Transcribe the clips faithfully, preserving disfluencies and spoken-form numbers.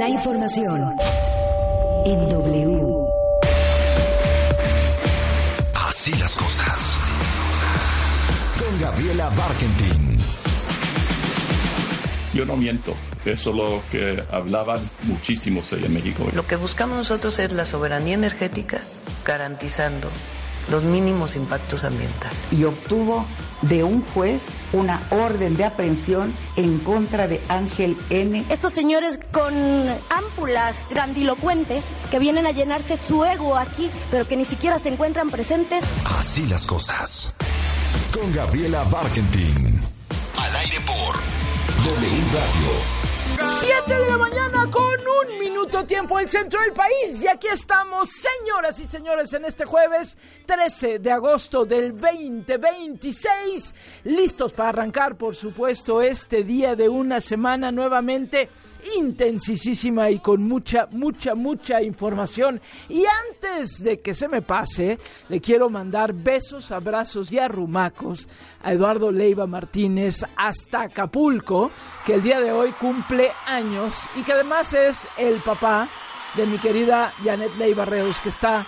La información en W. Así las cosas. Con Gabriela Barkentin. Yo no miento, eso es lo que hablaban muchísimos en México. Lo que buscamos nosotros es la soberanía energética, garantizando los mínimos impactos ambientales. Y obtuvo de un juez una orden de aprehensión en contra de Ángel N. Estos señores con ámpulas grandilocuentes que vienen a llenarse su ego aquí, pero que ni siquiera se encuentran presentes. Así las cosas. Con Gabriela Barkentin. Al aire por W Radio. siete de la mañana con un minuto tiempo el centro del país. Y aquí estamos, señoras y señores, en este jueves trece de agosto del veinte veintiséis. Listos para arrancar, por supuesto, este día de una semana nuevamente intensísima y con mucha, mucha, mucha información. Y antes de que se me pase, le quiero mandar besos, abrazos y arrumacos a Eduardo Leiva Martínez hasta Acapulco, que el día de hoy cumple años y que además es el papá de mi querida Janet Leiva Reus, que está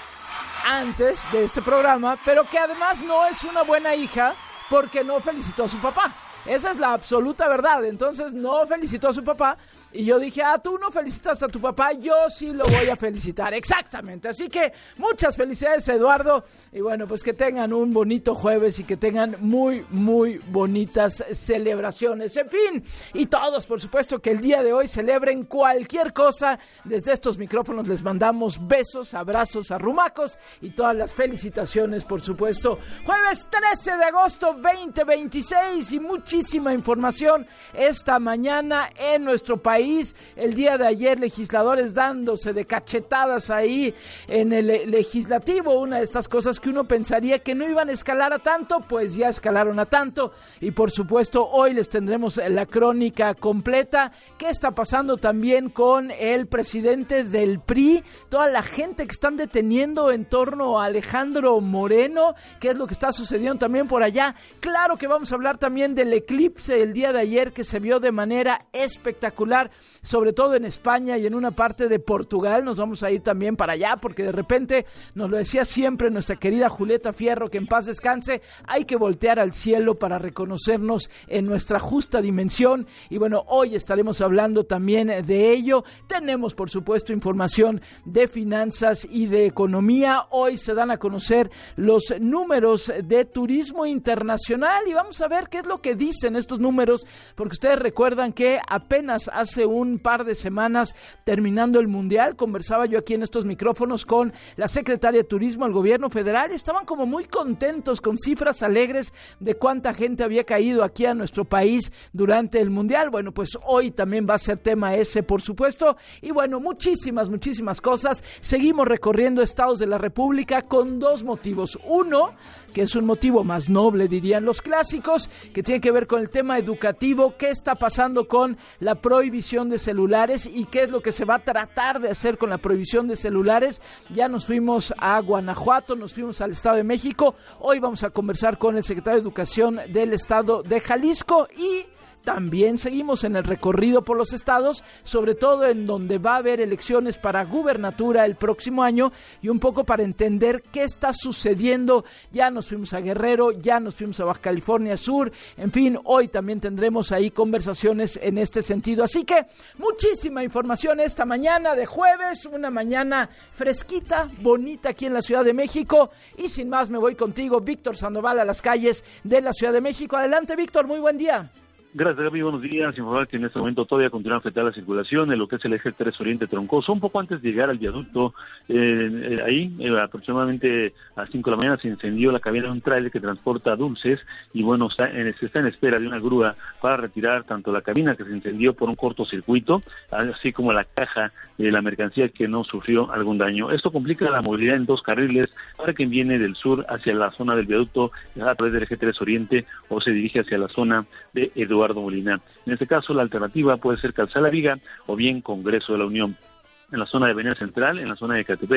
antes de este programa, pero que además no es una buena hija porque no felicitó a su papá. Esa es la absoluta verdad. Entonces no felicitó a su papá y yo dije, ah, tú no felicitas a tu papá, yo sí lo voy a felicitar. Exactamente. Así que muchas felicidades, Eduardo, y bueno, pues que tengan un bonito jueves y que tengan muy, muy bonitas celebraciones. En fin, y todos, por supuesto, que el día de hoy celebren cualquier cosa. Desde estos micrófonos les mandamos besos, abrazos, arrumacos y todas las felicitaciones, por supuesto. Jueves trece de agosto veinte veintiséis y muchísimas Muchísima información esta mañana en nuestro país. El día de ayer, legisladores dándose de cachetadas ahí en el legislativo. Una de estas cosas que uno pensaría que no iban a escalar a tanto, pues ya escalaron a tanto. Y por supuesto, hoy les tendremos la crónica completa. ¿Qué está pasando también con el presidente del P R I? Toda la gente que están deteniendo en torno a Alejandro Moreno. ¿Qué es lo que está sucediendo también por allá? Claro que vamos a hablar también del eclipse el día de ayer, que se vio de manera espectacular, sobre todo en España y en una parte de Portugal. Nos vamos a ir también para allá porque de repente, nos lo decía siempre nuestra querida Julieta Fierro, que en paz descanse, hay que voltear al cielo para reconocernos en nuestra justa dimensión. Y bueno, hoy estaremos hablando también de ello. Tenemos, por supuesto, información de finanzas y de economía. Hoy se dan a conocer los números de turismo internacional y vamos a ver qué es lo que dicen estos números, porque ustedes recuerdan que apenas hace un par de semanas, terminando el Mundial, conversaba yo aquí en estos micrófonos con la secretaria de Turismo del Gobierno Federal. Estaban como muy contentos, con cifras alegres de cuánta gente había caído aquí a nuestro país durante el Mundial. Bueno, pues hoy también va a ser tema ese, por supuesto, y bueno, muchísimas, muchísimas cosas. Seguimos recorriendo estados de la República con dos motivos. Uno, que es un motivo más noble, dirían los clásicos, que tiene que ver con el tema educativo. ¿Qué está pasando con la prohibición de celulares y qué es lo que se va a tratar de hacer con la prohibición de celulares? Ya nos fuimos a Guanajuato, nos fuimos al Estado de México. Hoy vamos a conversar con el secretario de Educación del Estado de Jalisco y también seguimos en el recorrido por los estados, sobre todo en donde va a haber elecciones para gubernatura el próximo año, y un poco para entender qué está sucediendo. Ya nos fuimos a Guerrero, ya nos fuimos a Baja California Sur, en fin, hoy también tendremos ahí conversaciones en este sentido. Así que muchísima información esta mañana de jueves, una mañana fresquita, bonita aquí en la Ciudad de México, y sin más me voy contigo, Víctor Sandoval, a las calles de la Ciudad de México. Adelante, Víctor, muy buen día. Gracias, Gaby. Buenos días. Informar que en este momento todavía continúa afectada la circulación en lo que es el eje tres Oriente Troncoso. Un poco antes de llegar al viaducto, eh, eh, ahí, eh, aproximadamente a las cinco de la mañana, se incendió la cabina de un tráiler que transporta dulces y, bueno, está en, se está en espera de una grúa para retirar tanto la cabina que se incendió por un cortocircuito, así como la caja de la mercancía que no sufrió algún daño. Esto complica la movilidad en dos carriles para quien viene del sur hacia la zona del viaducto a través del eje tres Oriente o se dirige hacia la zona de Eduardo Molina. En este caso, la alternativa puede ser Calzada La Viga o bien Congreso de la Unión. En la zona de Avenida Central, en la zona de Ecatepec,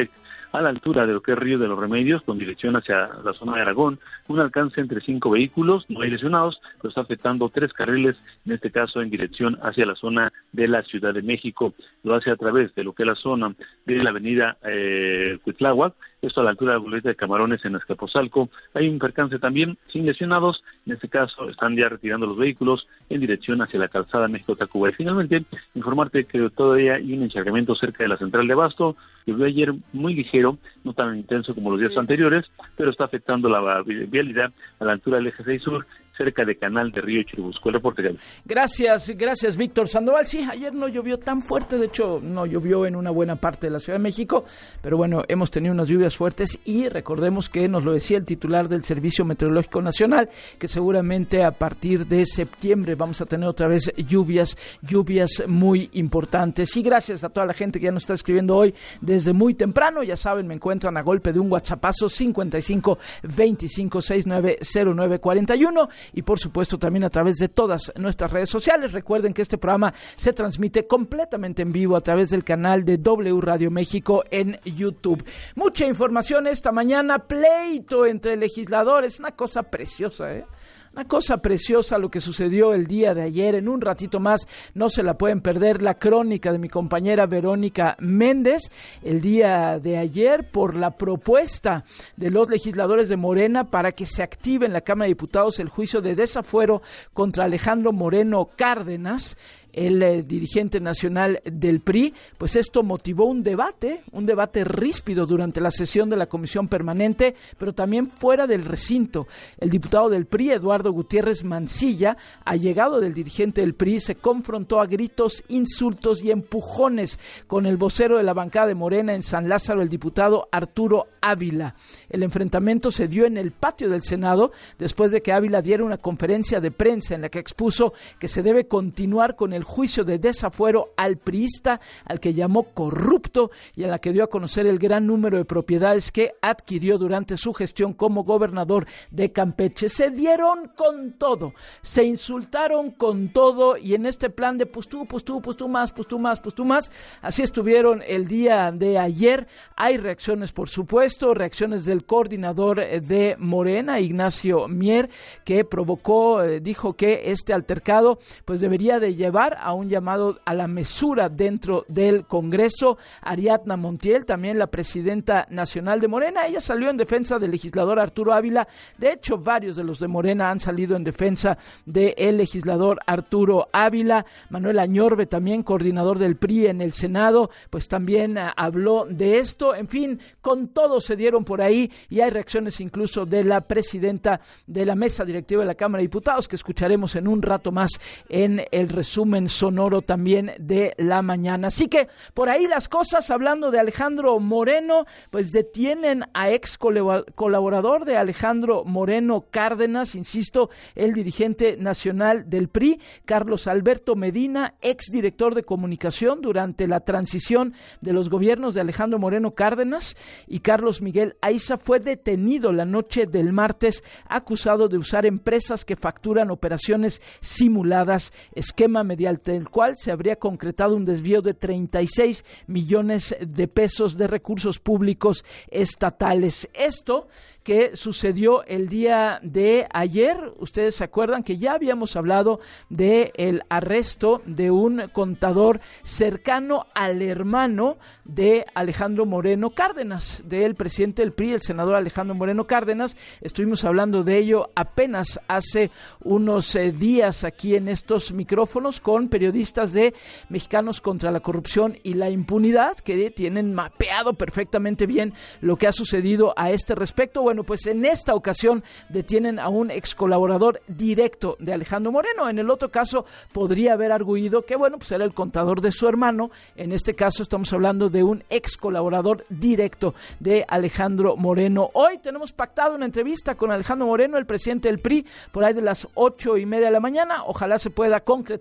a la altura de lo que es Río de los Remedios, con dirección hacia la zona de Aragón, un alcance entre cinco vehículos, no hay lesionados, pero está afectando tres carriles, en este caso en dirección hacia la zona de la Ciudad de México. Lo hace a través de lo que es la zona de la avenida eh, Cuitláhuac, esto a la altura de la glorieta de Camarones en Azcapotzalco. Hay un percance también sin lesionados, en este caso están ya retirando los vehículos en dirección hacia la calzada México-Tacuba. Y finalmente, informarte que todavía hay un encharcamiento cerca de la central de Abasto, que fue ayer muy ligero, no tan intenso como los días anteriores, pero está afectando la vialidad a la altura del eje seis Sur, cerca de Canal de Río Churubusco. El reporte, Gaby. Gracias, gracias, Víctor Sandoval. Sí, ayer no llovió tan fuerte, de hecho, no llovió en una buena parte de la Ciudad de México, pero bueno, hemos tenido unas lluvias fuertes y recordemos que nos lo decía el titular del Servicio Meteorológico Nacional, que seguramente a partir de septiembre vamos a tener otra vez lluvias, lluvias muy importantes. Y gracias a toda la gente que ya nos está escribiendo hoy desde muy temprano. Ya saben, me encuentran a golpe de un WhatsAppazo cincuenta y cinco veinticinco sesenta y nueve cero nueve cuarenta y uno y por supuesto también a través de todas nuestras redes sociales. Recuerden que este programa se transmite completamente en vivo a través del canal de W Radio México en YouTube. Mucha información esta mañana, pleito entre legisladores, una cosa preciosa, ¿eh? Una cosa preciosa lo que sucedió el día de ayer. En un ratito más no se la pueden perder la crónica de mi compañera Verónica Méndez el día de ayer por la propuesta de los legisladores de Morena para que se active en la Cámara de Diputados el juicio de desafuero contra Alejandro Moreno Cárdenas, el eh, dirigente nacional del P R I. Pues esto motivó un debate, un debate ríspido durante la sesión de la Comisión Permanente, pero también fuera del recinto. El diputado del P R I, Eduardo Gutiérrez Mancilla, allegado del dirigente del P R I, se confrontó a gritos, insultos y empujones con el vocero de la bancada de Morena en San Lázaro, el diputado Arturo Ávila. El enfrentamiento se dio en el patio del Senado después de que Ávila diera una conferencia de prensa en la que expuso que se debe continuar con el juicio de desafuero al priista, al que llamó corrupto y a la que dio a conocer el gran número de propiedades que adquirió durante su gestión como gobernador de Campeche. Se dieron con todo, se insultaron con todo y en este plan de pues tú, pues tú, pues tú más, pues tú más, pues tú más, así estuvieron el día de ayer. Hay reacciones, por supuesto, reacciones del coordinador de Morena, Ignacio Mier, que provocó, eh, dijo que este altercado pues debería de llevar a un llamado a la mesura dentro del Congreso. Ariadna Montiel, también la presidenta nacional de Morena, ella salió en defensa del legislador Arturo Ávila. De hecho, varios de los de Morena han salido en defensa del legislador Arturo Ávila. Manuel Añorbe, también coordinador del P R I en el Senado, pues también uh, habló de esto. En fin, con todo se dieron por ahí y hay reacciones incluso de la presidenta de la mesa directiva de la Cámara de Diputados, que escucharemos en un rato más en el resumen sonoro también de la mañana. Así que por ahí las cosas. Hablando de Alejandro Moreno, pues detienen a ex colaborador de Alejandro Moreno Cárdenas, insisto, el dirigente nacional del P R I, Carlos Alberto Medina, ex director de comunicación durante la transición de los gobiernos de Alejandro Moreno Cárdenas, y Carlos Miguel Aiza fue detenido la noche del martes acusado de usar empresas que facturan operaciones simuladas, esquema mediante el cual se habría concretado un desvío de treinta y seis millones de pesos de recursos públicos estatales. Esto que sucedió el día de ayer, ustedes se acuerdan que ya habíamos hablado de el arresto de un contador cercano al hermano de Alejandro Moreno Cárdenas, del presidente del P R I, el senador Alejandro Moreno Cárdenas. Estuvimos hablando de ello apenas hace unos eh, días aquí en estos micrófonos con periodistas de Mexicanos contra la Corrupción y la Impunidad, que tienen mapeado perfectamente bien lo que ha sucedido a este respecto. Bueno, pues en esta ocasión detienen a un ex colaborador directo de Alejandro Moreno. En el otro caso podría haber arguido que, bueno, pues era el contador de su hermano. En este caso estamos hablando de un ex colaborador directo de Alejandro Moreno. Hoy tenemos pactado una entrevista con Alejandro Moreno, el presidente del P R I, por ahí de las ocho y media de la mañana. Ojalá se pueda concretar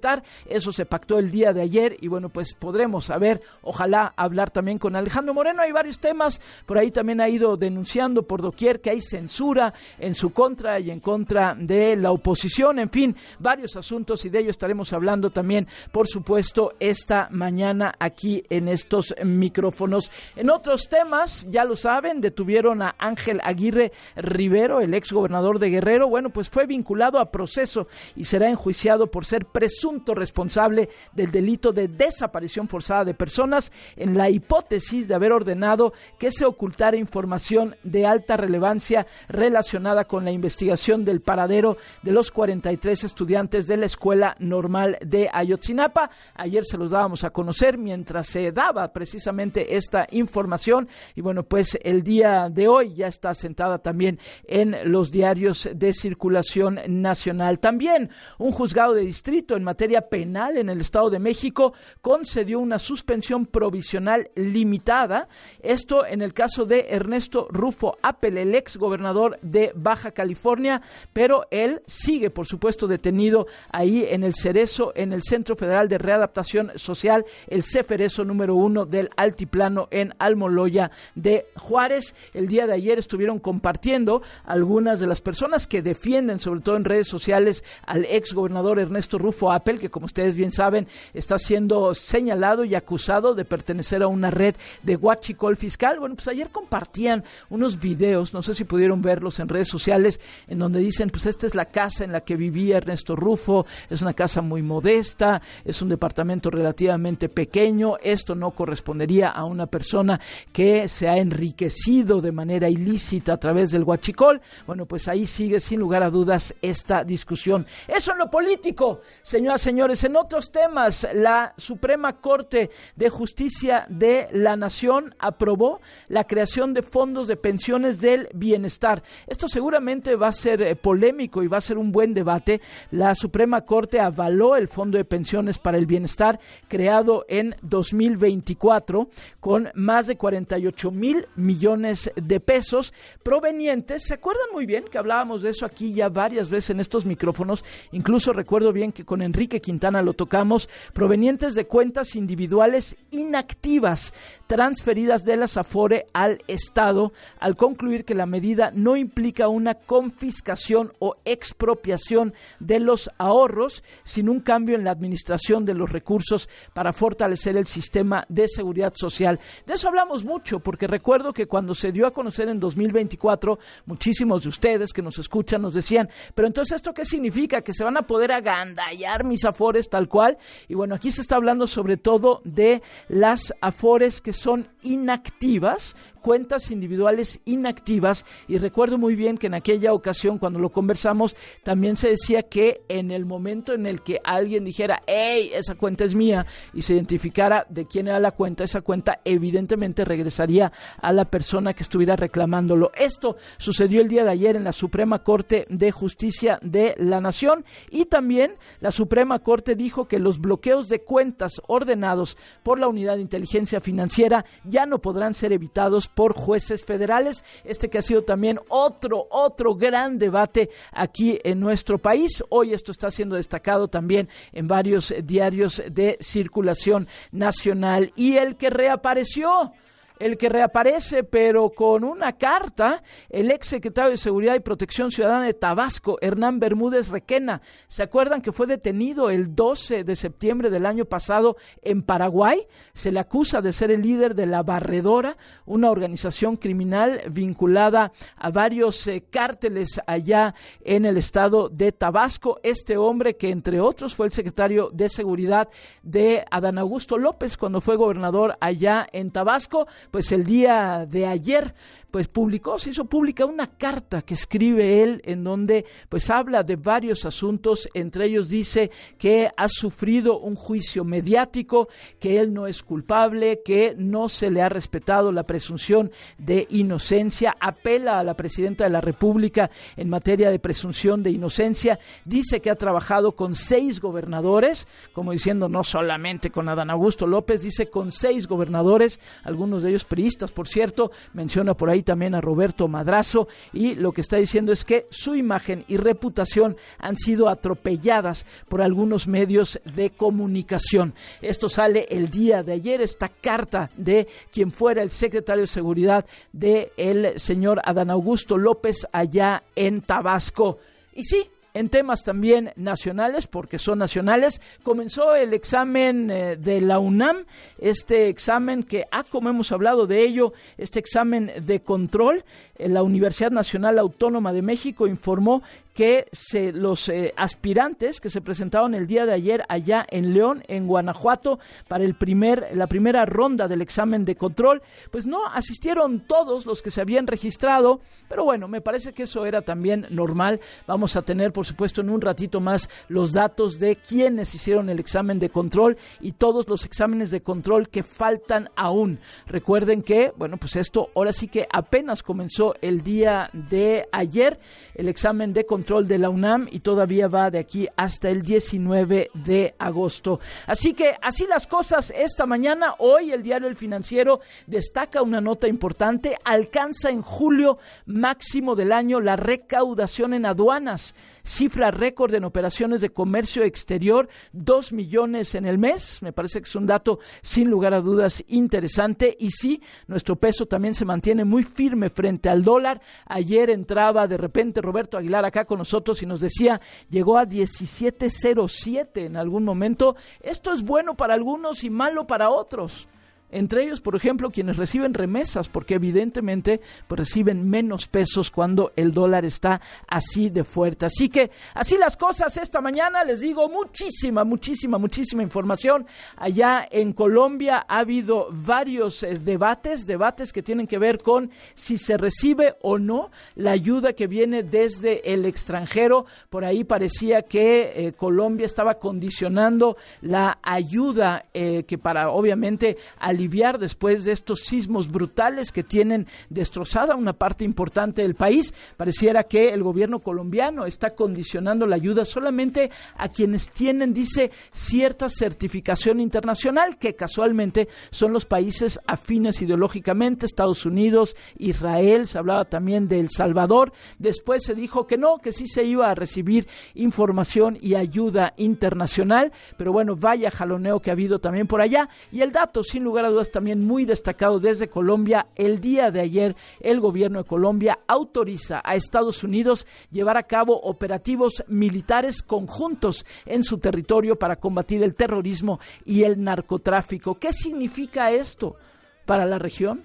Eso se pactó el día de ayer y bueno, pues podremos saber, ojalá hablar también con Alejandro Moreno. Hay varios temas, por ahí también ha ido denunciando por doquier que hay censura en su contra y en contra de la oposición, en fin, varios asuntos y de ello estaremos hablando también, por supuesto, esta mañana aquí en estos micrófonos. En otros temas, ya lo saben, detuvieron a Ángel Aguirre Rivero, el ex gobernador de Guerrero. Bueno, pues fue vinculado a proceso y será enjuiciado por ser presunto responsable del delito de desaparición forzada de personas en la hipótesis de haber ordenado que se ocultara información de alta relevancia relacionada con la investigación del paradero de los cuarenta y tres estudiantes de la Escuela Normal de Ayotzinapa. Ayer se los dábamos a conocer mientras se daba precisamente esta información y bueno, pues el día de hoy ya está sentada también en los diarios de circulación nacional. También un juzgado de distrito en materia penal en el Estado de México concedió una suspensión provisional limitada, esto en el caso de Ernesto Rufo Appel, el ex gobernador de Baja California, pero él sigue, por supuesto, detenido ahí en el Cerezo, en el Centro Federal de Readaptación Social, el Ceferezo número uno del Altiplano en Almoloya de Juárez. El día de ayer estuvieron compartiendo algunas de las personas que defienden, sobre todo en redes sociales, al ex gobernador Ernesto Rufo Appel, que como ustedes bien saben, está siendo señalado y acusado de pertenecer a una red de huachicol fiscal. Bueno, pues ayer compartían unos videos, no sé si pudieron verlos en redes sociales, en donde dicen, pues esta es la casa en la que vivía Ernesto Rufo, es una casa muy modesta, es un departamento relativamente pequeño, esto no correspondería a una persona que se ha enriquecido de manera ilícita a través del huachicol. Bueno, pues ahí sigue sin lugar a dudas esta discusión. Eso en lo político, señoras y señores. En otros temas, la Suprema Corte de Justicia de la Nación aprobó la creación de fondos de pensiones del bienestar. Esto seguramente va a ser eh, polémico y va a ser un buen debate. La Suprema Corte avaló el Fondo de Pensiones para el Bienestar creado en dos mil veinticuatro con más de cuarenta y ocho mil millones de pesos provenientes. ¿Se acuerdan muy bien que hablábamos de eso aquí ya varias veces en estos micrófonos? Incluso recuerdo bien que con Enrique Quintana lo tocamos, provenientes de cuentas individuales inactivas transferidas de las Afore al Estado, al concluir que la medida no implica una confiscación o expropiación de los ahorros, sino un cambio en la administración de los recursos para fortalecer el sistema de seguridad social. De eso hablamos mucho, porque recuerdo que cuando se dio a conocer en dos mil veinticuatro, muchísimos de ustedes que nos escuchan nos decían, pero entonces ¿esto qué significa? ¿Que se van a poder agandallar mis Afores tal cual? Y bueno, aquí se está hablando sobre todo de las Afores que son inactivas, cuentas individuales inactivas, y recuerdo muy bien que en aquella ocasión cuando lo conversamos también se decía que en el momento en el que alguien dijera, hey, esa cuenta es mía, y se identificara de quién era la cuenta, esa cuenta evidentemente regresaría a la persona que estuviera reclamándolo. Esto sucedió el día de ayer en la Suprema Corte de Justicia de la Nación, y también la Suprema Corte dijo que los bloqueos de cuentas ordenados por la Unidad de Inteligencia Financiera ya no podrán ser evitados por jueces federales. Este que ha sido también otro, otro gran debate aquí en nuestro país. Hoy esto está siendo destacado también en varios diarios de circulación nacional. Y el que reapareció, el que reaparece, pero con una carta, el ex secretario de Seguridad y Protección Ciudadana de Tabasco, Hernán Bermúdez Requena. ¿Se acuerdan que fue detenido el doce de septiembre del año pasado en Paraguay? Se le acusa de ser el líder de La Barredora, una organización criminal vinculada a varios eh, cárteles allá en el estado de Tabasco. Este hombre que, entre otros, fue el secretario de Seguridad de Adán Augusto López cuando fue gobernador allá en Tabasco, pues el día de ayer pues publicó, se hizo pública una carta que escribe él en donde pues habla de varios asuntos. Entre ellos dice que ha sufrido un juicio mediático, que él no es culpable, que no se le ha respetado la presunción de inocencia, apela a la presidenta de la República en materia de presunción de inocencia, dice que ha trabajado con seis gobernadores, como diciendo no solamente con Adán Augusto López, dice con seis gobernadores, algunos de ellos varios priistas, por cierto, menciona por ahí también a Roberto Madrazo, y lo que está diciendo es que su imagen y reputación han sido atropelladas por algunos medios de comunicación. Esto sale el día de ayer, esta carta de quien fuera el secretario de Seguridad del señor Adán Augusto López allá en Tabasco. Y sí, en temas también nacionales, porque son nacionales, comenzó el examen eh, de la UNAM, este examen que, ah, como hemos hablado de ello, este examen de control. La Universidad Nacional Autónoma de México informó que se, los eh, aspirantes que se presentaron el día de ayer allá en León, en Guanajuato, para el primer, la primera ronda del examen de control, pues no asistieron todos los que se habían registrado, pero bueno, me parece que eso era también normal. Vamos a tener, por supuesto, en un ratito más los datos de quienes hicieron el examen de control y todos los exámenes de control que faltan aún. Recuerden que, bueno, pues esto ahora sí que apenas comenzó el día de ayer, el examen de control de la UNAM, y todavía va de aquí hasta el diecinueve de agosto. Así que así las cosas esta mañana. Hoy el diario El Financiero destaca una nota importante: alcanza en julio máximo del año la recaudación en aduanas, cifra récord en operaciones de comercio exterior, dos millones en el mes. Me parece que es un dato sin lugar a dudas interesante, y sí, nuestro peso también se mantiene muy firme frente al dólar. Ayer entraba de repente Roberto Aguilar acá con nosotros y nos decía, llegó a diecisiete cero siete en algún momento. Esto es bueno para algunos y malo para otros. Entre ellos, por ejemplo, quienes reciben remesas, porque evidentemente pues, reciben menos pesos cuando el dólar está así de fuerte. Así que así las cosas esta mañana. Les digo, muchísima, muchísima, muchísima información. Allá en Colombia ha habido varios eh, debates, debates que tienen que ver con si se recibe o no la ayuda que viene desde el extranjero. Por ahí parecía que eh, Colombia estaba condicionando la ayuda eh, que para, obviamente, al aliviar después de estos sismos brutales que tienen destrozada una parte importante del país. Pareciera que el gobierno colombiano está condicionando la ayuda solamente a quienes tienen, dice, cierta certificación internacional, que casualmente son los países afines ideológicamente, Estados Unidos, Israel, se hablaba también de El Salvador. Después se dijo que no, que sí se iba a recibir información y ayuda internacional, pero bueno, vaya jaloneo que ha habido también por allá. Y el dato, sin lugar a dudas, también muy destacado desde Colombia: el día de ayer el gobierno de Colombia autoriza a Estados Unidos llevar a cabo operativos militares conjuntos en su territorio para combatir el terrorismo y el narcotráfico. ¿Qué significa esto para la región?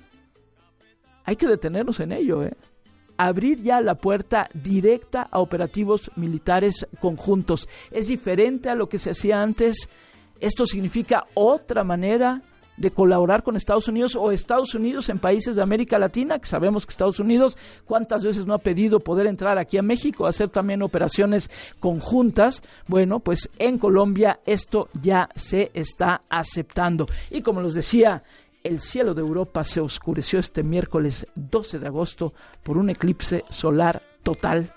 Hay que detenernos en ello, ¿eh? Abrir ya la puerta directa a operativos militares conjuntos. Es diferente a lo que se hacía antes. Esto significa otra manera de colaborar con Estados Unidos, o Estados Unidos en países de América Latina, que sabemos que Estados Unidos cuántas veces no ha pedido poder entrar aquí a México a hacer también operaciones conjuntas. Bueno, pues en Colombia esto ya se está aceptando. Y como les decía, el cielo de Europa se oscureció este miércoles doce de agosto por un eclipse solar total.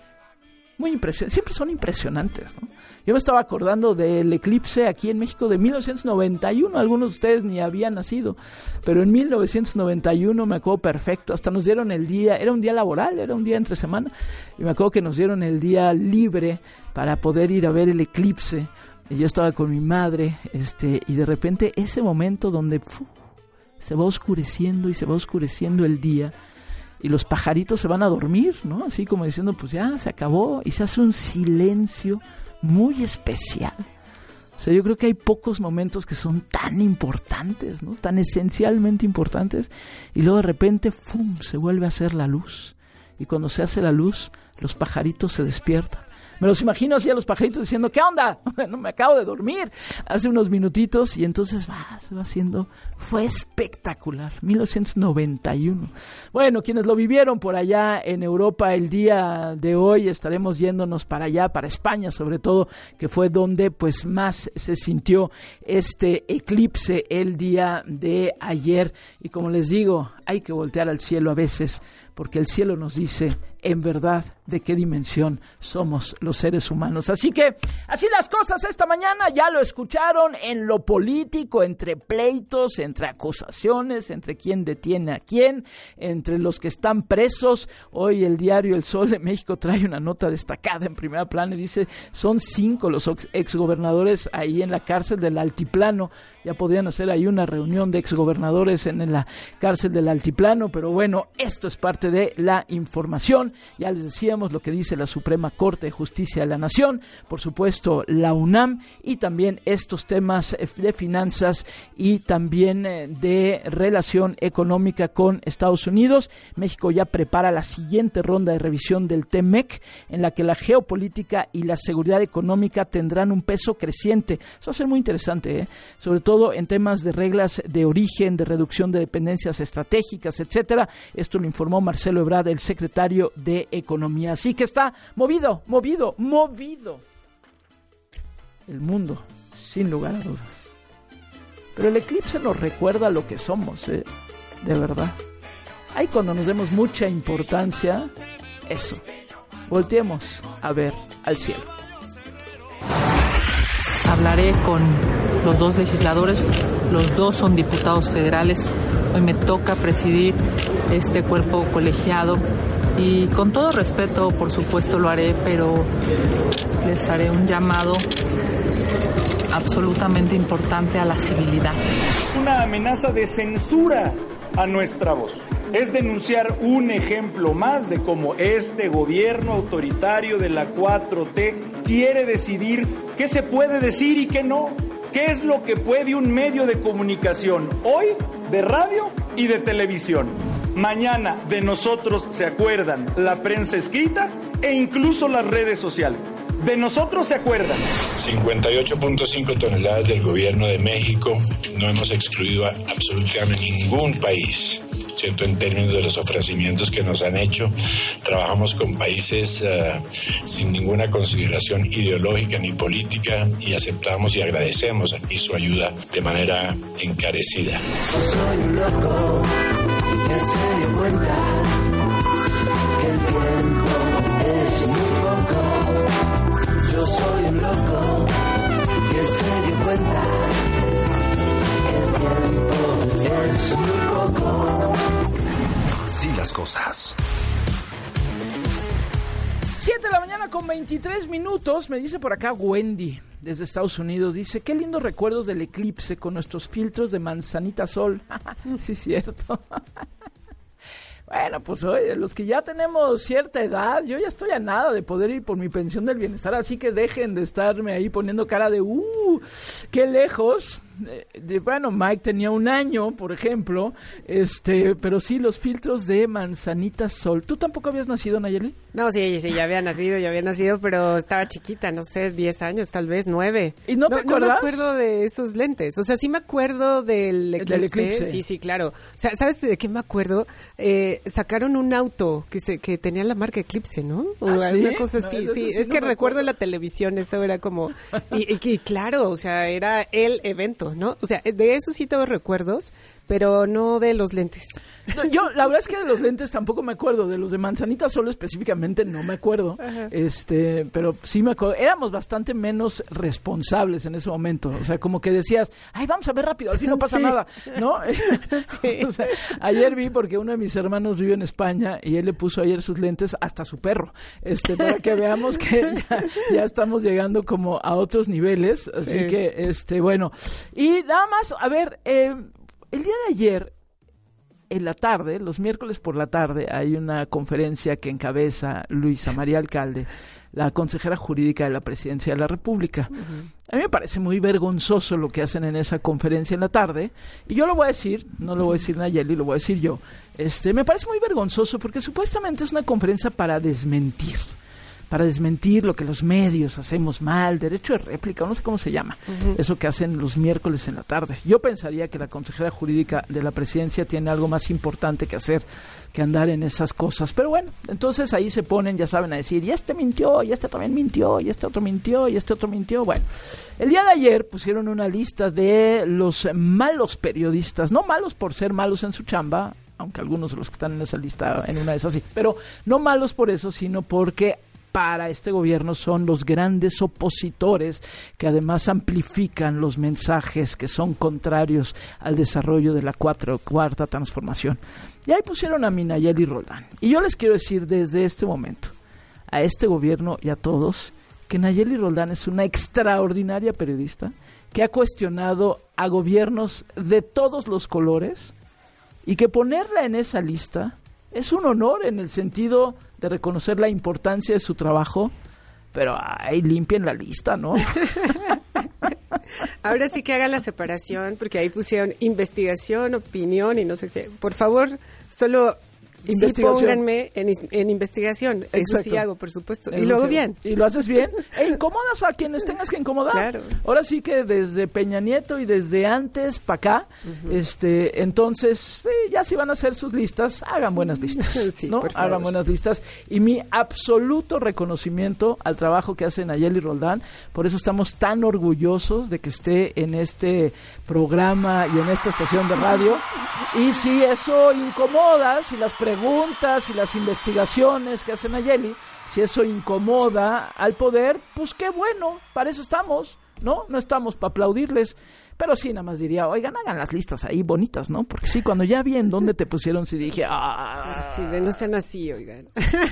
Muy impresionante, siempre son impresionantes, ¿no? Yo me estaba acordando del eclipse aquí en México de mil novecientos noventa y uno, algunos de ustedes ni habían nacido, pero en mil novecientos noventa y uno me acuerdo perfecto, hasta nos dieron el día, era un día laboral, era un día entre semana, y me acuerdo que nos dieron el día libre para poder ir a ver el eclipse, y yo estaba con mi madre, este, y de repente ese momento donde ¡puf!, se va oscureciendo y se va oscureciendo el día, y los pajaritos se van a dormir, ¿no? Así como diciendo, pues ya se acabó, y se hace un silencio muy especial. O sea, yo creo que hay pocos momentos que son tan importantes, ¿no? Tan esencialmente importantes, y luego de repente, ¡fum!, se vuelve a hacer la luz, y cuando se hace la luz, los pajaritos se despiertan. Me los imagino así a los pajaritos diciendo, ¿qué onda? Bueno, me acabo de dormir hace unos minutitos, y entonces va, se va haciendo, fue espectacular, mil novecientos noventa y uno. Bueno, quienes lo vivieron por allá en Europa el día de hoy, estaremos yéndonos para allá, para España sobre todo, que fue donde pues más se sintió este eclipse el día de ayer. Y como les digo, hay que voltear al cielo a veces, porque el cielo nos dice, en verdad de qué dimensión somos los seres humanos. Así que, así las cosas esta mañana, ya lo escucharon, en lo político, entre pleitos, entre acusaciones, entre quién detiene a quién, entre los que están presos. Hoy el diario El Sol de México trae una nota destacada en primera plana y dice, son cinco los exgobernadores ahí en la cárcel del Altiplano. Ya podrían hacer ahí una reunión de exgobernadores en la cárcel del Altiplano, pero bueno, esto es parte de la información. Ya les decíamos lo que dice la Suprema Corte de Justicia de la Nación, por supuesto la UNAM, y también estos temas de finanzas y también de relación económica con Estados Unidos. México ya prepara la siguiente ronda de revisión del T M E C, en la que la geopolítica y la seguridad económica tendrán un peso creciente. Eso va a ser muy interesante, ¿eh? Sobre todo todo en temas de reglas de origen, de reducción de dependencias estratégicas, etcétera. Esto lo informó Marcelo Ebrard, el secretario de Economía. Así que está movido, movido, movido el mundo, sin lugar a dudas. Pero el eclipse nos recuerda lo que somos, ¿eh? De verdad. Ahí cuando nos demos mucha importancia, eso. Volteemos a ver al cielo. Hablaré con los dos legisladores, los dos son diputados federales. Hoy me toca presidir este cuerpo colegiado y con todo respeto, por supuesto lo haré, pero les haré un llamado absolutamente importante a la civilidad. Una amenaza de censura a nuestra voz. Es denunciar un ejemplo más de cómo este gobierno autoritario de la cuatro T quiere decidir qué se puede decir y qué no. ¿Qué es lo que puede un medio de comunicación hoy de radio y de televisión? Mañana de nosotros se acuerdan la prensa escrita e incluso las redes sociales. De nosotros se acuerdan. cincuenta y ocho punto cinco toneladas del gobierno de México. No hemos excluido a absolutamente ningún país, ¿cierto? En términos de los ofrecimientos que nos han hecho. Trabajamos con países uh, sin ninguna consideración ideológica ni política y aceptamos y agradecemos aquí su ayuda de manera encarecida. Yo soy un loco que se dio cuenta que el tiempo es muy poco. Yo soy un loco que se dio cuenta que el tiempo es muy poco. Así las cosas. siete de la mañana con veintitrés minutos, me dice por acá Wendy, desde Estados Unidos, dice, qué lindos recuerdos del eclipse con nuestros filtros de manzanita sol. Sí, cierto. Bueno, pues oye, los que ya tenemos cierta edad, yo ya estoy a nada de poder ir por mi pensión del bienestar, así que dejen de estarme ahí poniendo cara de, uh, qué lejos. De, de, bueno, Mike tenía un año, por ejemplo, este, pero sí, los filtros de manzanita sol. ¿Tú tampoco habías nacido, Nayeli? No, sí, sí, ya había nacido, ya había nacido, pero estaba chiquita, no sé, diez años, tal vez, nueve. ¿Y no te no, acuerdas? No me acuerdo de esos lentes, o sea, sí me acuerdo del eclipse. Del eclipse. Sí, sí, claro. O sea, ¿sabes de qué me acuerdo? Eh, sacaron un auto que se que tenía la marca Eclipse, ¿no? O ¿Ah, alguna sí? cosa así, no, sí. sí. Es no que recuerdo en la televisión, eso era como... Y, y, y claro, o sea, era el evento, ¿no? O sea, de eso sí tengo recuerdos, pero no de los lentes. No, yo, la verdad es que de los lentes tampoco me acuerdo, de los de manzanita solo específicamente no me acuerdo, ajá, este, pero sí me acuerdo, éramos bastante menos responsables en ese momento, o sea, como que decías, ay, vamos a ver rápido, al fin no pasa sí. nada, ¿no? Sí. O sea, ayer vi, porque uno de mis hermanos vive en España y él le puso ayer sus lentes hasta su perro, este, para que veamos que ya, ya estamos llegando como a otros niveles, así sí. que, este, bueno, y nada más, a ver, eh, el día de ayer, en la tarde, los miércoles por la tarde, hay una conferencia que encabeza Luisa María Alcalde, la consejera jurídica de la Presidencia de la República. Uh-huh. A mí me parece muy vergonzoso lo que hacen en esa conferencia en la tarde, y yo lo voy a decir, no lo voy a decir Nayeli, lo voy a decir yo. Este, me parece muy vergonzoso porque supuestamente es una conferencia para desmentir. para desmentir lo que los medios hacemos mal, derecho de réplica, no sé cómo se llama, uh-huh. eso que hacen los miércoles en la tarde. Yo pensaría que la consejera jurídica de la Presidencia tiene algo más importante que hacer que andar en esas cosas. Pero bueno, entonces ahí se ponen, ya saben, a decir, y este mintió, y este también mintió, y este otro mintió, y este otro mintió. Bueno, el día de ayer pusieron una lista de los malos periodistas, no malos por ser malos en su chamba, aunque algunos de los que están en esa lista, en una de esas sí, pero no malos por eso, sino porque para este gobierno son los grandes opositores que además amplifican los mensajes que son contrarios al desarrollo de la cuatro, cuarta transformación. Y ahí pusieron a Nayeli Roldán. Y yo les quiero decir desde este momento, a este gobierno y a todos, que Nayeli Roldán es una extraordinaria periodista que ha cuestionado a gobiernos de todos los colores y que ponerla en esa lista es un honor en el sentido de reconocer la importancia de su trabajo, pero ahí limpien la lista, ¿no? Ahora sí que hagan la separación, porque ahí pusieron investigación, opinión y no sé qué. Por favor, solo sí pónganme en, en investigación. Exacto. Eso sí hago, por supuesto. Y lo hago bien. Y lo haces bien. E incomodas a quienes tengas que incomodar. Claro. Ahora sí que desde Peña Nieto y desde antes para acá, uh-huh. este, entonces, sí, ya si van a hacer sus listas, hagan buenas listas. Sí, ¿no? por favor. Hagan buenas listas. Y mi absoluto reconocimiento al trabajo que hace Nayeli Roldán. Por eso estamos tan orgullosos de que esté en este programa y en esta estación de radio. Y si eso incomoda, si las preguntas y las investigaciones que hace Nayeli, si eso incomoda al poder, pues qué bueno, para eso estamos, ¿no? No estamos para aplaudirles, pero sí nada más diría, oigan, hagan las listas ahí bonitas, ¿no? Porque sí, cuando ya vi en dónde te pusieron, sí dije, ah... Sí, de no sean así, oigan.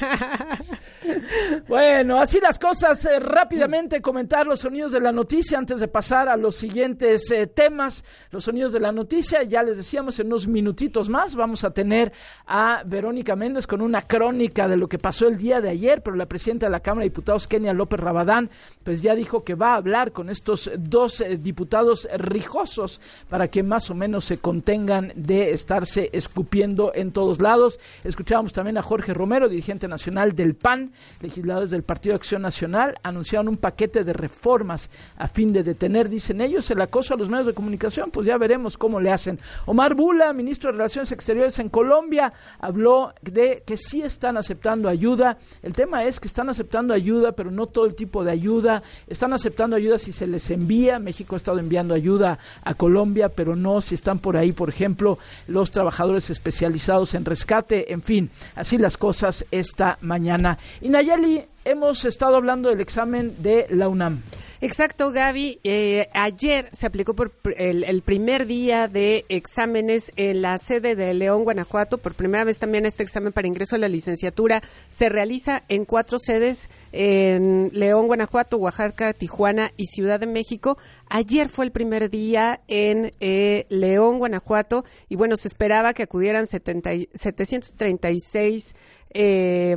Bueno, así las cosas, eh, rápidamente comentar los sonidos de la noticia antes de pasar a los siguientes eh, temas. Los sonidos de la noticia, ya les decíamos, en unos minutitos más vamos a tener a Verónica Méndez con una crónica de lo que pasó el día de ayer, pero la presidenta de la Cámara de Diputados, Kenia López Rabadán, pues ya dijo que va a hablar con estos dos eh, diputados rijosos para que más o menos se contengan de estarse escupiendo en todos lados. Escuchábamos también a Jorge Romero, dirigente nacional del P A N. Legisladores del Partido Acción Nacional anunciaron un paquete de reformas a fin de detener, dicen ellos, el acoso a los medios de comunicación. Pues ya veremos cómo le hacen. Omar Bula, ministro de Relaciones Exteriores en Colombia, habló de que sí están aceptando ayuda. El tema es que están aceptando ayuda, pero no todo el tipo de ayuda. Están aceptando ayuda si se les envía. México ha estado enviando ayuda a Colombia, pero no si están por ahí, por ejemplo, los trabajadores especializados en rescate. En fin, así las cosas esta mañana. Y Nayeli, hemos estado hablando del examen de la UNAM. Exacto, Gaby. Eh, ayer se aplicó por el, el primer día de exámenes en la sede de León, Guanajuato. Por primera vez también este examen para ingreso a la licenciatura se realiza en cuatro sedes, en León, Guanajuato, Oaxaca, Tijuana y Ciudad de México. Ayer fue el primer día en eh, León, Guanajuato, y bueno, se esperaba que acudieran setenta, setecientos treinta y seis eh,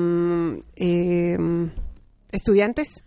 eh, estudiantes.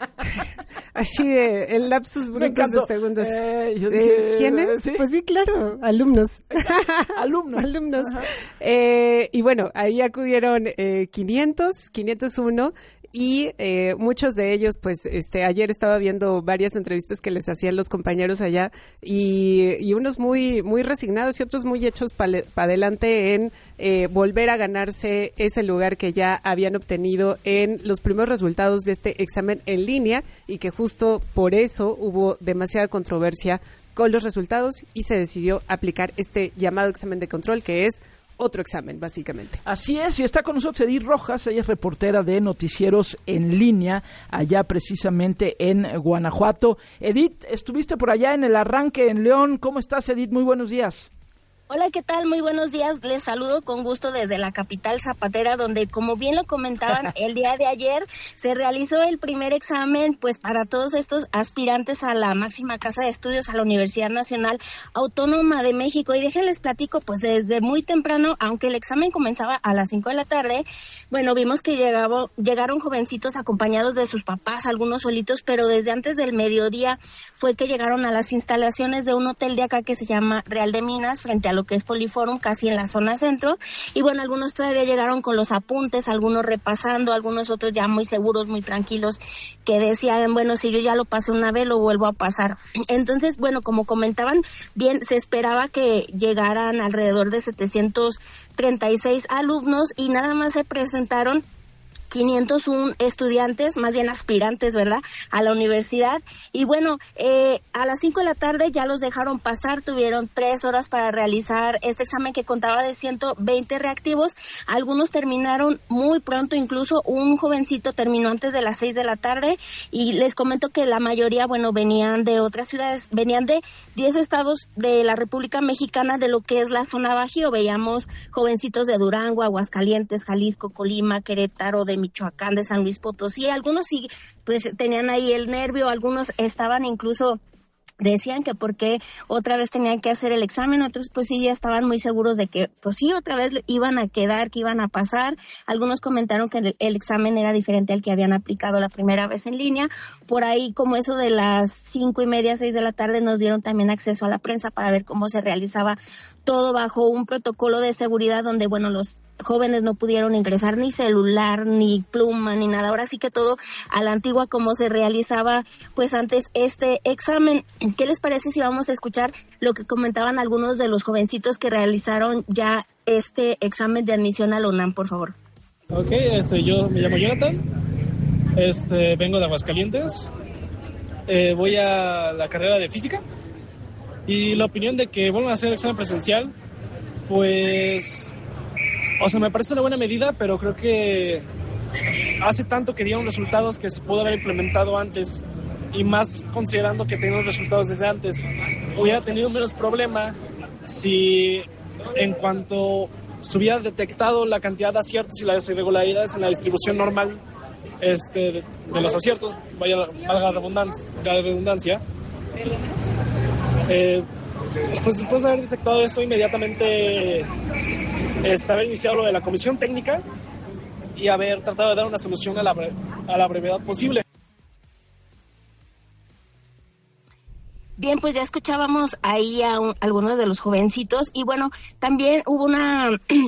Así de, el lapsus brutus de segundos. Eh, yo eh, dije, ¿Quiénes? ¿sí? Pues sí, claro, alumnos. Alumnos. Alumnos. Eh, y bueno, ahí acudieron eh, quinientos, quinientos uno. Y eh, muchos de ellos, pues, este, ayer estaba viendo varias entrevistas que les hacían los compañeros allá y, y unos muy, muy resignados y otros muy hechos para pa adelante en eh, volver a ganarse ese lugar que ya habían obtenido en los primeros resultados de este examen en línea y que justo por eso hubo demasiada controversia con los resultados y se decidió aplicar este llamado examen de control, que es otro examen, básicamente. Así es, y está con nosotros Edith Rojas, ella es reportera de Noticieros en Línea, allá precisamente en Guanajuato. Edith, estuviste por allá en el arranque en León. ¿Cómo estás, Edith? Muy buenos días. Hola, ¿qué tal? Muy buenos días. Les saludo con gusto desde la capital zapatera, donde, como bien lo comentaban, el día de ayer se realizó el primer examen, pues, para todos estos aspirantes a la máxima casa de estudios, a la Universidad Nacional Autónoma de México. Y déjenles platico, pues, desde muy temprano, aunque el examen comenzaba a las cinco de la tarde, bueno, vimos que llegaba, llegaron jovencitos acompañados de sus papás, algunos solitos, pero desde antes del mediodía fue que llegaron a las instalaciones de un hotel de acá que se llama Real de Minas, frente a lo que es Poliforum, casi en la zona centro, y bueno, algunos todavía llegaron con los apuntes, algunos repasando, algunos otros ya muy seguros, muy tranquilos, que decían, bueno, si yo ya lo pasé una vez, lo vuelvo a pasar. Entonces, bueno, como comentaban, bien, se esperaba que llegaran alrededor de setecientos treinta y seis alumnos y nada más se presentaron quinientos uno estudiantes, más bien aspirantes, ¿verdad?, a la universidad. Y bueno, eh, a las cinco de la tarde ya los dejaron pasar, tuvieron tres horas para realizar este examen que contaba de ciento veinte reactivos. Algunos terminaron muy pronto, incluso un jovencito terminó antes de las seis de la tarde, y les comento que la mayoría, bueno, venían de otras ciudades, venían de diez estados de la República Mexicana, de lo que es la zona bajío. Veíamos jovencitos de Durango, Aguascalientes, Jalisco, Colima, Querétaro, de Michoacán, de San Luis Potosí. Algunos sí, pues tenían ahí el nervio, algunos estaban incluso, decían que por qué otra vez tenían que hacer el examen, otros pues sí ya estaban muy seguros de que pues sí otra vez iban a quedar, que iban a pasar. Algunos comentaron que el, el examen era diferente al que habían aplicado la primera vez en línea. Por ahí, como eso de las cinco y media, seis de la tarde, nos dieron también acceso a la prensa para ver cómo se realizaba todo bajo un protocolo de seguridad donde, bueno, los jóvenes no pudieron ingresar ni celular, ni pluma, ni nada. Ahora sí que todo a la antigua, como se realizaba pues antes este examen. ¿Qué les parece si vamos a escuchar lo que comentaban algunos de los jovencitos que realizaron ya este examen de admisión a la UNAM, por favor? Ok, este, yo me llamo Jonathan, este, vengo de Aguascalientes, eh, voy a la carrera de física, y la opinión de que vuelvan a hacer el examen presencial, pues, o sea, me parece una buena medida, pero creo que hace tanto que dieron resultados que se pudo haber implementado antes, y más considerando que tenían resultados desde antes. Hubiera tenido menos problema si en cuanto se hubiera detectado la cantidad de aciertos y las irregularidades en la distribución normal este, de, de los aciertos, vaya valga la redundancia, la redundancia eh, pues después de haber detectado eso inmediatamente, este, haber iniciado lo de la comisión técnica y haber tratado de dar una solución a la, a la brevedad posible. Bien, pues ya escuchábamos ahí a un, algunos de los jovencitos, y bueno, también hubo una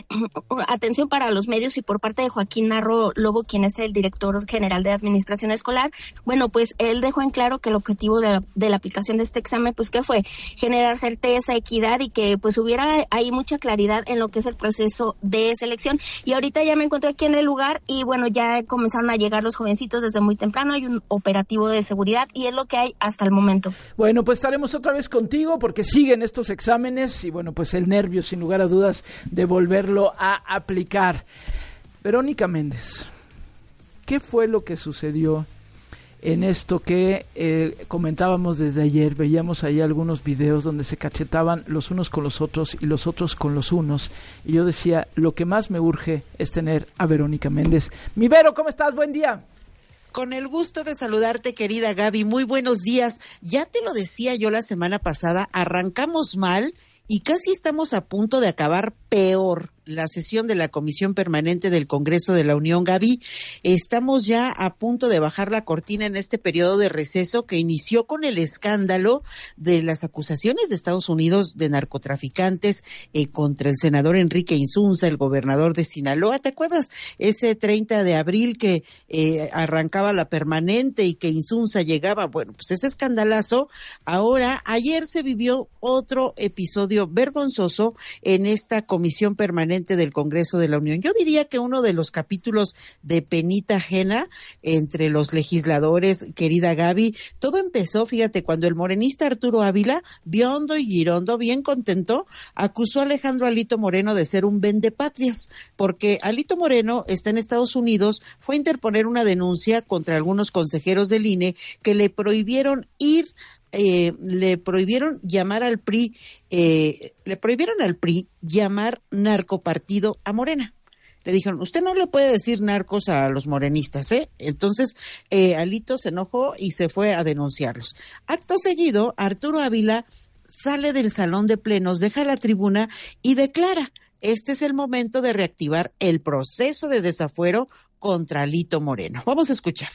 atención para los medios y por parte de Joaquín Narro Lobo, quien es el director general de Administración Escolar. Bueno, pues él dejó en claro que el objetivo de la, de la aplicación de este examen, pues ¿qué fue? Generar certeza, equidad, y que pues hubiera ahí mucha claridad en lo que es el proceso de selección. Y ahorita ya me encuentro aquí en el lugar y bueno, ya comenzaron a llegar los jovencitos desde muy temprano, hay un operativo de seguridad y es lo que hay hasta el momento. Bueno, pues estaremos otra vez contigo porque siguen estos exámenes y bueno, pues el nervio sin lugar a dudas de volverlo a aplicar. Verónica Méndez, ¿qué fue lo que sucedió en esto que eh, comentábamos desde ayer? Veíamos ahí algunos videos donde se cachetaban los unos con los otros y los otros con los unos, y yo decía, lo que más me urge es tener a Verónica Méndez. Mi Vero, ¿cómo estás? Buen día. Con el gusto de saludarte, querida Gaby. Muy buenos días. Ya te lo decía yo la semana pasada, arrancamos mal y casi estamos a punto de acabar peor. La sesión de la Comisión Permanente del Congreso de la Unión, Gaby. Estamos ya a punto de bajar la cortina en este periodo de receso que inició con el escándalo de las acusaciones de Estados Unidos de narcotraficantes eh, contra el senador Enrique Insunza, el gobernador de Sinaloa. ¿Te acuerdas? Ese treinta de abril que eh, arrancaba la permanente y que Insunza llegaba. Bueno, pues ese escandalazo. Ahora, ayer se vivió otro episodio vergonzoso en esta Comisión Permanente del Congreso de la Unión. Yo diría que uno de los capítulos de penita ajena entre los legisladores, querida Gaby. Todo empezó, fíjate, cuando el morenista Arturo Ávila, Biondo y Girondo, bien contento, acusó a Alejandro Alito Moreno de ser un vendepatrias, porque Alito Moreno está en Estados Unidos, fue a interponer una denuncia contra algunos consejeros del I N E que le prohibieron ir Eh, le prohibieron llamar al P R I, eh, le prohibieron al P R I llamar narcopartido a Morena. Le dijeron, usted no le puede decir narcos a los morenistas, ¿eh? Entonces, eh, Alito se enojó y se fue a denunciarlos. Acto seguido, Arturo Ávila sale del salón de plenos, deja la tribuna y declara, este es el momento de reactivar el proceso de desafuero contra Alito Moreno. Vamos a escuchar.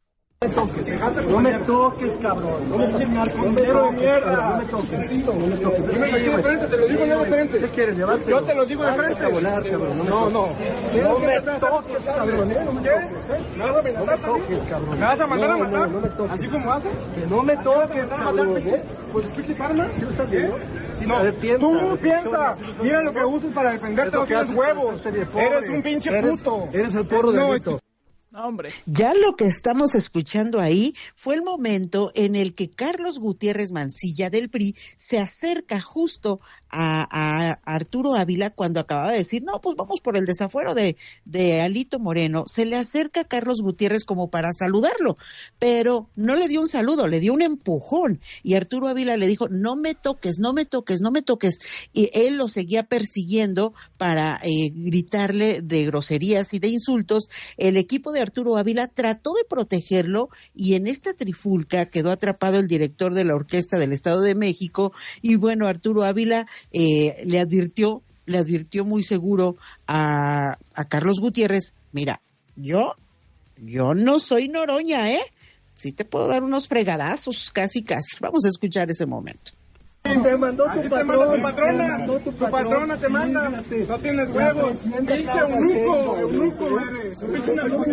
No me toques, cabrón. No me toques, narcotero de mierda. No me toques. No me toques. Yo me digo de frente, te lo digo yo de frente. ¿Qué quieres llevarte? Yo te lo digo de frente. No, no. No me toques, cabrón. No me toques. ¿Me vas a amenazar? ¿Me vas a mandar a matar? ¿Así como haces? Que no me toques, cabrón. Pues tú qué armas. ¿Sí estás viendo? No, tú piensas. Mira lo que usas para defenderte, no tienes huevos. Eres un pinche puto. Eres el porro de Alito. Hombre. Ya lo que estamos escuchando ahí fue el momento en el que Carlos Gutiérrez Mancilla del P R I se acerca justo a, a Arturo Ávila cuando acababa de decir, no, pues vamos por el desafuero de, de Alito Moreno. Se le acerca a Carlos Gutiérrez como para saludarlo, pero no le dio un saludo, le dio un empujón. Y Arturo Ávila le dijo, no me toques, no me toques, no me toques. Y él lo seguía persiguiendo para eh, gritarle de groserías y de insultos. El equipo de Arturo Ávila trató de protegerlo y en esta trifulca quedó atrapado el director de la Orquesta del Estado de México y bueno, Arturo Ávila eh, le advirtió, le advirtió muy seguro a, a Carlos Gutiérrez, mira, yo, yo no soy Noroña, ¿eh? Sí te puedo dar unos fregadazos, casi casi. Vamos a escuchar ese momento. Te mandó tu patrón, tu patrona, tu patrona te manda, no tienes huevos, pinche eunuco, eunuco eres, pinche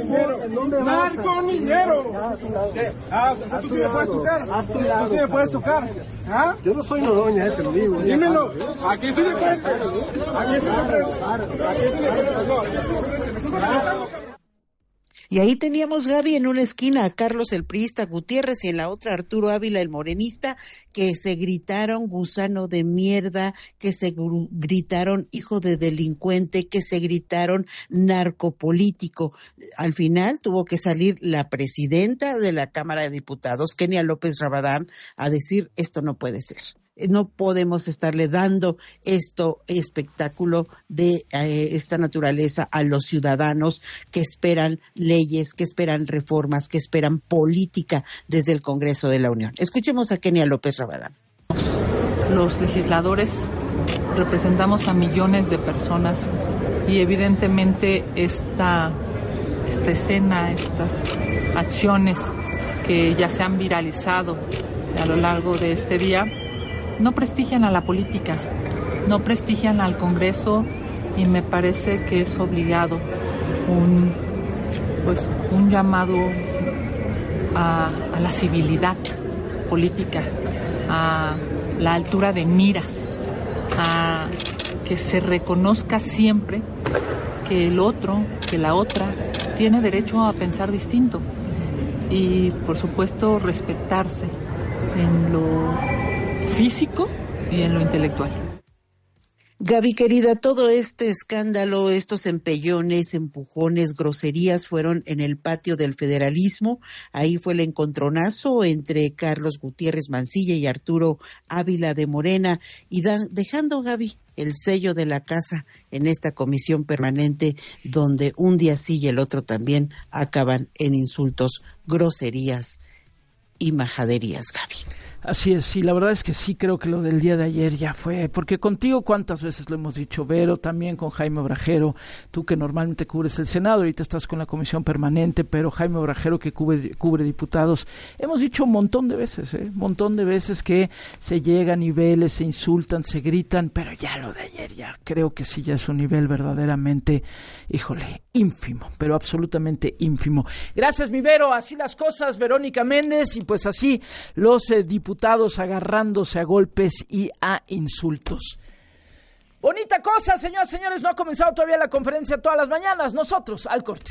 narco minero. Ah, tú sí me puedes tocar, tú sí me puedes tocar, ¿ah? Yo no soy Noroña, te lo digo. Dímelo, aquí sí me puedes, aquí sí me puedes, aquí sí me puedes. Y ahí teníamos, Gaby, en una esquina a Carlos el priista Gutiérrez y en la otra Arturo Ávila el morenista, que se gritaron gusano de mierda, que se gru- gritaron hijo de delincuente, que se gritaron narcopolítico. Al final tuvo que salir la presidenta de la Cámara de Diputados, Kenia López Rabadán, a decir esto no puede ser. No podemos estarle dando esto espectáculo de eh, esta naturaleza a los ciudadanos que esperan leyes, que esperan reformas, que esperan política desde el Congreso de la Unión. Escuchemos a Kenia López Rabadán. Los legisladores representamos a millones de personas y evidentemente esta, esta escena, estas acciones que ya se han viralizado a lo largo de este día no prestigian a la política, no prestigian al Congreso y me parece que es obligado un, pues, un llamado a, a la civilidad política, a la altura de miras, a que se reconozca siempre que el otro, que la otra, tiene derecho a pensar distinto y, por supuesto, respetarse en lo físico y en lo intelectual. Gaby, querida, todo este escándalo, estos empellones, empujones, groserías fueron en el patio del federalismo. Ahí fue el encontronazo entre Carlos Gutiérrez Mancilla y Arturo Ávila de Morena, y dan, dejando, Gaby, el sello de la casa en esta comisión permanente donde un día sí y el otro también acaban en insultos, groserías y majaderías, Gaby. Así es, sí, la verdad es que sí creo que lo del día de ayer ya fue, porque contigo cuántas veces lo hemos dicho, Vero, también con Jaime Obrajero, tú que normalmente cubres el Senado, ahorita estás con la comisión permanente, pero Jaime Obrajero que cubre, cubre diputados, hemos dicho un montón de veces, ¿eh? Un montón de veces que se llega a niveles, se insultan, se gritan, pero ya lo de ayer ya creo que sí ya es un nivel verdaderamente, híjole, ínfimo, pero absolutamente ínfimo. Gracias, mi Vero, así las cosas, Verónica Méndez, y pues así los eh, diputados diputados agarrándose a golpes y a insultos. Bonita cosa, señoras y señores, no ha comenzado todavía la conferencia todas las mañanas. Nosotros, al corte.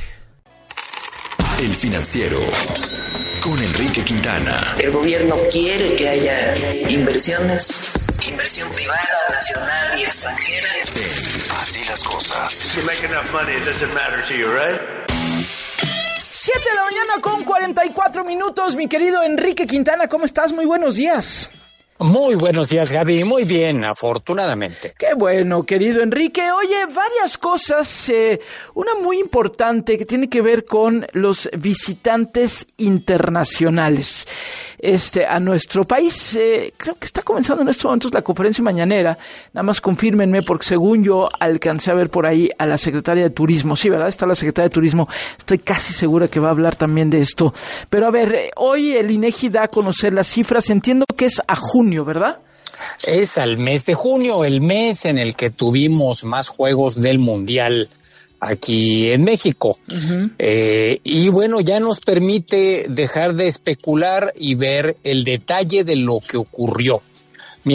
El Financiero, con Enrique Quintana. El gobierno quiere que haya inversiones, inversión privada, nacional y extranjera. Así las cosas. You make enough money, it doesn't matter to you, right? siete de la mañana con cuarenta y cuatro minutos, mi querido Enrique Quintana, ¿cómo estás? Muy buenos días. Muy buenos días, Gaby. Muy bien, afortunadamente. Qué bueno, querido Enrique. Oye, varias cosas. Eh, una muy importante que tiene que ver con los visitantes internacionales este, a nuestro país. Eh, creo que está comenzando en estos momentos la conferencia mañanera. Nada más confírmenme, porque según yo alcancé a ver por ahí a la secretaria de Turismo. Sí, ¿verdad? Está la secretaria de Turismo. Estoy casi segura que va a hablar también de esto. Pero a ver, eh, hoy el INEGI da a conocer las cifras. Entiendo que es a junio, ¿verdad? Es al mes de junio, el mes en el que tuvimos más juegos del Mundial aquí en México. Uh-huh. Eh, y bueno, ya nos permite dejar de especular y ver el detalle de lo que ocurrió. Mira,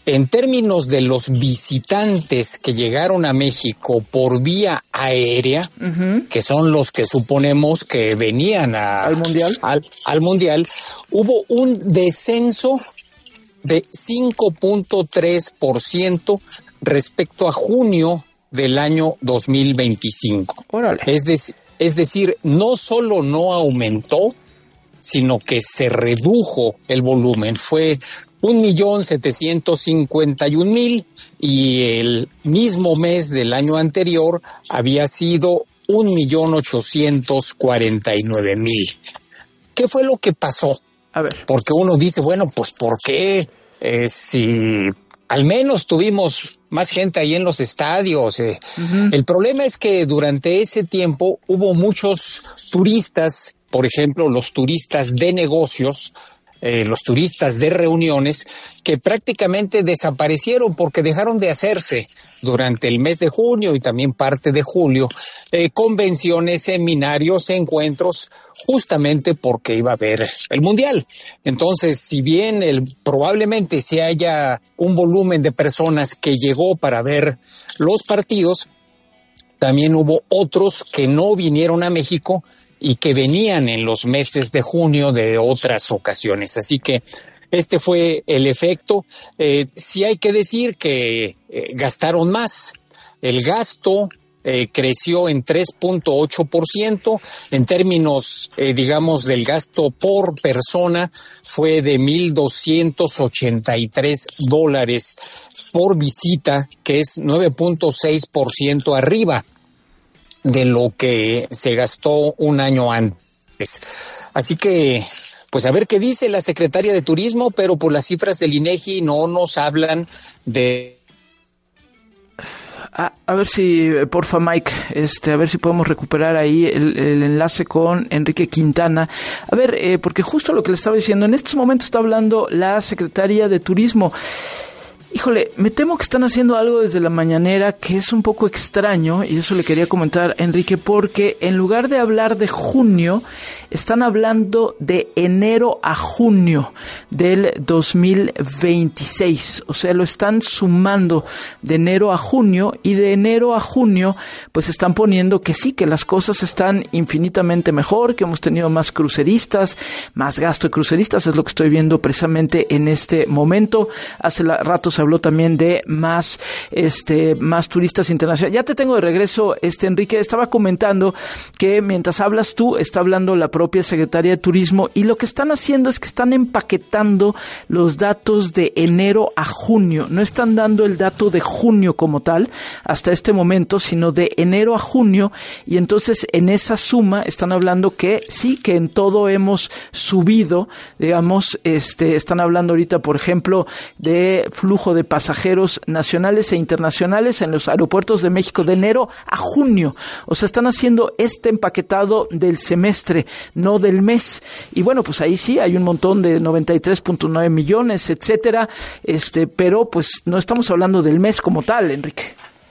en términos de los visitantes que llegaron a México por vía aérea, uh-huh. que son los que suponemos que venían a, al mundial, al, al mundial, hubo un descenso de cinco punto tres por ciento respecto a junio del año dos mil veinticinco. Órale. Es, de, es decir, no solo no aumentó, sino que se redujo el volumen. Fue un millón setecientos cincuenta y un mil y el mismo mes del año anterior había sido un millón ochocientos cuarenta y nueve mil. ¿Qué fue lo que pasó? A ver. Porque uno dice, bueno, pues ¿por qué eh, si al menos tuvimos más gente ahí en los estadios? Eh, uh-huh. El problema es que durante ese tiempo hubo muchos turistas, por ejemplo, los turistas de negocios, eh, los turistas de reuniones, que prácticamente desaparecieron porque dejaron de hacerse durante el mes de junio y también parte de julio, eh, convenciones, seminarios, encuentros, justamente porque iba a haber el Mundial. Entonces, si bien el, probablemente se haya un volumen de personas que llegó para ver los partidos, también hubo otros que no vinieron a México y que venían en los meses de junio de otras ocasiones. Así que este fue el efecto. Eh, sí hay que decir que eh, gastaron más. El gasto eh, creció en tres punto ocho por ciento. En términos, eh, digamos, del gasto por persona, fue de mil doscientos ochenta y tres dólares por visita, que es nueve punto seis por ciento arriba de lo que se gastó un año antes. Así que, pues a ver qué dice la secretaria de Turismo, pero por las cifras del INEGI no nos hablan de... A, a ver si, porfa Mike, este, a ver si podemos recuperar ahí el, el enlace con Enrique Quintana. A ver, eh, porque justo lo que le estaba diciendo, en estos momentos está hablando la secretaria de Turismo. Híjole, me temo que están haciendo algo desde la mañanera que es un poco extraño, y eso le quería comentar a Enrique, porque en lugar de hablar de junio, están hablando de enero a junio del dos mil veintiséis. O sea, lo están sumando de enero a junio, y de enero a junio pues están poniendo que sí, que las cosas están infinitamente mejor, que hemos tenido más cruceristas, más gasto de cruceristas, es lo que estoy viendo precisamente en este momento. Hace rato se habló también de más este más turistas internacionales. Ya te tengo de regreso, este Enrique. Estaba comentando que mientras hablas tú, está hablando la propia secretaria de Turismo, y lo que están haciendo es que están empaquetando los datos de enero a junio. No están dando el dato de junio como tal hasta este momento, sino de enero a junio, y entonces en esa suma están hablando que sí, que en todo hemos subido, digamos, este están hablando ahorita, por ejemplo, de flujo de pasajeros nacionales e internacionales en los aeropuertos de México de enero a junio. O sea, están haciendo este empaquetado del semestre, no del mes. Y bueno, pues ahí sí hay un montón de noventa y tres punto nueve millones, etcétera, este, pero pues no estamos hablando del mes como tal, Enrique.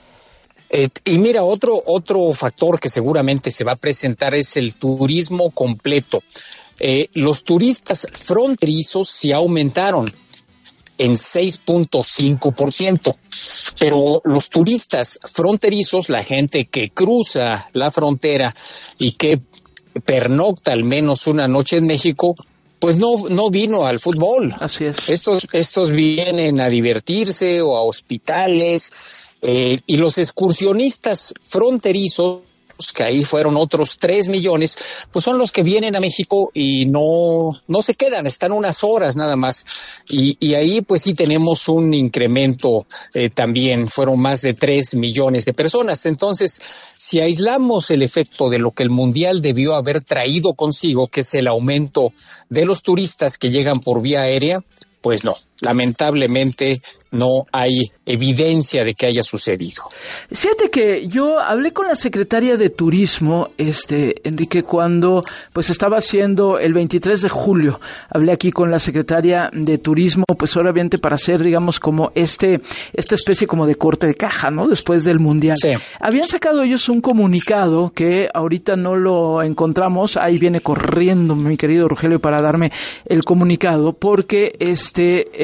Eh, y mira, otro, otro factor que seguramente se va a presentar es el turismo completo. Eh, los turistas fronterizos sí aumentaron en seis punto cinco por ciento, pero los turistas fronterizos, la gente que cruza la frontera y que pernocta al menos una noche en México, pues no, no vino al fútbol. Así es. Estos, estos vienen a divertirse o a hospitales, eh, y los excursionistas fronterizos, que ahí fueron otros tres millones, pues son los que vienen a México y no, no se quedan, están unas horas nada más. Y, y ahí pues sí tenemos un incremento eh, también, fueron más de tres millones de personas. Entonces, si aislamos el efecto de lo que el Mundial debió haber traído consigo, que es el aumento de los turistas que llegan por vía aérea, pues no, lamentablemente no hay evidencia de que haya sucedido. Fíjate que yo hablé con la secretaria de Turismo, este Enrique, cuando pues estaba haciendo el veintitrés de julio. Hablé aquí con la secretaria de Turismo, pues obviamente para hacer, digamos, como este esta especie como de corte de caja, ¿no? Después del Mundial. Sí. Habían sacado ellos un comunicado que ahorita no lo encontramos. Ahí viene corriendo mi querido Rogelio para darme el comunicado, porque este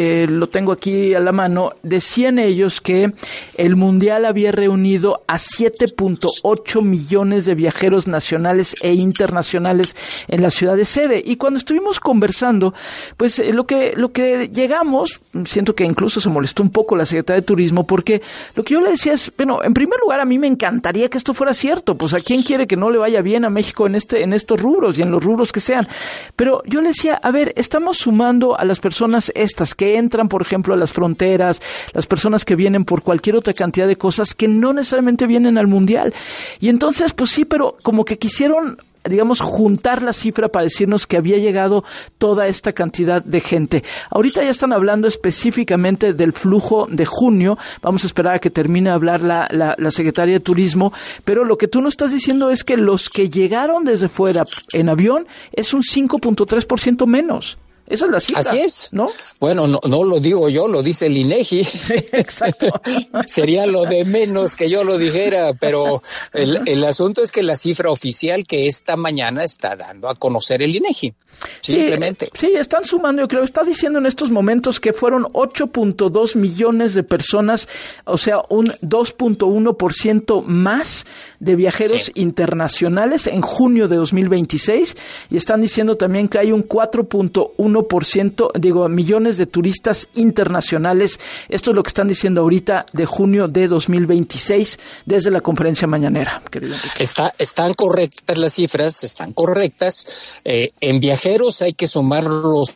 eh, lo tengo aquí a la mano, decían ellos que el Mundial había reunido a siete punto ocho millones de viajeros nacionales e internacionales en la ciudad de sede. Y cuando estuvimos conversando, pues eh, lo que lo que llegamos, siento que incluso se molestó un poco la Secretaría de Turismo, porque lo que yo le decía es, bueno, en primer lugar, a mí me encantaría que esto fuera cierto, pues a quién quiere que no le vaya bien a México en este en estos rubros y en los rubros que sean. Pero yo le decía, a ver, estamos sumando a las personas estas que entran, por ejemplo, a las fronteras, las personas que vienen por cualquier otra cantidad de cosas que no necesariamente vienen al Mundial. Y entonces, pues sí, pero como que quisieron, digamos, juntar la cifra para decirnos que había llegado toda esta cantidad de gente. Ahorita ya están hablando específicamente del flujo de junio. Vamos a esperar a que termine de hablar la, la, la Secretaría de Turismo, pero lo que tú nos estás diciendo es que los que llegaron desde fuera en avión es un cinco punto tres por ciento menos. Esa es la cifra. Así es, ¿no? Bueno, no, no lo digo yo, lo dice el INEGI. Sí, exacto. Sería lo de menos que yo lo dijera, pero el, el asunto es que la cifra oficial que esta mañana está dando a conocer el INEGI. Simplemente. Sí, sí, están sumando, yo creo, está diciendo en estos momentos que fueron ocho punto dos millones de personas, o sea, un dos punto uno por ciento más de viajeros sí. internacionales en junio de dos mil veintiséis, y están diciendo también que hay un cuatro punto uno por ciento, digo, millones de turistas internacionales. Esto es lo que están diciendo ahorita de junio de dos mil veintiséis desde la conferencia mañanera, querido Enrique. Está, están correctas las cifras, están correctas. Eh, en viajeros hay que sumar los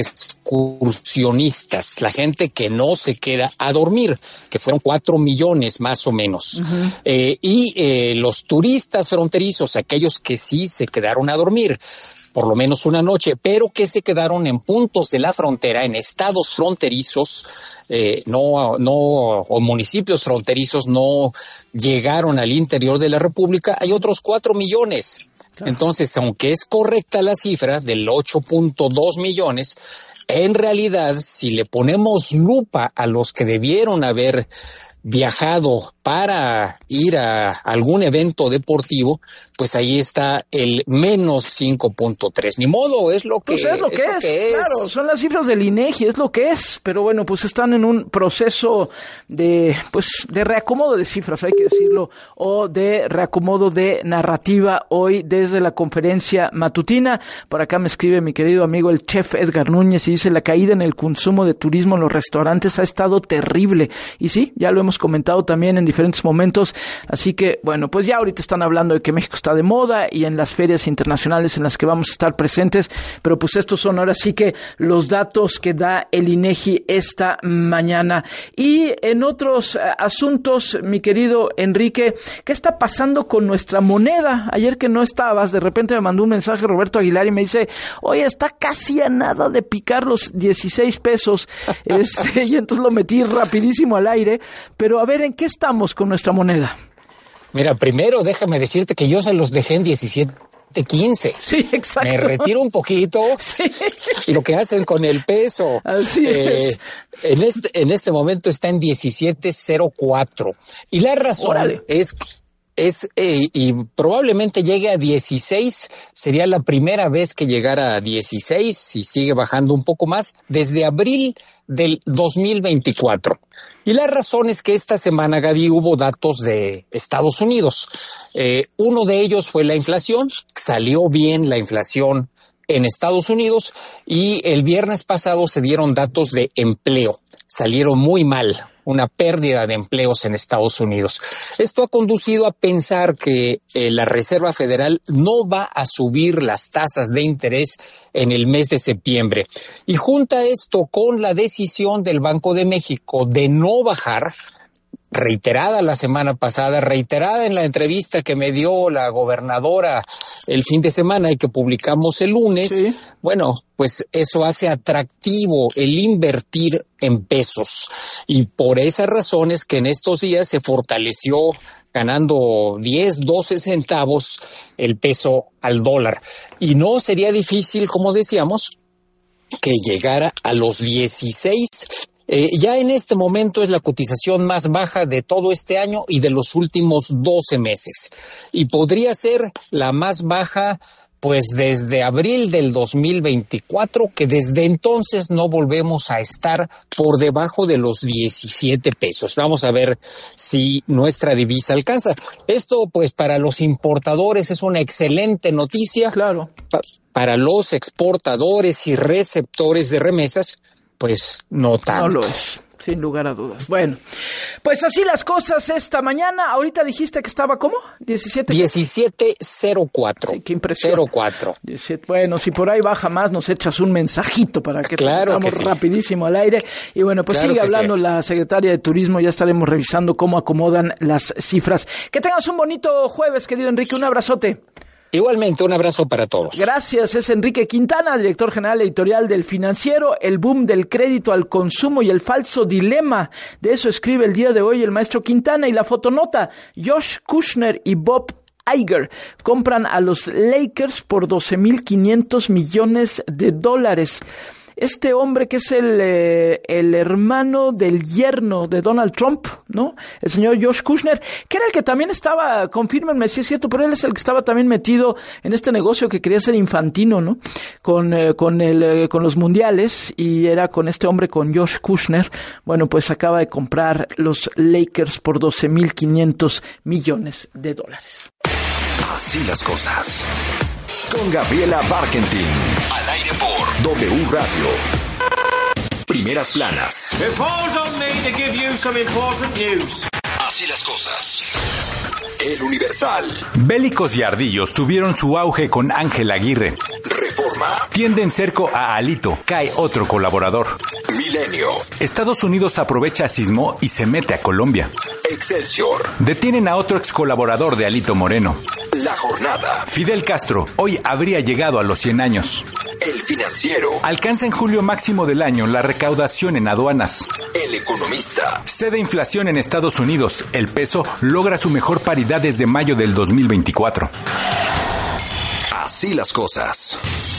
excursionistas, la gente que no se queda a dormir, que fueron cuatro millones más o menos. Uh-huh. Eh, y eh, los turistas fronterizos, aquellos que sí se quedaron a dormir, por lo menos una noche, pero que se quedaron en puntos de la frontera, en estados fronterizos, eh, no, no, o municipios fronterizos, no llegaron al interior de la República, hay otros cuatro millones. Claro. Entonces, aunque es correcta la cifra del ocho punto dos millones, en realidad, si le ponemos lupa a los que debieron haber viajado para ir a algún evento deportivo, pues ahí está el menos cinco punto tres. Ni modo, es lo que, pues es, lo, es, que es. lo que es. Claro, son las cifras del INEGI, es lo que es. Pero bueno, pues están en un proceso de, pues, de reacomodo de cifras, hay que decirlo, o de reacomodo de narrativa hoy desde la conferencia matutina. Por acá me escribe mi querido amigo el chef Edgar Núñez y dice: la caída en el consumo de turismo en los restaurantes ha estado terrible. Y sí, ya lo hemos comentado también en diferentes momentos, así que bueno, pues ya ahorita están hablando de que México está de moda y en las ferias internacionales en las que vamos a estar presentes, pero pues estos son ahora sí que los datos que da el INEGI esta mañana. Y en otros uh, asuntos, mi querido Enrique, ¿qué está pasando con nuestra moneda? Ayer que no estabas, de repente me mandó un mensaje Roberto Aguilar y me dice: oye, está casi a nada de picar los dieciséis pesos, este, y entonces lo metí rapidísimo al aire. Pero a ver, ¿en qué estamos con nuestra moneda? Mira, primero déjame decirte que yo se los dejé en diecisiete quince. Sí, exacto. Me retiro un poquito. Sí. Y lo que hacen con el peso. Así eh, es. En este, en este momento está en diecisiete cero cuatro. Y la razón Órale. es es eh, y probablemente llegue a dieciséis, sería la primera vez que llegara a dieciséis y sigue bajando un poco más desde abril del dos mil veinticuatro. Y la razón es que esta semana, Gaby, hubo datos de Estados Unidos. Eh, uno de ellos fue la inflación. Salió bien la inflación en Estados Unidos, y el viernes pasado se dieron datos de empleo. Salieron muy mal, una pérdida de empleos en Estados Unidos. Esto ha conducido a pensar que eh, la Reserva Federal no va a subir las tasas de interés en el mes de septiembre. Y junta esto con la decisión del Banco de México de no bajar, reiterada la semana pasada, reiterada en la entrevista que me dio la gobernadora el fin de semana y que publicamos el lunes. Sí. Bueno, pues eso hace atractivo el invertir en pesos, y por esas razones que en estos días se fortaleció ganando diez, doce centavos el peso al dólar. Y no sería difícil, como decíamos, que llegara a los dieciséis. Eh, ya en este momento es la cotización más baja de todo este año y de los últimos doce meses. Y podría ser la más baja pues desde abril del dos mil veinticuatro, que desde entonces no volvemos a estar por debajo de los diecisiete pesos. Vamos a ver si nuestra divisa alcanza. Esto, pues, para los importadores es una excelente noticia. Claro. Pa- para los exportadores y receptores de remesas, pues, no tanto. No lo es. Sin lugar a dudas. Bueno, pues así las cosas esta mañana. Ahorita dijiste que estaba, ¿cómo? diecisiete. diecisiete cero cuatro. Sí, qué impresión. cero cuatro. diecisiete. Bueno, si por ahí baja más, nos echas un mensajito para que claro estamos sí. rapidísimo al aire. Y bueno, pues claro sigue hablando sí. la secretaria de Turismo. Ya estaremos revisando cómo acomodan las cifras. Que tengas un bonito jueves, querido Enrique. Un abrazote. Igualmente, un abrazo para todos. Gracias, es Enrique Quintana, director general editorial del Financiero. El boom del crédito al consumo y el falso dilema. De eso escribe el día de hoy el maestro Quintana. Y la fotonota, Josh Kushner y Bob Iger compran a los Lakers por doce mil quinientos millones de dólares. Este hombre que es el, eh, el hermano del yerno de Donald Trump, ¿no? El señor Josh Kushner, que era el que también estaba, confírmenme si es cierto, pero él es el que estaba también metido en este negocio que quería ser Infantino, ¿no? Con, eh, con, el, eh, con los mundiales, y era con este hombre, con Josh Kushner. Bueno, pues acaba de comprar los Lakers por doce mil quinientos millones de dólares. Así las cosas. Con Gabriela Barkentin. Al aire por W Radio. Primeras planas. It falls on me to give you some important news. Así las cosas. El Universal. Bélicos y ardillos tuvieron su auge con Ángel Aguirre. Reforma. Tienden cerco a Alito. Cae otro colaborador. Milenio. Estados Unidos aprovecha sismo y se mete a Colombia. Excelsior. Detienen a otro ex colaborador de Alito Moreno. La Jornada. Fidel Castro hoy habría llegado a los cien años. El Financiero. Alcanza en julio máximo del año la recaudación en aduanas. El Economista. Cede inflación en Estados Unidos. El peso logra su mejor paridad desde mayo del dos mil veinticuatro. Así las cosas.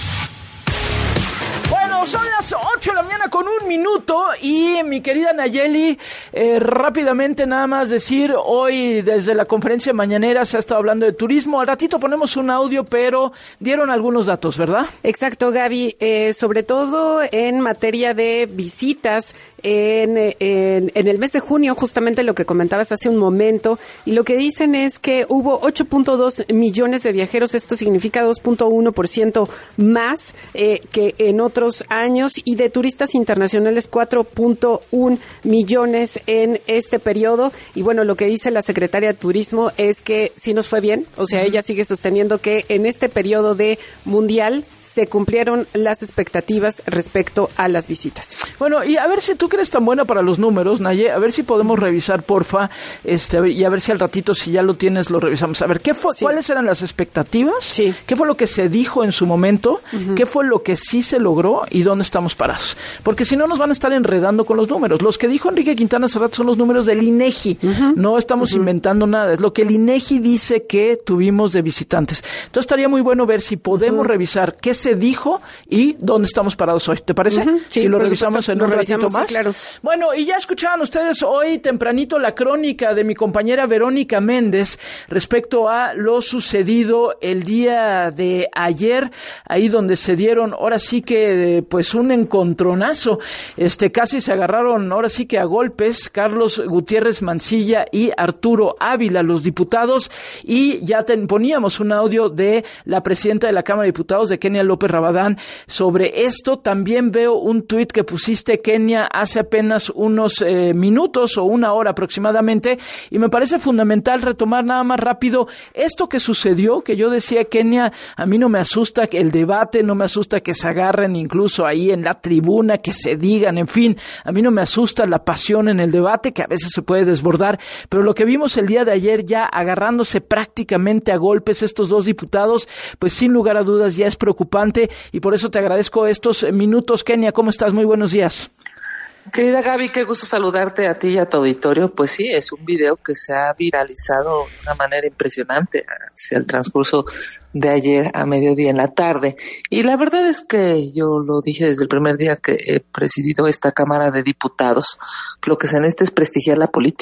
Bueno, son las ocho de la mañana con un minuto y mi querida Nayeli, eh, rápidamente nada más decir, hoy desde la conferencia mañanera se ha estado hablando de turismo. Al ratito ponemos un audio, pero dieron algunos datos, ¿verdad? Exacto, Gaby, eh, sobre todo en materia de visitas en, en, en el mes de junio, justamente lo que comentabas hace un momento, y lo que dicen es que hubo ocho punto dos millones de viajeros, esto significa dos punto uno por ciento más eh, que en otros años, y de turistas internacionales cuatro punto uno millones en este periodo. Y bueno, lo que dice la secretaria de Turismo es que sí nos fue bien, o sea, ella sigue sosteniendo que en este periodo de mundial se cumplieron las expectativas respecto a las visitas. Bueno, y a ver si tú que eres tan buena para los números, Naye, a ver si podemos revisar, porfa, este, y a ver si al ratito, si ya lo tienes, lo revisamos. A ver, ¿qué fue, sí. ¿cuáles eran las expectativas? Sí. ¿Qué fue lo que se dijo en su momento? Uh-huh. ¿Qué fue lo que sí se logró? ¿Y dónde estamos parados? Porque si no nos van a estar enredando con los números. Los que dijo Enrique Quintana hace rato son los números del INEGI. Uh-huh. No estamos uh-huh. inventando nada. Es lo que el INEGI dice que tuvimos de visitantes. Entonces estaría muy bueno ver si podemos uh-huh. revisar qué se dijo y dónde estamos parados hoy. ¿Te parece? Uh-huh. Sí, si lo revisamos en un ratito más. Sí, claro. Bueno, y ya escuchaban ustedes hoy tempranito la crónica de mi compañera Verónica Méndez respecto a lo sucedido el día de ayer, ahí donde se dieron, ahora sí que, pues un encontronazo, este, casi se agarraron, ahora sí que a golpes, Carlos Gutiérrez Mancilla y Arturo Ávila, los diputados, y ya ten, poníamos un audio de la presidenta de la Cámara de Diputados, de Kenia López Rabadán, sobre esto. También veo un tuit que pusiste, Kenia, hace apenas unos eh, minutos o una hora aproximadamente, y me parece fundamental retomar nada más rápido esto que sucedió, que yo decía, Kenia, a mí no me asusta el debate, no me asusta que se agarren incluso ahí en la tribuna, que se digan, en fin, a mí no me asusta la pasión en el debate, que a veces se puede desbordar, pero lo que vimos el día de ayer ya agarrándose prácticamente a golpes estos dos diputados, pues sin lugar a dudas ya es preocupante, y por eso te agradezco estos minutos. Kenia, ¿cómo estás? Muy buenos días. Querida Gaby, qué gusto saludarte a ti y a tu auditorio. Pues sí, es un video que se ha viralizado de una manera impresionante hacia el transcurso de ayer a mediodía en la tarde. Y la verdad es que yo lo dije desde el primer día que he presidido esta Cámara de Diputados, lo que se necesita es prestigiar la política.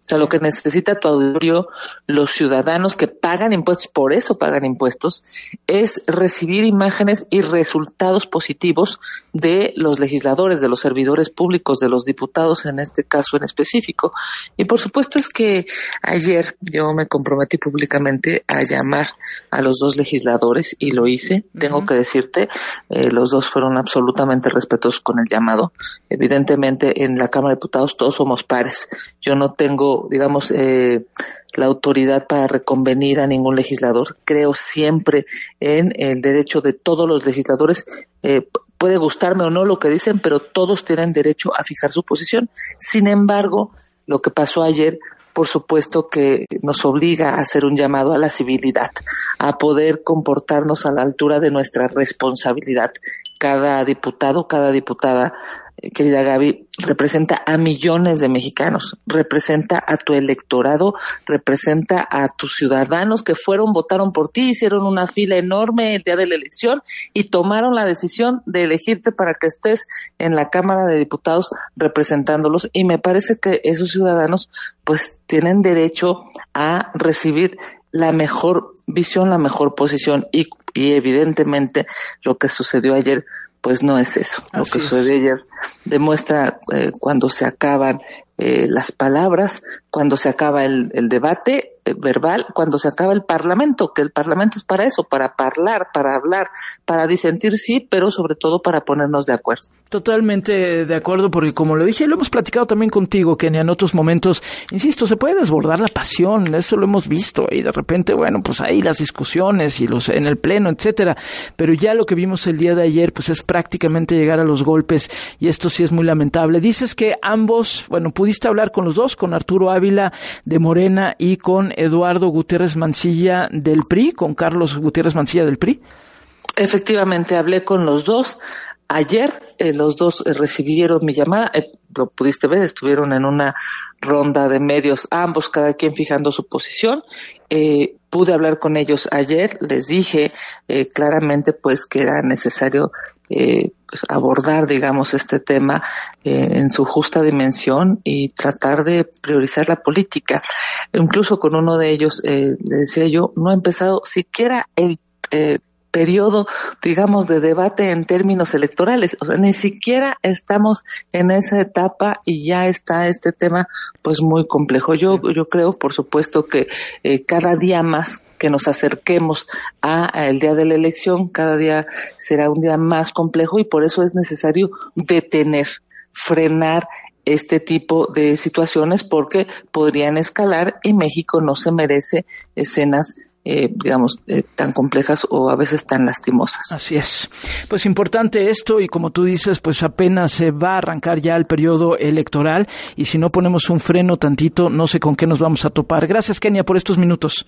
O sea, lo que necesita tu auditorio, los ciudadanos que pagan impuestos, por eso pagan impuestos, es recibir imágenes y resultados positivos de los legisladores, de los servidores públicos, de los diputados en este caso en específico. Y por supuesto es que ayer yo me comprometí públicamente a llamar a los dos legisladores y lo hice. Uh-huh. Tengo que decirte, eh, los dos fueron absolutamente respetuosos con el llamado. Evidentemente en la Cámara de Diputados todos somos pares. Yo no tengo digamos, eh, la autoridad para reconvenir a ningún legislador. Creo siempre en el derecho de todos los legisladores. Eh, puede gustarme o no lo que dicen, pero todos tienen derecho a fijar su posición. Sin embargo, lo que pasó ayer, por supuesto que nos obliga a hacer un llamado a la civilidad, a poder comportarnos a la altura de nuestra responsabilidad. Cada diputado, cada diputada, querida Gaby, representa a millones de mexicanos, representa a tu electorado, representa a tus ciudadanos que fueron, votaron por ti, hicieron una fila enorme el día de la elección y tomaron la decisión de elegirte para que estés en la Cámara de Diputados representándolos, y me parece que esos ciudadanos pues tienen derecho a recibir la mejor visión, la mejor posición, y, y evidentemente lo que sucedió ayer pues no es eso. Lo que sucedió ayer demuestra eh, cuando se acaban eh, las palabras, cuando se acaba el, el debate eh, verbal, cuando se acaba el Parlamento, que el Parlamento es para eso, para hablar, para hablar, para disentir, sí, pero sobre todo para ponernos de acuerdo. Totalmente de acuerdo, porque como lo dije, lo hemos platicado también contigo, Kenia, en otros momentos, insisto, se puede desbordar la pasión, eso lo hemos visto, y de repente, bueno, pues ahí las discusiones y los en el pleno, etcétera, pero ya lo que vimos el día de ayer, pues es prácticamente llegar a los golpes, y esto sí es muy lamentable. Dices que ambos, bueno, pudiste hablar con los dos, con Arturo Ávila de Morena y con Eduardo Gutiérrez Mancilla del P R I, con Carlos Gutiérrez Mancilla del P R I. Efectivamente, hablé con los dos. Ayer eh, los dos eh, recibieron mi llamada, eh, lo pudiste ver, estuvieron en una ronda de medios, ambos, cada quien fijando su posición. Eh, pude hablar con ellos ayer, les dije eh, claramente pues que era necesario eh, pues, abordar, digamos, este tema eh, en su justa dimensión y tratar de priorizar la política. Incluso con uno de ellos eh, le decía yo, no ha empezado siquiera el eh, periodo, digamos, de debate en términos electorales. O sea, ni siquiera estamos en esa etapa y ya está este tema pues muy complejo. Yo, yo creo, por supuesto, que eh, cada día más que nos acerquemos a, a el día de la elección, cada día será un día más complejo, y por eso es necesario detener, frenar este tipo de situaciones, porque podrían escalar y México no se merece escenas Eh, digamos, eh, tan complejas o a veces tan lastimosas. Así es. Pues importante esto, y como tú dices, pues apenas se va a arrancar ya el periodo electoral, y si no ponemos un freno tantito, no sé con qué nos vamos a topar. Gracias, Kenia, por estos minutos.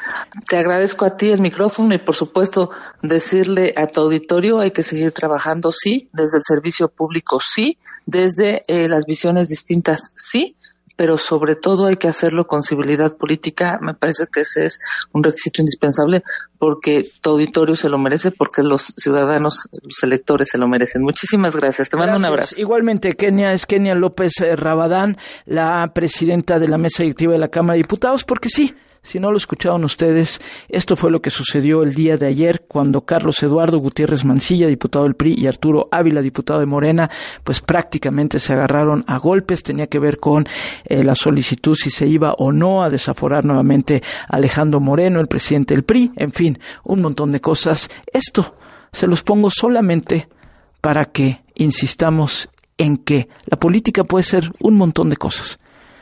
Te agradezco a ti el micrófono y, por supuesto, decirle a tu auditorio, hay que seguir trabajando, sí, desde el servicio público, sí, desde eh, las visiones distintas, sí, pero sobre todo hay que hacerlo con civilidad política. Me parece que ese es un requisito indispensable, porque tu auditorio se lo merece, porque los ciudadanos, los electores se lo merecen. Muchísimas gracias. Te mando Gracias. un abrazo. Igualmente, Kenia, es Kenia López Rabadán, la presidenta de la mesa directiva de la Cámara de Diputados, porque sí, si no lo escucharon ustedes, esto fue lo que sucedió el día de ayer, cuando Carlos Eduardo Gutiérrez Mancilla, diputado del P R I, y Arturo Ávila, diputado de Morena, pues prácticamente se agarraron a golpes. Tenía que ver con eh, la solicitud si se iba o no a desaforar nuevamente a Alejandro Moreno, el presidente del P R I, en fin, un montón de cosas. Esto se los pongo solamente para que insistamos en que la política puede ser un montón de cosas.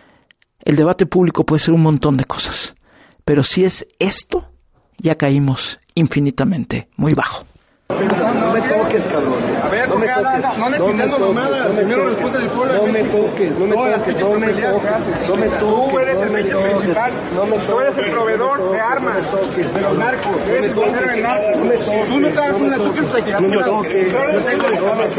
El debate público puede ser un montón de cosas. Pero si es esto, ya caímos infinitamente muy bajo. No me toques, cabrón. A ver, no me toques. No me quitando mamadas. Primero respuesta del pueblo. No me toques, no me toques, no me toques. No me toques. Tú eres el principal. No me toques. Tú eres el proveedor de armas de los narcos. Eres el proveedor de narcos. Tú no te hagas una toques aquí. No me toques. No me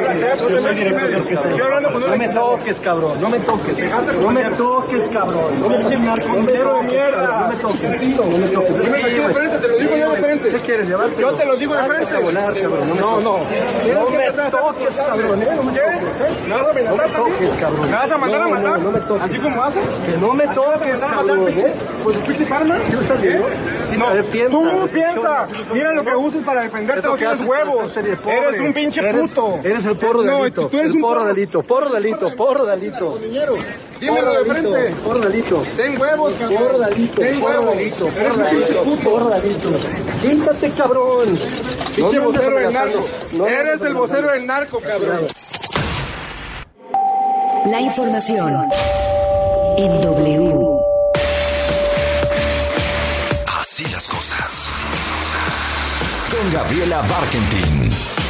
toques. Yo hablando con no me toques, cabrón. No me toques. No me toques, cabrón. No me toques, narco. No me toques. No me toques. No me toques. Te lo digo yo de frente. ¿Qué quieres llevarte? Yo te lo digo de frente. volar, cabrón. No, no. No me toques, cabrón. No me toques, ¿eh? No me toques, cabrón. ¿Me vas a mandar a matar? No me toques. ¿Así como haces? Que no me toques, cabrón, ¿eh? Pues tú te armas. ¿Sí lo estás viendo? Si no, tú piensas. Mira lo que usas para defenderte, no tienes huevos. Eres un pinche puto. Eres el porro delito. Tú eres un porro delito. Porro delito. Porro delito. Dímelo de frente. Porro delito. Ten huevos, cabrón. Porro delito. Ten huevos. Porro delito. Porro delito. Quítate, cabrón. Pinche vocero del narco. Eres el vocero del narco, cabrón. La información en W. Así las cosas. Con Gabriela Barkentin.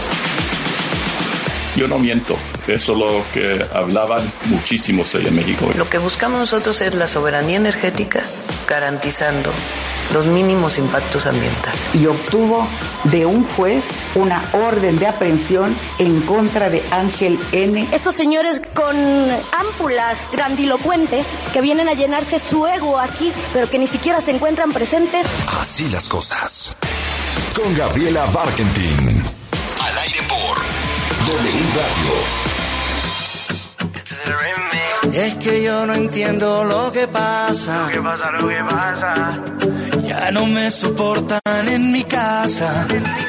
Yo no miento, eso es lo que hablaban muchísimos ahí en México. Lo que buscamos nosotros es la soberanía energética, garantizando los mínimos impactos ambientales. Y obtuvo de un juez una orden de aprehensión en contra de Ansel N. Estos señores con ámpulas grandilocuentes que vienen a llenarse su ego aquí, pero que ni siquiera se encuentran presentes. Así las cosas. Con Gabriela Barkentin. Al aire por W Radio. Es que yo no entiendo lo que pasa. Lo que pasa, lo que pasa. Ya no me soportan en mi casa.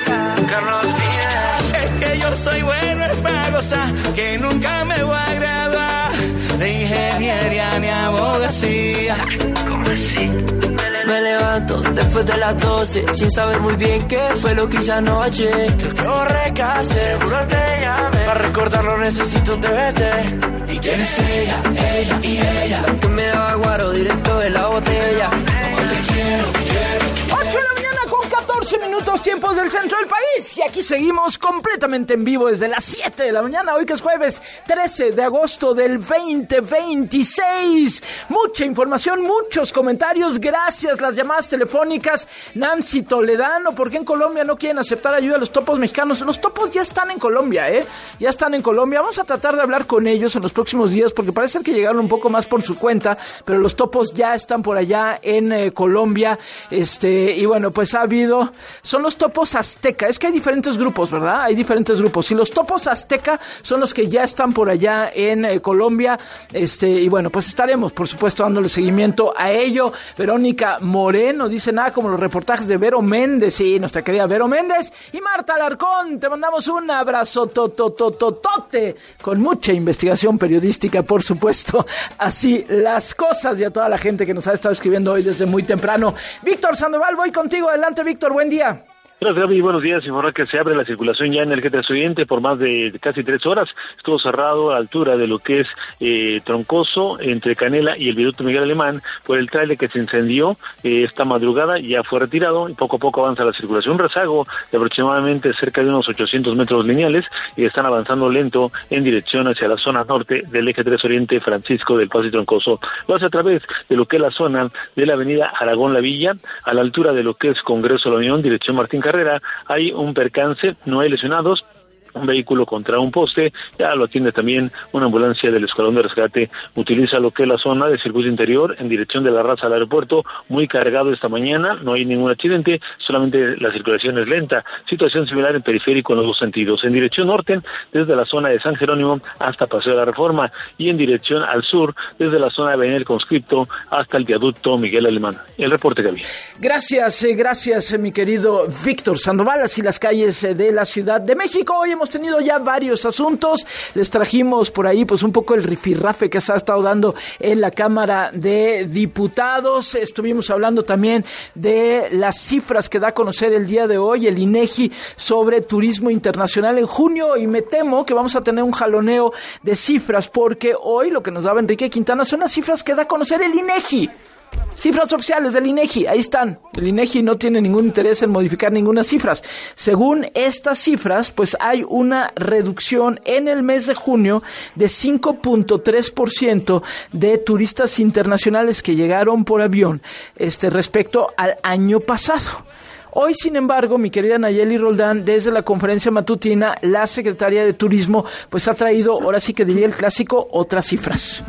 Carlos Díaz. Es que yo soy bueno en gozar, que nunca me voy a graduar de ingeniería ni abogacía. ¿Cómo así? Me levanto después de las doce sin saber muy bien qué fue lo que hice anoche. Creo que borré casi, seguro te llamé. Para recordarlo necesito un D V D. ¿Y quién es ella? Ella y ella. La que me daba guaro directo de la botella. Como te quiero, quiero. ocho de la mañana con catorce minutos, tiempos del centro del país. Y aquí seguimos completamente en vivo desde las siete de la mañana, hoy que es jueves trece de agosto del veinte veintiséis. Mucha información, muchos comentarios, gracias, las llamadas telefónicas. Nancy Toledano, ¿por qué en Colombia no quieren aceptar ayuda a los topos mexicanos? Los topos ya están en Colombia, ¿eh? Ya están en Colombia. Vamos a tratar de hablar con ellos en los próximos días, porque parece que llegaron un poco más por su cuenta, pero los topos ya están por allá en eh, Colombia. Este, y bueno, pues ha habido, son los topos azteca, es que hay diferentes grupos, ¿verdad? Hay diferentes grupos, y los topos azteca son los que ya están por allá en eh, Colombia, este, y bueno, pues estaremos, por supuesto, dándole seguimiento a ello. Verónica Moreno dice nada como los reportajes de Vero Méndez, sí, nuestra querida Vero Méndez, y Marta Alarcón, te mandamos un abrazo tototototote, con mucha investigación periodística, por supuesto, así las cosas, y a toda la gente que nos ha estado escribiendo hoy desde muy temprano. Víctor Sandoval, voy contigo, adelante Víctor, buen día. Gracias, Gaby. Buenos días. Informar que se abre la circulación ya en el G T Oriente por más de casi tres horas. Estuvo cerrado a la altura de lo que es eh, Troncoso, entre Canela y el viaducto Miguel Alemán, por el tráiler que se incendió eh, esta madrugada. Ya fue retirado y poco a poco avanza la circulación. Un rezago de aproximadamente cerca de unos ochocientos metros lineales y están avanzando lento en dirección hacia la zona norte del eje tres Oriente Francisco del Paso y Troncoso. Lo hace a través de lo que es la zona de la avenida Aragón La Villa, a la altura de lo que es Congreso de la Unión, dirección Martín Carrera. Hay un percance, no hay lesionados. Un vehículo contra un poste, ya lo atiende también una ambulancia del Escuadrón de Rescate. Utiliza lo que es la zona de circuito interior en dirección de La Raza al aeropuerto, muy cargado esta mañana, no hay ningún accidente, solamente la circulación es lenta. Situación similar en periférico en los dos sentidos. En dirección norte, desde la zona de San Jerónimo hasta Paseo de la Reforma, y en dirección al sur, desde la zona de Avenida El Conscripto hasta el viaducto Miguel Alemán. El reporte, Gaby. Gracias, eh, gracias, eh, mi querido Víctor Sandoval. Así las calles eh, de la Ciudad de México. Hoy hemos tenido ya varios asuntos, les trajimos por ahí pues un poco el rifirrafe que se ha estado dando en la Cámara de Diputados. Estuvimos hablando también de las cifras que da a conocer el día de hoy el INEGI sobre turismo internacional en junio, y me temo que vamos a tener un jaloneo de cifras, porque hoy lo que nos daba Enrique Quintana son las cifras que da a conocer el INEGI. Cifras oficiales del INEGI, ahí están. El INEGI no tiene ningún interés en modificar ninguna cifras. Según estas cifras, pues hay una reducción en el mes de junio de cinco punto tres por ciento de turistas internacionales que llegaron por avión, este, respecto al año pasado. Hoy, sin embargo, mi querida Nayeli Roldán, desde la conferencia matutina, la secretaria de Turismo, pues ha traído, ahora sí que diría el clásico, otras cifras.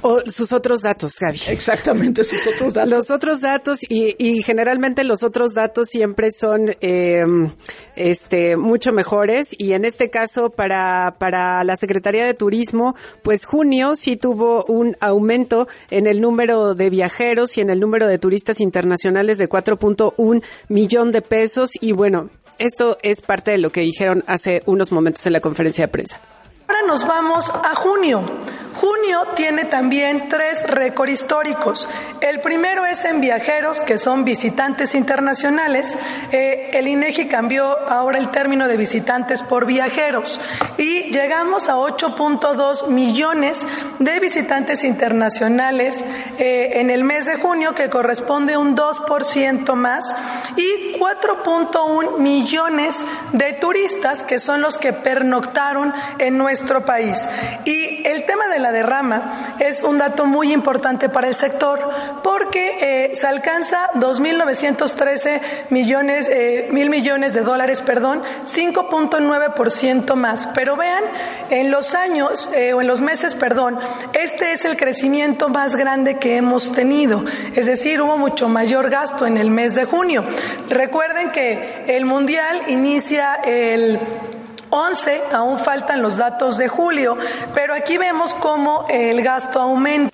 O sus otros datos, Gaby. Exactamente, sus otros datos. Los otros datos y, y generalmente los otros datos siempre son eh, este mucho mejores y en este caso para para la Secretaría de Turismo, pues junio sí tuvo un aumento en el número de viajeros y en el número de turistas internacionales de cuatro punto uno millón de pesos y bueno, esto es parte de lo que dijeron hace unos momentos en la conferencia de prensa. Ahora nos vamos a junio. Junio tiene también tres récords históricos. El primero es en viajeros, que son visitantes internacionales. Eh, el INEGI cambió ahora el término de visitantes por viajeros y llegamos a ocho punto dos millones de visitantes internacionales eh, en el mes de junio, que corresponde a un dos por ciento más, y cuatro punto uno millones de turistas, que son los que pernoctaron en nuestro país. Y el tema de la derrama es un dato muy importante para el sector porque eh, se alcanza dos mil novecientos trece millones, eh, mil millones de dólares, perdón, cinco punto nueve por ciento más. Pero vean, en los años eh, o en los meses, perdón, este es el crecimiento más grande que hemos tenido. Es decir, hubo mucho mayor gasto en el mes de junio. Recuerden que el Mundial inicia el once, aún faltan los datos de julio, pero aquí vemos cómo el gasto aumenta.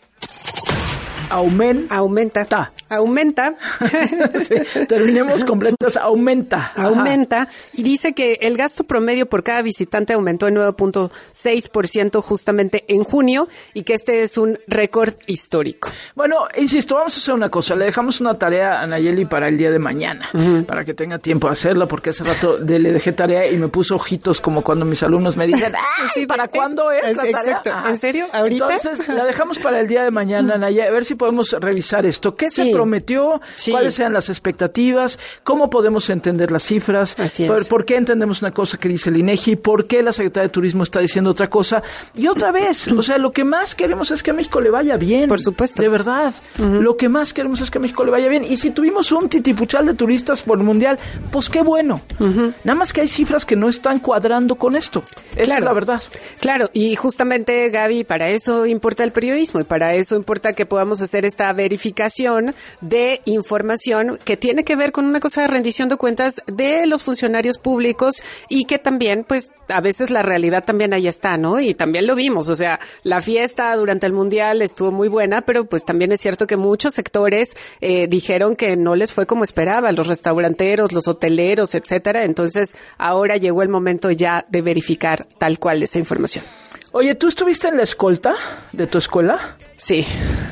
Aumenta. Aumenta. Aumenta. Sí, terminemos completos. Aumenta. Aumenta. Ajá. Y dice que el gasto promedio por cada visitante aumentó en nueve punto seis por ciento justamente en junio y que este es un récord histórico. Bueno, insisto, vamos a hacer una cosa. Le dejamos una tarea a Nayeli para el día de mañana, uh-huh. para que tenga tiempo de hacerla, porque hace rato de, le dejé tarea y me puso ojitos como cuando mis alumnos me dicen, ¡ay! Sí, ¿para cuándo es la tarea? Exacto. Ajá. ¿En serio? ¿Ahorita? Entonces, la dejamos para el día de mañana, Nayeli, a ver si podemos revisar esto. ¿Qué sí. se prometió? Sí. ¿Cuáles sean las expectativas? ¿Cómo podemos entender las cifras? Así es. ¿Por, ¿Por qué entendemos una cosa que dice el INEGI? ¿Por qué la Secretaría de Turismo está diciendo otra cosa? Y otra vez, o sea, lo que más queremos es que a México le vaya bien. Por supuesto. De verdad. Uh-huh. Lo que más queremos es que a México le vaya bien. Y si tuvimos un titipuchal de turistas por el Mundial, pues qué bueno. Uh-huh. Nada más que hay cifras que no están cuadrando con esto. Esa claro. es la verdad. Claro, y justamente, Gaby, para eso importa el periodismo y para eso importa que podamos hacer esta verificación de información que tiene que ver con una cosa de rendición de cuentas de los funcionarios públicos y que también, pues, a veces la realidad también ahí está, ¿no? Y también lo vimos, o sea, la fiesta durante el Mundial estuvo muy buena, pero pues también es cierto que muchos sectores eh, dijeron que no les fue como esperaban, los restauranteros, los hoteleros, etcétera. Entonces, ahora llegó el momento ya de verificar tal cual esa información. Oye, ¿tú estuviste en la escolta de tu escuela? Sí.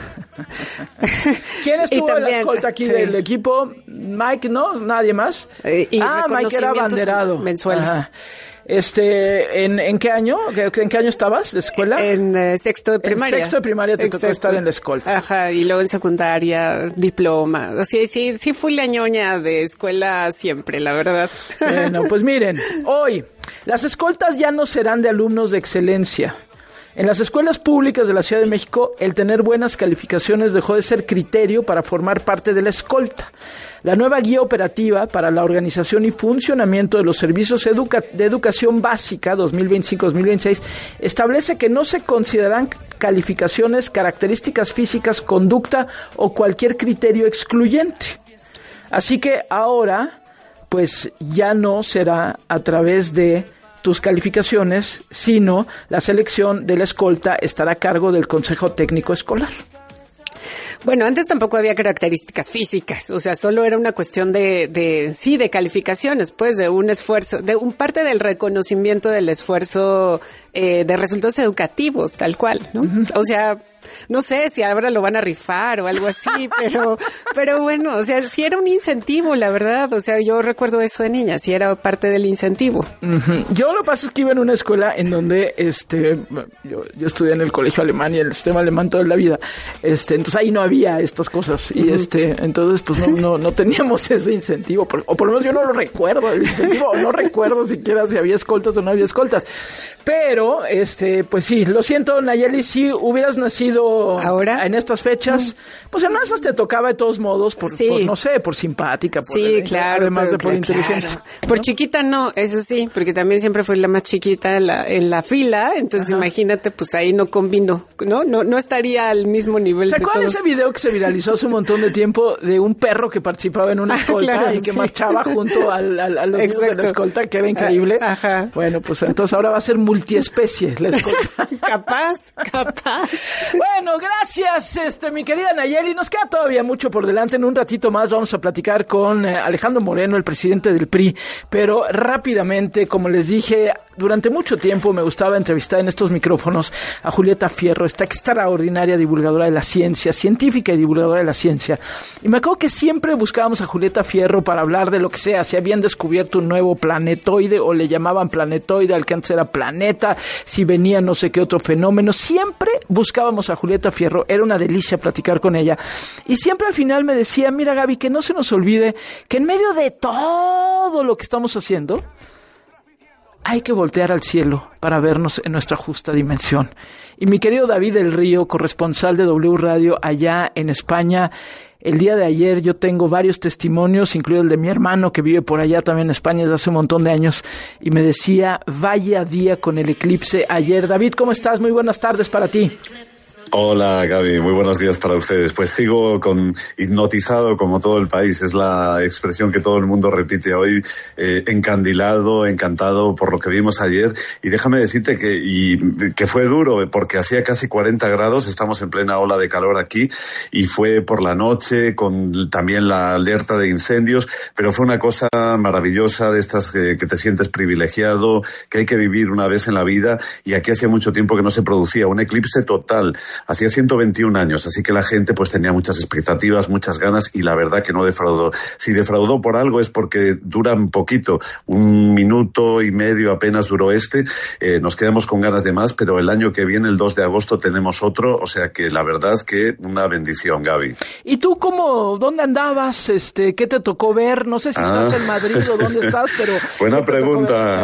¿Quién estuvo también, en la escolta aquí sí. del equipo? Mike, ¿no? ¿Nadie más? Eh, y ah, Mike era abanderado. Mensuales. Ajá. Este, ¿en, ¿en qué año? ¿En qué año estabas de escuela? En eh, sexto de primaria. En sexto de primaria te Exacto. tocó estar en la escolta. Ajá, y luego en secundaria, diploma. Así, sí, sí fui la ñoña de escuela siempre, la verdad. Bueno, pues miren, hoy las escoltas ya no serán de alumnos de excelencia. En las escuelas públicas de la Ciudad de México, el tener buenas calificaciones dejó de ser criterio para formar parte de la escolta. La nueva guía operativa para la organización y funcionamiento de los servicios educa- de educación básica dos mil veinticinco dos mil veintiséis establece que no se consideran calificaciones, características físicas, conducta o cualquier criterio excluyente. Así que ahora, pues ya no será a través de tus calificaciones, sino la selección de la escolta estará a cargo del Consejo Técnico Escolar. Bueno, antes tampoco había características físicas, o sea, solo era una cuestión de, de sí, de calificaciones, pues, de un esfuerzo, de un parte del reconocimiento del esfuerzo eh, de resultados educativos, tal cual, ¿no? Uh-huh. O sea, no sé si ahora lo van a rifar o algo así, pero pero bueno, o sea, sí era un incentivo, la verdad. O sea, yo recuerdo eso de niña, sí era parte del incentivo. Uh-huh. Yo lo que pasa es que iba en una escuela en donde este yo, yo estudié en el colegio alemán y el sistema alemán toda la vida. Este, entonces ahí no había estas cosas. Y uh-huh. este, entonces pues no, no, no teníamos ese incentivo. Por, o por lo menos yo no lo recuerdo, el incentivo, o no recuerdo siquiera si había escoltas o no había escoltas. Pero, este, pues sí, lo siento, Nayeli, si hubieras nacido ido ahora en estas fechas, mm. pues en esas te tocaba de todos modos, por, sí. por no sé, por simpática, por sí, el, claro, además de por claro, inteligente. Claro. Por chiquita no, eso sí, porque también siempre fui la más chiquita en la, en la fila, entonces Ajá. imagínate, pues ahí no combino, ¿no? No, no estaría al mismo nivel. ¿Se acuerdan de todos? Ese video que se viralizó hace un montón de tiempo de un perro que participaba en una escolta ah, claro, y que sí. marchaba junto al, al, a los niños de la escolta, que era increíble? Ajá. Bueno, pues entonces ahora va a ser multiespecie la escolta. Capaz, capaz. Bueno, gracias, este, mi querida Nayeli. Nos queda todavía mucho por delante. En un ratito más vamos a platicar con eh, Alejandro Moreno, el presidente del P R I. Pero rápidamente, como les dije, durante mucho tiempo me gustaba entrevistar en estos micrófonos a Julieta Fierro, esta extraordinaria divulgadora de la ciencia, científica y divulgadora de la ciencia. Y me acuerdo que siempre buscábamos a Julieta Fierro para hablar de lo que sea, si habían descubierto un nuevo planetoide o le llamaban planetoide al que antes era planeta, si venía no sé qué otro fenómeno. Siempre buscábamos a Julieta Fierro, era una delicia platicar con ella. Y siempre al final me decía, mira Gaby, que no se nos olvide que en medio de todo lo que estamos haciendo, hay que voltear al cielo para vernos en nuestra justa dimensión. Y mi querido David del Río, corresponsal de W Radio allá en España, el día de ayer yo tengo varios testimonios, incluido el de mi hermano que vive por allá también en España desde hace un montón de años, y me decía, vaya día con el eclipse ayer. David, ¿cómo estás? Muy buenas tardes para ti. Hola Gaby, muy buenos días para ustedes. Pues sigo con hipnotizado como todo el país, es la expresión que todo el mundo repite hoy, eh, encandilado, encantado por lo que vimos ayer. Y déjame decirte que, y, que fue duro, porque hacía casi cuarenta grados, estamos en plena ola de calor aquí, y fue por la noche con también la alerta de incendios, pero fue una cosa maravillosa de estas que, que te sientes privilegiado, que hay que vivir una vez en la vida, y aquí hacía mucho tiempo que no se producía un eclipse total. Hacía ciento veintiún años, así que la gente pues tenía muchas expectativas, muchas ganas, y la verdad que no defraudó. Si defraudó por algo es porque duran poquito, un minuto y medio apenas duró este, eh, nos quedamos con ganas de más, pero el año que viene, el dos de agosto, tenemos otro, o sea que la verdad que una bendición, Gaby. ¿Y tú cómo, dónde andabas, este, qué te tocó ver? No sé si estás ah. en Madrid o dónde estás, pero... Buena pregunta.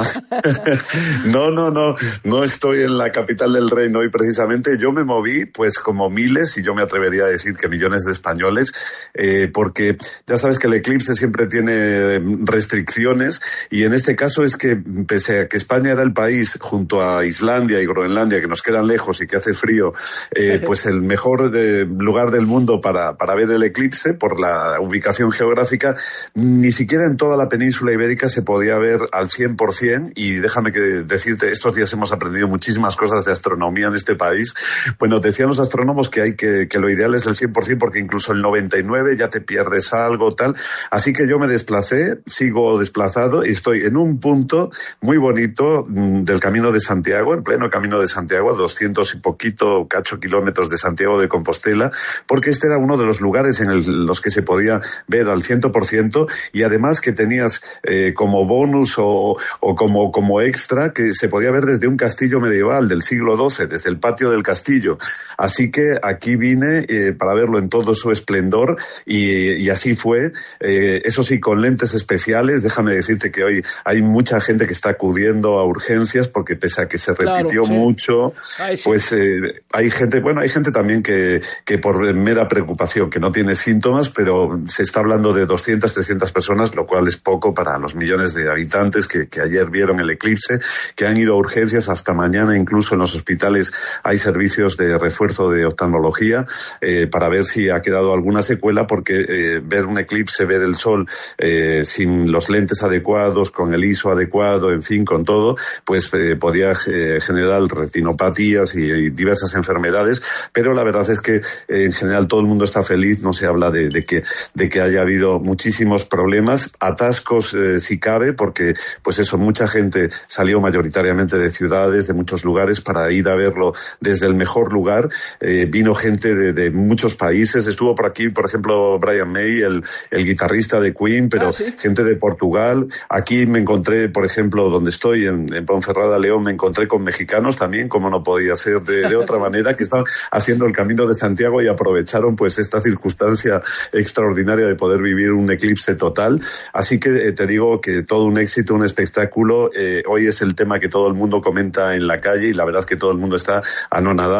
no, no, no, no estoy en la capital del reino hoy precisamente, yo me moví pues como miles, y yo me atrevería a decir que millones de españoles, eh, porque ya sabes que el eclipse siempre tiene restricciones, y en este caso es que pese a que España era el país junto a Islandia y Groenlandia que nos quedan lejos y que hace frío, eh, pues el mejor de, lugar del mundo para, para ver el eclipse por la ubicación geográfica, ni siquiera en toda la península ibérica se podía ver al cien por ciento, y déjame que decirte, estos días hemos aprendido muchísimas cosas de astronomía en este país. Bueno, decían los astrónomos que hay que, que lo ideal es el cien por ciento, porque incluso el noventa y nueve ya te pierdes algo, tal. Así que yo me desplacé, sigo desplazado, y estoy en un punto muy bonito mmm, del Camino de Santiago, en pleno Camino de Santiago, a doscientos y poquito, cacho kilómetros de Santiago de Compostela, porque este era uno de los lugares en el, los que se podía ver al cien por ciento, y además que tenías eh, como bonus o, o como, como extra que se podía ver desde un castillo medieval del siglo doce, desde el patio del castillo. Así que aquí vine eh, para verlo en todo su esplendor, y, y así fue. Eh, eso sí, con lentes especiales. Déjame decirte que hoy hay mucha gente que está acudiendo a urgencias porque pese a que se repitió claro, sí. mucho, Ay, sí. pues eh, hay gente, bueno, hay gente también que, que por mera preocupación, que no tiene síntomas, pero se está hablando de doscientas, trescientas personas, lo cual es poco para los millones de habitantes que, que ayer vieron el eclipse, que han ido a urgencias. Hasta mañana incluso en los hospitales hay servicios de refuerzo de oftalmología eh, para ver si ha quedado alguna secuela, porque eh, ver un eclipse, ver el sol eh, sin los lentes adecuados, con el I S O adecuado, en fin, con todo, pues eh, podía eh, generar retinopatías y, y diversas enfermedades, pero la verdad es que eh, en general todo el mundo está feliz, no se habla de, de que de que haya habido muchísimos problemas, atascos eh, si cabe, porque pues eso, mucha gente salió mayoritariamente de ciudades, de muchos lugares para ir a verlo desde el mejor lugar. Eh, vino gente de, de muchos países, estuvo por aquí, por ejemplo, Brian May, el, el guitarrista de Queen, pero ah, ¿sí? gente de Portugal. Aquí me encontré, por ejemplo, donde estoy, en, en Ponferrada, León, me encontré con mexicanos también, como no podía ser de, de otra manera, que estaban haciendo el Camino de Santiago y aprovecharon pues esta circunstancia extraordinaria de poder vivir un eclipse total. Así que eh, te digo que todo un éxito, un espectáculo. Eh, hoy es el tema que todo el mundo comenta en la calle, y la verdad es que todo el mundo está anonadado, feliz,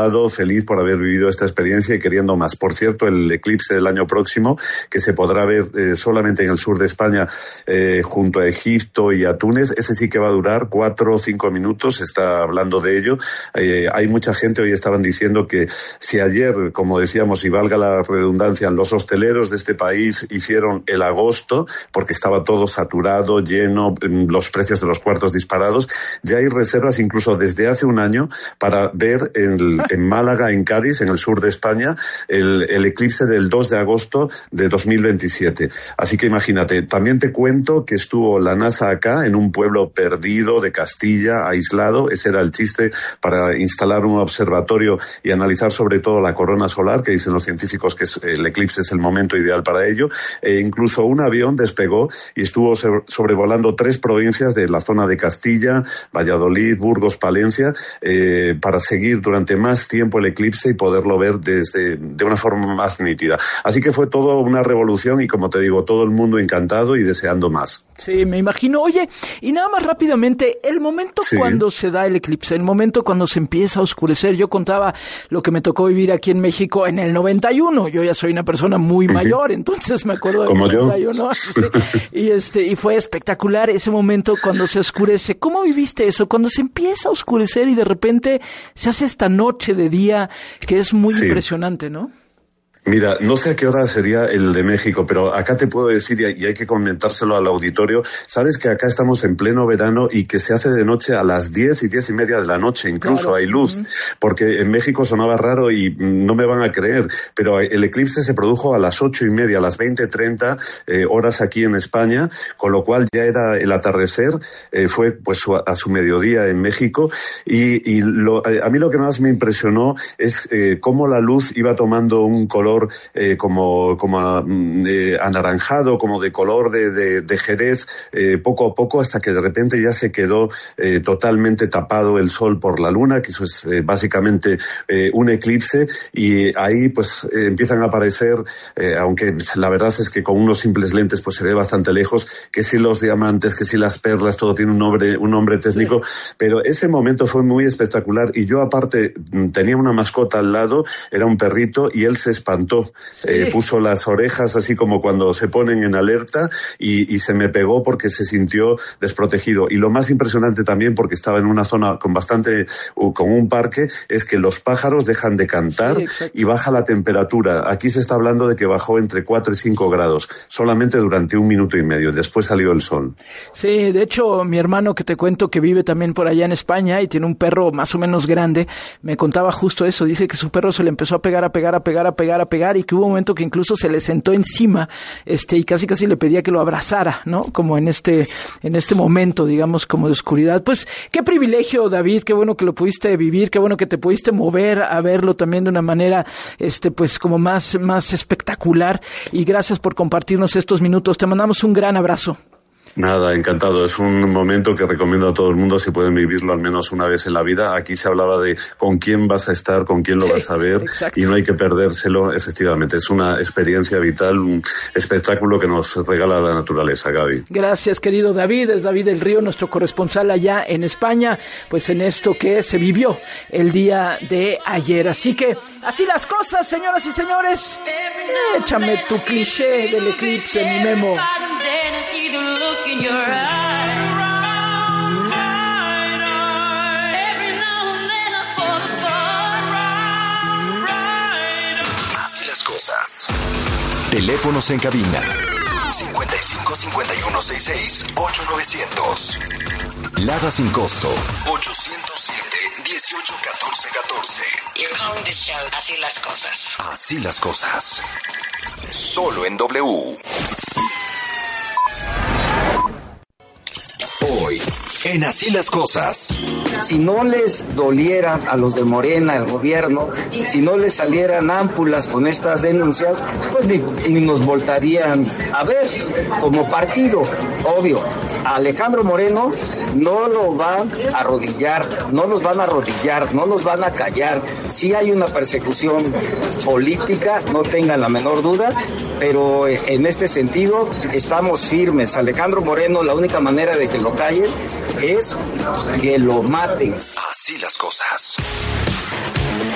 feliz por haber vivido esta experiencia y queriendo más. Por cierto, el eclipse del año próximo, que se podrá ver eh, solamente en el sur de España, eh, junto a Egipto y a Túnez, ese sí que va a durar cuatro o cinco minutos, se está hablando de ello. Eh, hay mucha gente, hoy estaban diciendo que si ayer, como decíamos, y valga la redundancia, los hosteleros de este país hicieron el agosto, porque estaba todo saturado, lleno, los precios de los cuartos disparados, ya hay reservas incluso desde hace un año para ver en, en Málaga, en Cádiz, en el sur de España, el, el eclipse del dos de agosto de dos mil veintisiete. Así que imagínate, también te cuento que estuvo la NASA acá, en un pueblo perdido de Castilla, aislado. Ese era el chiste, para instalar un observatorio y analizar sobre todo la corona solar, que dicen los científicos que es, el eclipse es el momento ideal para ello. E incluso un avión despegó y estuvo sobrevolando tres provincias de la zona de Castilla, Valladolid, Burgos, Palencia, eh, para seguir durante más tiempo el eclipse y poderlo ver desde de una forma más nítida. Así que fue todo una revolución y, como te digo, todo el mundo encantado y deseando más. Sí, me imagino. Oye, y nada más rápidamente, el momento sí. cuando se da el eclipse, el momento cuando se empieza a oscurecer. Yo contaba lo que me tocó vivir aquí en México en el noventa y uno. Yo ya soy una persona muy mayor, entonces me acuerdo del Como noventa y uno. yo. Sí, y este y fue espectacular ese momento cuando se oscurece. ¿Cómo viviste eso? Cuando se empieza a oscurecer y de repente se hace esta noche de día que es muy sí. impresionante, ¿no? Mira, no sé a qué hora sería el de México, pero acá te puedo decir, y hay que comentárselo al auditorio, sabes que acá estamos en pleno verano y que se hace de noche a las diez y diez y media de la noche, incluso claro. hay luz, uh-huh. porque en México sonaba raro y no me van a creer, pero el eclipse se produjo a las ocho y media, a las veinte treinta eh, horas aquí en España, con lo cual ya era el atardecer, eh, fue pues a su mediodía en México, y, y lo, a mí lo que más me impresionó es eh, cómo la luz iba tomando un color Eh, como, como eh, anaranjado, como de color de, de, de Jerez, eh, poco a poco, hasta que de repente ya se quedó eh, totalmente tapado el sol por la luna, que eso es eh, básicamente eh, un eclipse, y ahí pues eh, empiezan a aparecer, eh, aunque la verdad es que con unos simples lentes pues se ve bastante lejos, que si los diamantes, que si las perlas, todo tiene un nombre, un nombre técnico, sí. pero ese momento fue muy espectacular, y yo aparte tenía una mascota al lado, era un perrito, y él se espantó. Sí. Eh, puso las orejas así como cuando se ponen en alerta y, y se me pegó porque se sintió desprotegido. Y lo más impresionante también, porque estaba en una zona con bastante, uh, con un parque, es que los pájaros dejan de cantar sí, y baja la temperatura. Aquí se está hablando de que bajó entre cuatro y cinco grados, solamente durante un minuto y medio. Después salió el sol. Sí, de hecho, mi hermano, que te cuento que vive también por allá en España y tiene un perro más o menos grande, me contaba justo eso. Dice que su perro se le empezó a pegar, a pegar, a pegar, a pegar, a pegar, y que hubo un momento que incluso se le sentó encima, este, y casi casi le pedía que lo abrazara, ¿no? Como en este, en este momento, digamos, como de oscuridad. Pues, qué privilegio, David, qué bueno que lo pudiste vivir, qué bueno que te pudiste mover a verlo también de una manera, este, pues, como más, más espectacular, y gracias por compartirnos estos minutos. Te mandamos un gran abrazo. Nada, encantado. Es un momento que recomiendo a todo el mundo si pueden vivirlo al menos una vez en la vida. Aquí se hablaba de con quién vas a estar, con quién lo sí, vas a ver, exacto. y no hay que perdérselo, efectivamente. Es una experiencia vital, un espectáculo que nos regala la naturaleza, Gaby. Gracias, querido David. Es David del Río, nuestro corresponsal allá en España, pues en esto que se vivió el día de ayer. Así que, así las cosas, señoras y señores. Échame tu cliché del eclipse, mi Memo. In your eyes. Así las cosas. Teléfonos en cabina cincuenta y cinco cincuenta y uno sesenta y seis ocho novecientos. Lada sin costo ochocientos siete dieciocho catorce catorce. You're calling this show Así las cosas. Así las cosas. Solo en W. Hoy, en Así las cosas. Si no les doliera a los de Morena, el gobierno, si no les salieran ámpulas con estas denuncias, pues ni, ni nos voltarían a ver como partido. Obvio, a Alejandro Moreno no lo van a arrodillar, no los van a arrodillar, no los van a callar. Sí hay una persecución política, no tengan la menor duda, pero en este sentido estamos firmes. Alejandro Moreno, la única manera de que lo callen es que lo maten. Así las cosas. Bueno,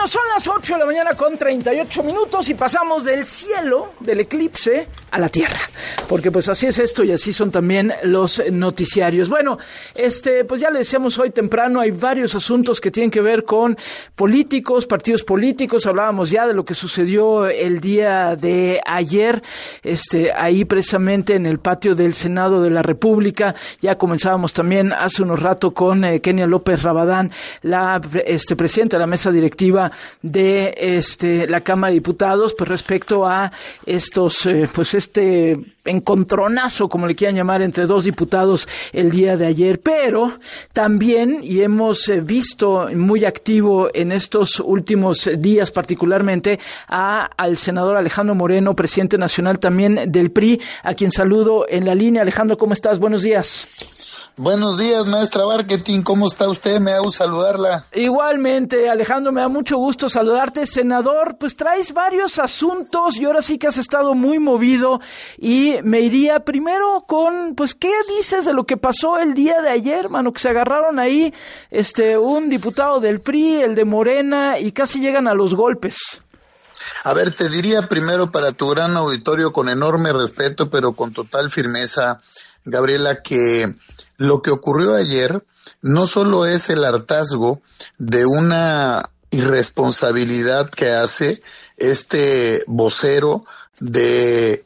Bueno, son las ocho de la mañana con treinta y ocho minutos y pasamos del cielo, del eclipse, a la tierra. Porque pues así es esto y así son también los noticiarios. Bueno, este, pues ya le decíamos hoy temprano, hay varios asuntos que tienen que ver con políticos, partidos políticos. Hablábamos ya de lo que sucedió el día de ayer, este, ahí precisamente en el patio del Senado de la República. Ya comenzábamos también hace unos rato con eh, Kenia López Rabadán, la este, presidenta de la mesa directiva de este, la Cámara de Diputados, pues respecto a estos, eh, pues este encontronazo, como le quieran llamar, entre dos diputados el día de ayer. Pero también, y hemos eh, visto muy activo en estos últimos días particularmente, a, al senador Alejandro Moreno, presidente nacional también del P R I, a quien saludo en la línea. Alejandro, ¿cómo estás? Buenos días. Buenos días, maestra Marketing, ¿cómo está usted? Me hago saludarla. Igualmente, Alejandro, me da mucho gusto saludarte. Senador, pues traes varios asuntos y ahora sí que has estado muy movido y me iría primero con, pues, ¿qué dices de lo que pasó el día de ayer, mano? Que se agarraron ahí este un diputado del P R I, el de Morena, y casi llegan a los golpes. A ver, te diría primero para tu gran auditorio, con enorme respeto, pero con total firmeza, Gabriela, que lo que ocurrió ayer no solo es el hartazgo de una irresponsabilidad que hace este vocero de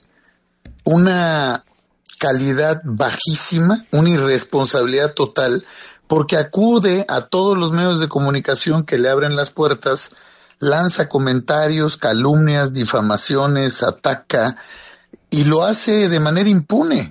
una calidad bajísima, una irresponsabilidad total, porque acude a todos los medios de comunicación que le abren las puertas, lanza comentarios, calumnias, difamaciones, ataca, y lo hace de manera impune.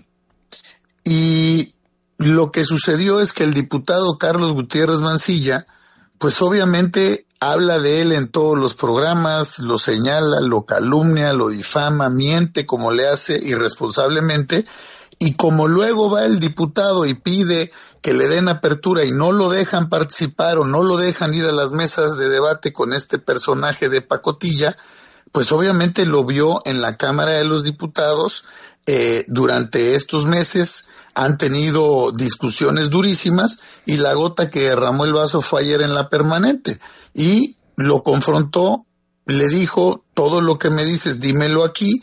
Y lo que sucedió es que el diputado Carlos Gutiérrez Mancilla, pues obviamente habla de él en todos los programas, lo señala, lo calumnia, lo difama, miente como le hace irresponsablemente, y como luego va el diputado y pide que le den apertura y no lo dejan participar o no lo dejan ir a las mesas de debate con este personaje de pacotilla, pues obviamente lo vio en la Cámara de los Diputados. Eh, durante estos meses han tenido discusiones durísimas y la gota que derramó el vaso fue ayer en la permanente, y lo confrontó, le dijo: todo lo que me dices dímelo aquí,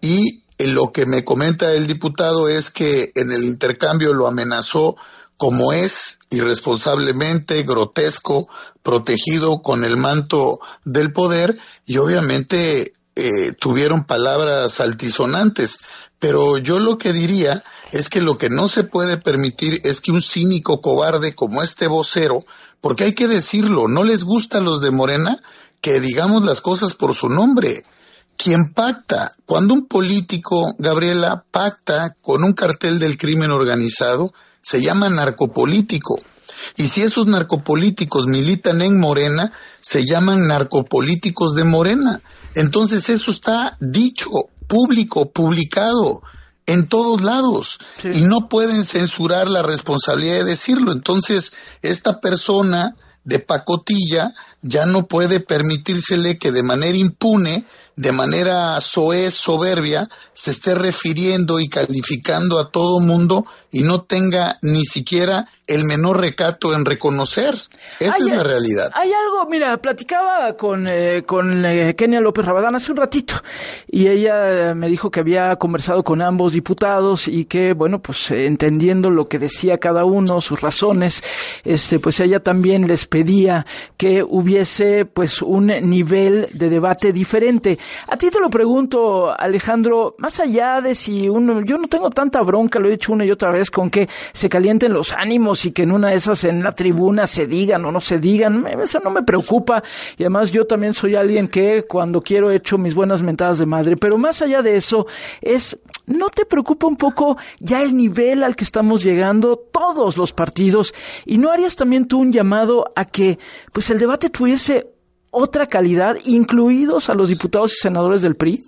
y lo que me comenta el diputado es que en el intercambio lo amenazó como es, irresponsablemente, grotesco, protegido con el manto del poder, y obviamente eh, tuvieron palabras altisonantes. Pero yo lo que diría es que lo que no se puede permitir es que un cínico cobarde como este vocero, porque hay que decirlo, no les gusta a los de Morena que digamos las cosas por su nombre. Quien pacta, cuando un político, Gabriela, pacta con un cartel del crimen organizado, se llama narcopolítico. Y si esos narcopolíticos militan en Morena, se llaman narcopolíticos de Morena. Entonces eso está dicho, público, publicado en todos lados, sí. Y no pueden censurar la responsabilidad de decirlo. Entonces esta persona de pacotilla ya no puede permitírsele que de manera impune, de manera soez, soberbia, se esté refiriendo y calificando a todo mundo y no tenga ni siquiera el menor recato en reconocer. Esa hay, es la realidad. Hay algo, mira, platicaba con, eh, con eh, Kenia López Rabadán hace un ratito y ella me dijo que había conversado con ambos diputados y que, bueno, pues eh, entendiendo lo que decía cada uno, sus razones, este, pues ella también les pedía que hubiese pues un nivel de debate diferente. A ti te lo pregunto, Alejandro, más allá de si uno, yo no tengo tanta bronca, lo he dicho una y otra vez, con que se calienten los ánimos y que en una de esas en la tribuna se digan o no se digan, eso no me preocupa, y además yo también soy alguien que cuando quiero echo mis buenas mentadas de madre, pero más allá de eso es, ¿no te preocupa un poco ya el nivel al que estamos llegando todos los partidos? ¿Y no harías también tú un llamado a que pues el debate tuviese otra calidad, incluidos a los diputados y senadores del P R I?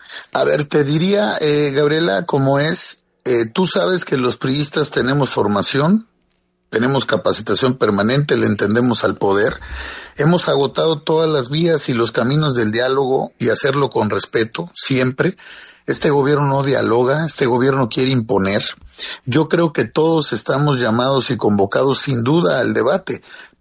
A ver, te diría, eh, Gabriela, como es, eh, tú sabes que los priistas tenemos formación, tenemos capacitación permanente, le entendemos al poder, hemos agotado todas las vías y los caminos del diálogo y hacerlo con respeto, siempre. Este gobierno no dialoga, este gobierno quiere imponer. Yo creo que todos estamos llamados y convocados sin duda al debate,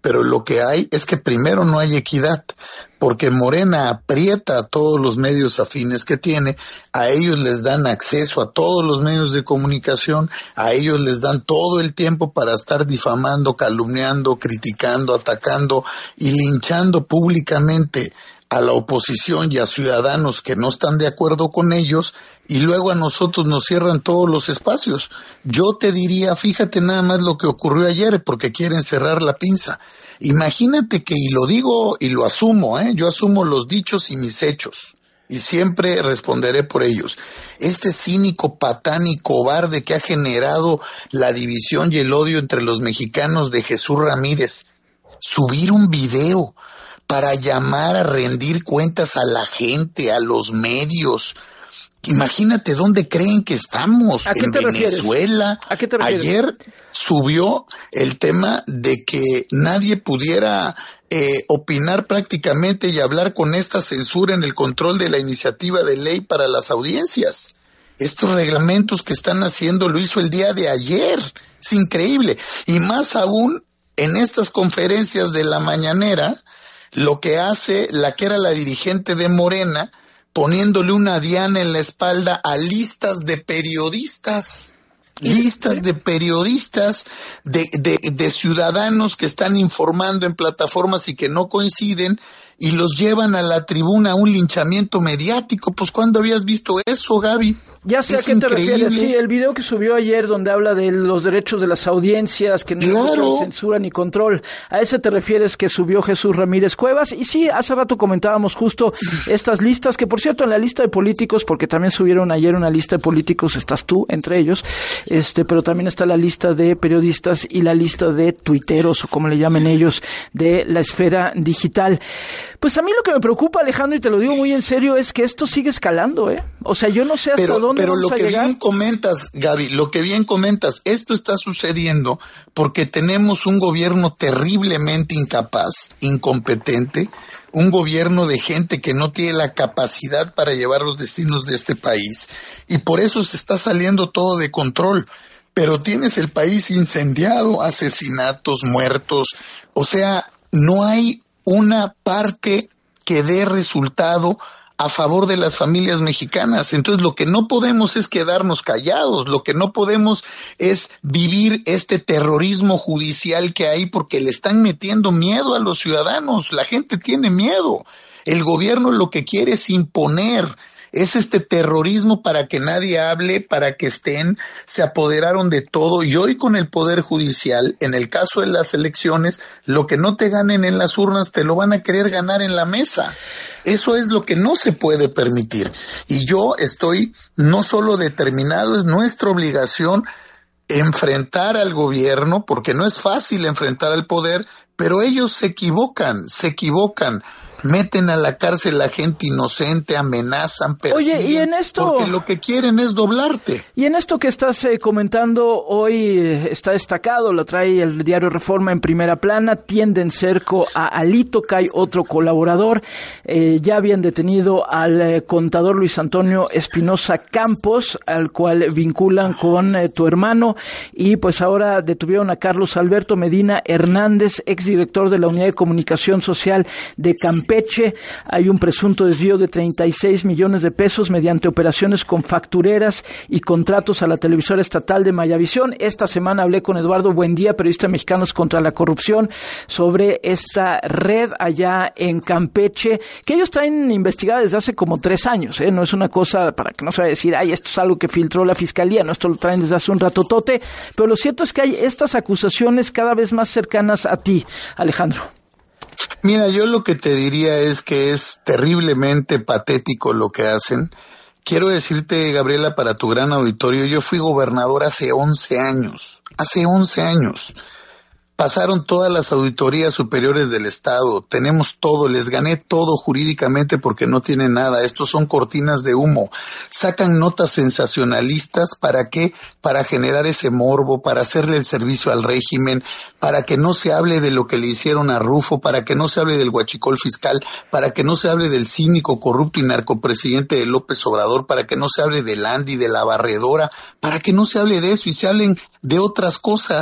pero lo que hay es que primero no hay equidad, porque Morena aprieta a todos los medios afines que tiene, a ellos les dan acceso a todos los medios de comunicación, a ellos les dan todo el tiempo para estar difamando, calumniando, criticando, atacando y linchando públicamente a la oposición y a ciudadanos que no están de acuerdo con ellos, y luego a nosotros nos cierran todos los espacios. Yo te diría, fíjate nada más lo que ocurrió ayer, porque quieren cerrar la pinza. Imagínate que, y lo digo y lo asumo, ¿eh? yo asumo los dichos y mis hechos, y siempre responderé por ellos. Este cínico, patán y cobarde que ha generado la división y el odio entre los mexicanos de Jesús Ramírez, subir un video para llamar a rendir cuentas a la gente, a los medios. Imagínate dónde creen que estamos, ¿A qué en te Venezuela. ¿A qué te refieres? Ayer subió el tema de que nadie pudiera eh, opinar prácticamente y hablar con esta censura en el control de la iniciativa de ley para las audiencias. Estos reglamentos que están haciendo lo hizo el día de ayer. Es increíble. Y más aún en estas conferencias de la mañanera, lo que hace la que era la dirigente de Morena, poniéndole una diana en la espalda a listas de periodistas, listas de periodistas, de, de, de ciudadanos que están informando en plataformas y que no coinciden, y los llevan a la tribuna a un linchamiento mediático. Pues, ¿cuándo habías visto eso, Gaby? Ya sé es a qué increíble. te refieres, sí, el video que subió ayer donde habla de los derechos de las audiencias, que no claro. hay censura ni control, a ese te refieres que subió Jesús Ramírez Cuevas. Y sí, hace rato comentábamos justo estas listas, que por cierto en la lista de políticos, porque también subieron ayer una lista de políticos, estás tú entre ellos, este, pero también está la lista de periodistas y la lista de tuiteros, o como le llamen ellos, de la esfera digital. Pues a mí lo que me preocupa, Alejandro, y te lo digo muy en serio, es que esto sigue escalando, ¿eh? O sea, yo no sé hasta pero, dónde pero vamos lo a que llegar. bien comentas, Gaby, lo que bien comentas, esto está sucediendo porque tenemos un gobierno terriblemente incapaz, incompetente, un gobierno de gente que no tiene la capacidad para llevar los destinos de este país, y por eso se está saliendo todo de control. Pero tienes el país incendiado, asesinatos, muertos, o sea, no hay una parte que dé resultado a favor de las familias mexicanas. Entonces, lo que no podemos es quedarnos callados, lo que no podemos es vivir este terrorismo judicial que hay, porque le están metiendo miedo a los ciudadanos. La gente tiene miedo. El gobierno lo que quiere es imponer. Es este terrorismo para que nadie hable, para que estén, se apoderaron de todo, y hoy con el Poder Judicial, en el caso de las elecciones, lo que no te ganen en las urnas te lo van a querer ganar en la mesa. Eso es lo que no se puede permitir. Y yo estoy no solo determinado, es nuestra obligación enfrentar al gobierno, porque no es fácil enfrentar al poder, pero ellos se equivocan, se equivocan. Meten a la cárcel a gente inocente, amenazan, persiguen. Oye, y en esto, porque lo que quieren es doblarte. Y en esto que estás eh, comentando hoy eh, está destacado, lo trae el diario Reforma en primera plana, tienden cerco a Alito, Cay, otro colaborador. Eh, ya habían detenido al eh, contador Luis Antonio Espinosa Campos, al cual vinculan con eh, tu hermano, y pues ahora detuvieron a Carlos Alberto Medina Hernández, exdirector de la Unidad de Comunicación Social de Campeche. Hay un presunto desvío de treinta y seis millones de pesos mediante operaciones con factureras y contratos a la televisora estatal de Mayavisión. Esta semana hablé con Eduardo Buendía, periodista de Mexicanos contra la Corrupción, sobre esta red allá en Campeche, que ellos traen investigada desde hace como tres años, ¿eh? No es una cosa para que no se vaya a decir, ay, esto es algo que filtró la Fiscalía, no, esto lo traen desde hace un ratotote, pero lo cierto es que hay estas acusaciones cada vez más cercanas a ti, Alejandro. Mira, yo lo que te diría es que es terriblemente patético lo que hacen. Quiero decirte, Gabriela, para tu gran auditorio, yo fui gobernador hace once años, hace once años. Pasaron todas las auditorías superiores del Estado, tenemos todo, les gané todo jurídicamente porque no tienen nada, estos son cortinas de humo, sacan notas sensacionalistas, ¿para qué? Para generar ese morbo, para hacerle el servicio al régimen, para que no se hable de lo que le hicieron a Rufo, para que no se hable del huachicol fiscal, para que no se hable del cínico, corrupto y narcopresidente de López Obrador, para que no se hable del Andy, de la barredora, para que no se hable de eso y se hablen de otras cosas.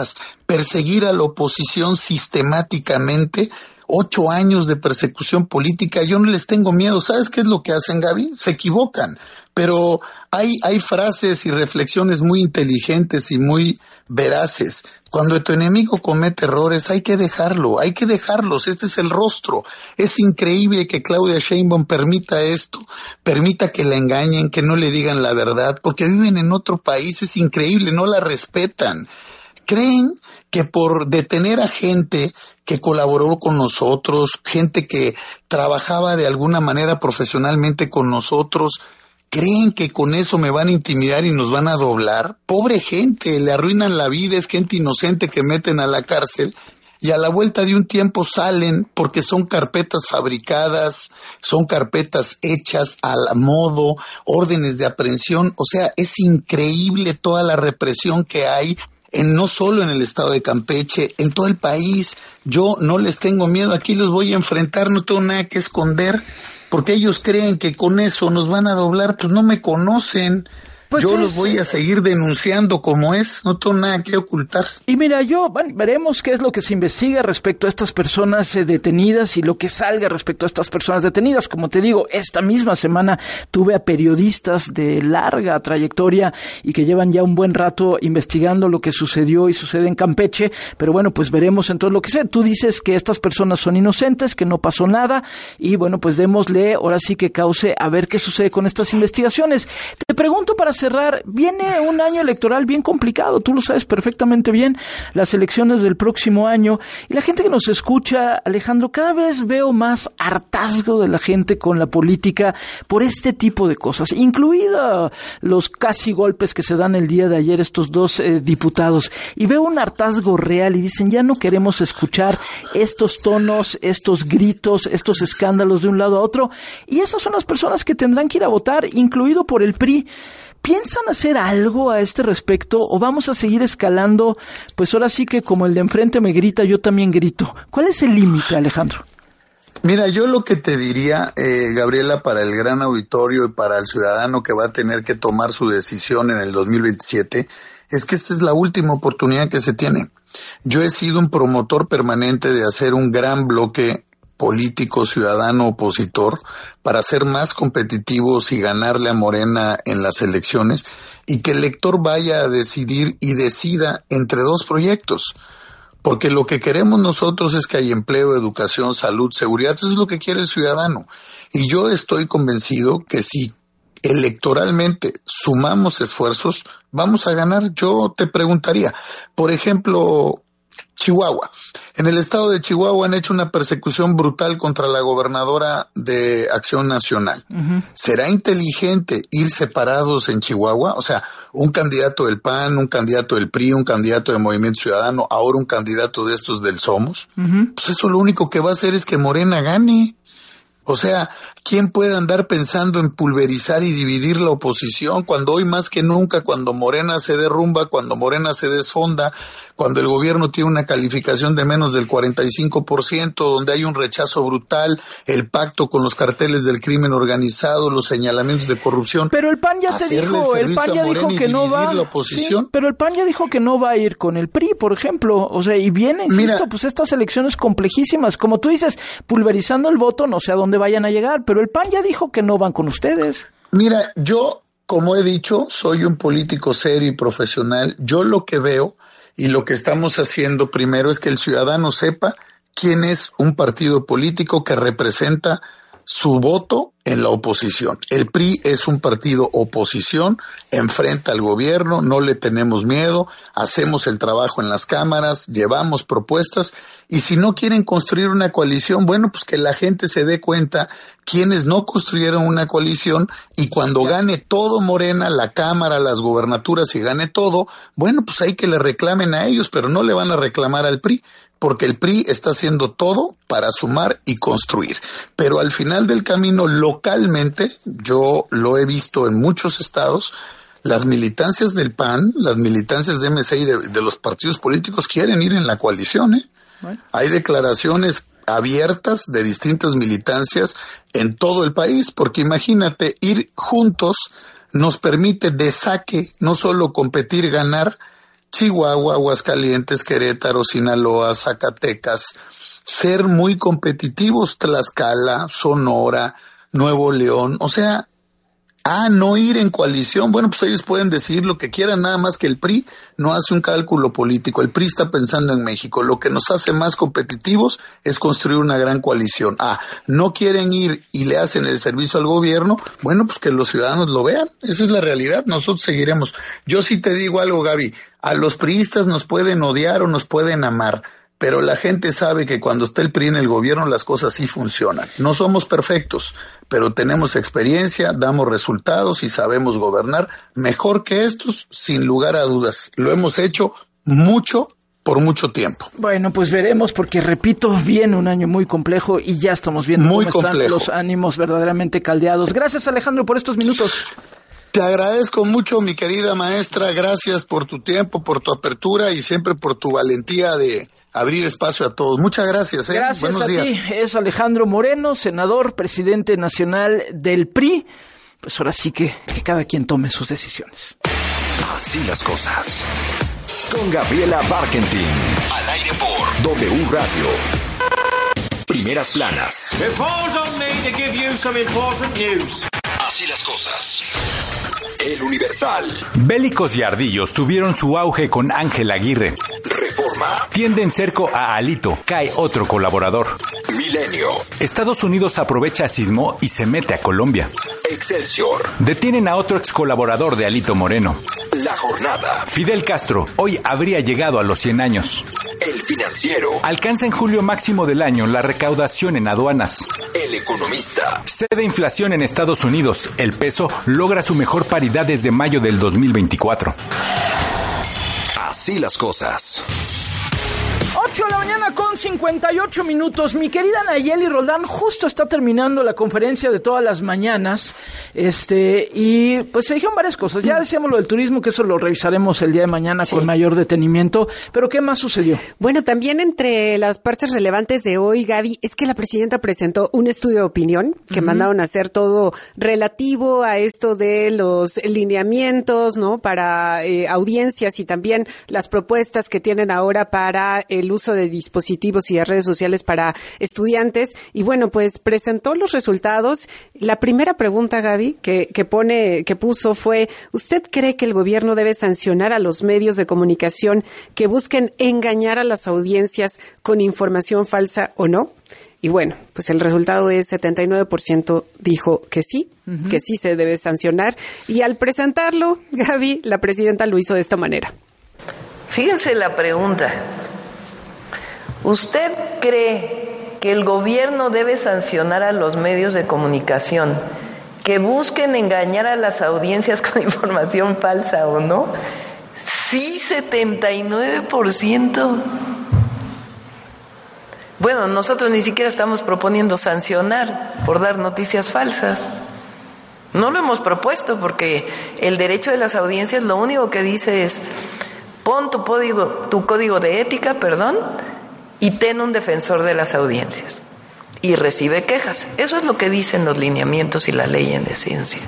perseguir a la oposición sistemáticamente, ocho años de persecución política. Yo no les tengo miedo. ¿Sabes qué es lo que hacen, Gaby? Se equivocan, pero hay, hay frases y reflexiones muy inteligentes y muy veraces. Cuando tu enemigo comete errores, hay que dejarlo, hay que dejarlos. Este es el rostro. Es increíble que Claudia Sheinbaum permita esto, permita que la engañen, que no le digan la verdad, porque viven en otro país. Es increíble, no la respetan. Creen que por detener a gente que colaboró con nosotros, gente que trabajaba de alguna manera profesionalmente con nosotros, ¿creen que con eso me van a intimidar y nos van a doblar? Pobre gente, le arruinan la vida, es gente inocente que meten a la cárcel y a la vuelta de un tiempo salen porque son carpetas fabricadas, son carpetas hechas a la modo, órdenes de aprehensión. O sea, es increíble toda la represión que hay. En, no solo en el estado de Campeche, en todo el país. Yo no les tengo miedo, aquí los voy a enfrentar, no tengo nada que esconder, porque ellos creen que con eso nos van a doblar, pues no me conocen. Pues yo es, los voy a seguir denunciando como es, no tengo nada que ocultar. Y mira, yo, bueno, veremos qué es lo que se investiga respecto a estas personas eh, detenidas y lo que salga respecto a estas personas detenidas. Como te digo, esta misma semana tuve a periodistas de larga trayectoria y que llevan ya un buen rato investigando lo que sucedió y sucede en Campeche, pero bueno, pues veremos entonces lo que sea. Tú dices que estas personas son inocentes, que no pasó nada, y bueno, pues démosle, ahora sí que cauce a ver qué sucede con estas investigaciones. Te pregunto para cerrar, viene un año electoral bien complicado, tú lo sabes perfectamente bien, las elecciones del próximo año, y la gente que nos escucha, Alejandro, cada vez veo más hartazgo de la gente con la política por este tipo de cosas, incluidos los casi golpes que se dan el día de ayer estos dos eh, diputados, y veo un hartazgo real y dicen, ya no queremos escuchar estos tonos, estos gritos, estos escándalos de un lado a otro, y esas son las personas que tendrán que ir a votar, incluido por el P R I. ¿Piensan hacer algo a este respecto o vamos a seguir escalando? Pues ahora sí que como el de enfrente me grita, yo también grito. ¿Cuál es el límite, Alejandro? Mira, yo lo que te diría, eh, Gabriela, para el gran auditorio y para el ciudadano que va a tener que tomar su decisión en el dos mil veintisiete, es que esta es la última oportunidad que se tiene. Yo he sido un promotor permanente de hacer un gran bloque político, ciudadano, opositor, para ser más competitivos y ganarle a Morena en las elecciones, y que el elector vaya a decidir y decida entre dos proyectos. Porque lo que queremos nosotros es que haya empleo, educación, salud, seguridad. Eso es lo que quiere el ciudadano. Y yo estoy convencido que si electoralmente sumamos esfuerzos, vamos a ganar. Yo te preguntaría, por ejemplo, Chihuahua. En el estado de Chihuahua han hecho una persecución brutal contra la gobernadora de Acción Nacional. Uh-huh. ¿Será inteligente ir separados en Chihuahua? O sea, un candidato del P A N, un candidato del P R I, un candidato del Movimiento Ciudadano, ahora un candidato de estos del Somos. Uh-huh. Pues eso lo único que va a hacer es que Morena gane. O sea, ¿quién puede andar pensando en pulverizar y dividir la oposición cuando hoy más que nunca, cuando Morena se derrumba, cuando Morena se desfonda, cuando el gobierno tiene una calificación de menos del cuarenta y cinco por ciento, donde hay un rechazo brutal, el pacto con los carteles del crimen organizado, los señalamientos de corrupción? Pero el P A N ya te dijo, el P A N ya dijo que no va. La oposición. Sí, pero el P A N ya dijo que no va a ir con el P R I, por ejemplo. O sea, y viene, insisto, Mira, pues estas elecciones complejísimas. Como tú dices, pulverizando el voto, no sé a dónde vayan a llegar, pero el P A N ya dijo que no van con ustedes. Mira, yo, como he dicho, soy un político serio y profesional. Yo lo que veo y lo que estamos haciendo primero es que el ciudadano sepa quién es un partido político que representa su voto en la oposición. El P R I es un partido oposición, enfrenta al gobierno, no le tenemos miedo, hacemos el trabajo en las cámaras, llevamos propuestas, y si no quieren construir una coalición, bueno, pues que la gente se dé cuenta quienes no construyeron una coalición, y cuando gane todo Morena, la Cámara, las gubernaturas, y gane todo, bueno, pues hay que le reclamen a ellos, pero no le van a reclamar al P R I, porque el P R I está haciendo todo para sumar y construir. Pero al final del camino, localmente, yo lo he visto en muchos estados, las militancias del P A N, las militancias de M C y de, de los partidos políticos quieren ir en la coalición, ¿eh? Bueno. Hay declaraciones abiertas de distintas militancias en todo el país, porque imagínate, ir juntos nos permite de saque no solo competir, ganar, Chihuahua, Aguascalientes, Querétaro, Sinaloa, Zacatecas, ser muy competitivos, Tlaxcala, Sonora, Nuevo León, o sea, ah, no ir en coalición, bueno, pues ellos pueden decir lo que quieran, nada más que el P R I no hace un cálculo político, el P R I está pensando en México, lo que nos hace más competitivos es construir una gran coalición. Ah, no quieren ir y le hacen el servicio al gobierno, bueno, pues que los ciudadanos lo vean, esa es la realidad, nosotros seguiremos. Yo sí te digo algo, Gaby, a los priistas nos pueden odiar o nos pueden amar, pero la gente sabe que cuando está el P R I en el gobierno las cosas sí funcionan. No somos perfectos, pero tenemos experiencia, damos resultados y sabemos gobernar mejor que estos, sin lugar a dudas. Lo hemos hecho mucho por mucho tiempo. Bueno, pues veremos, porque repito, viene un año muy complejo y ya estamos viendo muy cómo complejo. Están los ánimos verdaderamente caldeados. Gracias, Alejandro, por estos minutos. Te agradezco mucho, mi querida maestra, gracias por tu tiempo, por tu apertura y siempre por tu valentía de abrir espacio a todos. Muchas gracias. ¿eh? Gracias Buenos a días. ti. Es Alejandro Moreno, senador, presidente nacional del P R I. Pues ahora sí que, que cada quien tome sus decisiones. Así las cosas. Con Gabriela Barkentin. Al aire por W Radio. Primeras planas. It falls on me to give you some important news. Así las cosas. El Universal. Bélicos y ardillos tuvieron su auge con Ángel Aguirre. Reforma. Tienden cerco a Alito. Cae otro colaborador. Milenio. Estados Unidos aprovecha sismo y se mete a Colombia. Excelsior. Detienen a otro ex colaborador de Alito Moreno. La Jornada. Fidel Castro hoy habría llegado a los cien años. El Financiero. Alcanza en julio máximo del año la recaudación en aduanas. El Economista. Cede inflación en Estados Unidos. El peso logra su mejor paridad desde mayo del dos mil veinticuatro. Así las cosas. ocho de la mañana con cincuenta y ocho minutos. Mi querida Nayeli Roldán, justo está terminando la conferencia de todas las mañanas. Este, y pues se dijeron varias cosas. Ya decíamos lo del turismo, que eso lo revisaremos el día de mañana sí. con mayor detenimiento. Pero ¿qué más sucedió? Bueno, también entre las partes relevantes de hoy, Gaby, es que la presidenta presentó un estudio de opinión que uh-huh. mandaron a hacer todo relativo a esto de los lineamientos, ¿no? Para eh, audiencias y también las propuestas que tienen ahora para el uso de dispositivos y de redes sociales para estudiantes. Y bueno, pues presentó los resultados. La primera pregunta, Gaby, que, que pone, que puso fue: ¿usted cree que el gobierno debe sancionar a los medios de comunicación que busquen engañar a las audiencias con información falsa o no? Y bueno, pues el resultado es setenta y nueve por ciento dijo que sí, uh-huh. que sí se debe sancionar. Y al presentarlo, Gaby, la presidenta lo hizo de esta manera. Fíjense la pregunta. ¿Usted cree que el gobierno debe sancionar a los medios de comunicación que busquen engañar a las audiencias con información falsa o no? Sí, setenta y nueve por ciento. Bueno, nosotros ni siquiera estamos proponiendo sancionar por dar noticias falsas. No lo hemos propuesto porque el derecho de las audiencias lo único que dice es: pon tu código, tu código de ética, perdón, y ten un defensor de las audiencias y recibe quejas. Eso es lo que dicen los lineamientos y la ley en esencia.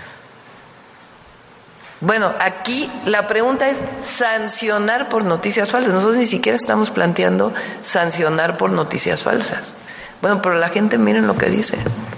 Bueno, aquí la pregunta es sancionar por noticias falsas. Nosotros ni siquiera estamos planteando sancionar por noticias falsas. Bueno, pero la gente, miren lo que dice.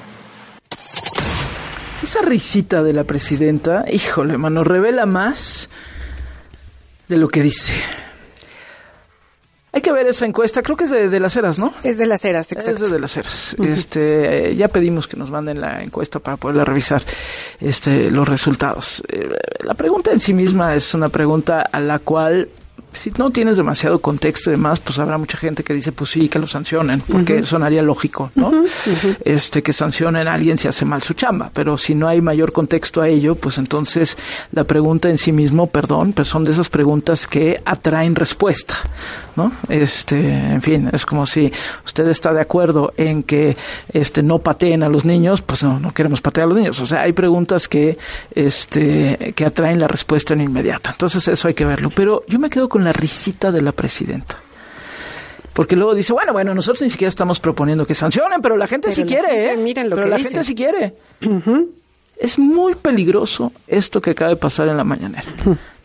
Esa risita de la presidenta, híjole, mano, revela más de lo que dice. Hay que ver esa encuesta, creo que es de, de Las Heras, ¿no? Es de Las Heras, exacto. Es de Las Heras. Uh-huh. Este, ya pedimos que nos manden la encuesta para poderla revisar, este, los resultados. Eh, la pregunta en sí misma es una pregunta a la cual, si no tienes demasiado contexto y demás, pues habrá mucha gente que dice, pues sí, que lo sancionen, porque uh-huh. sonaría lógico, ¿no? Uh-huh. Uh-huh. Este, que sancionen a alguien si hace mal su chamba, pero si no hay mayor contexto a ello, pues entonces la pregunta en sí mismo, perdón, pues son de esas preguntas que atraen respuesta, ¿no? Este, en fin, es como si usted está de acuerdo en que este no pateen a los niños, pues no, no queremos patear a los niños. O sea, hay preguntas que este que atraen la respuesta en inmediato. Entonces eso hay que verlo. Pero yo me quedo con la risita de la presidenta. Porque luego dice, bueno, bueno, nosotros ni siquiera estamos proponiendo que sancionen, pero la gente pero sí la quiere, gente, ¿eh? Miren lo pero que la dice. gente sí quiere. Uh-huh. Es muy peligroso esto que acaba de pasar en la mañanera. Uh-huh.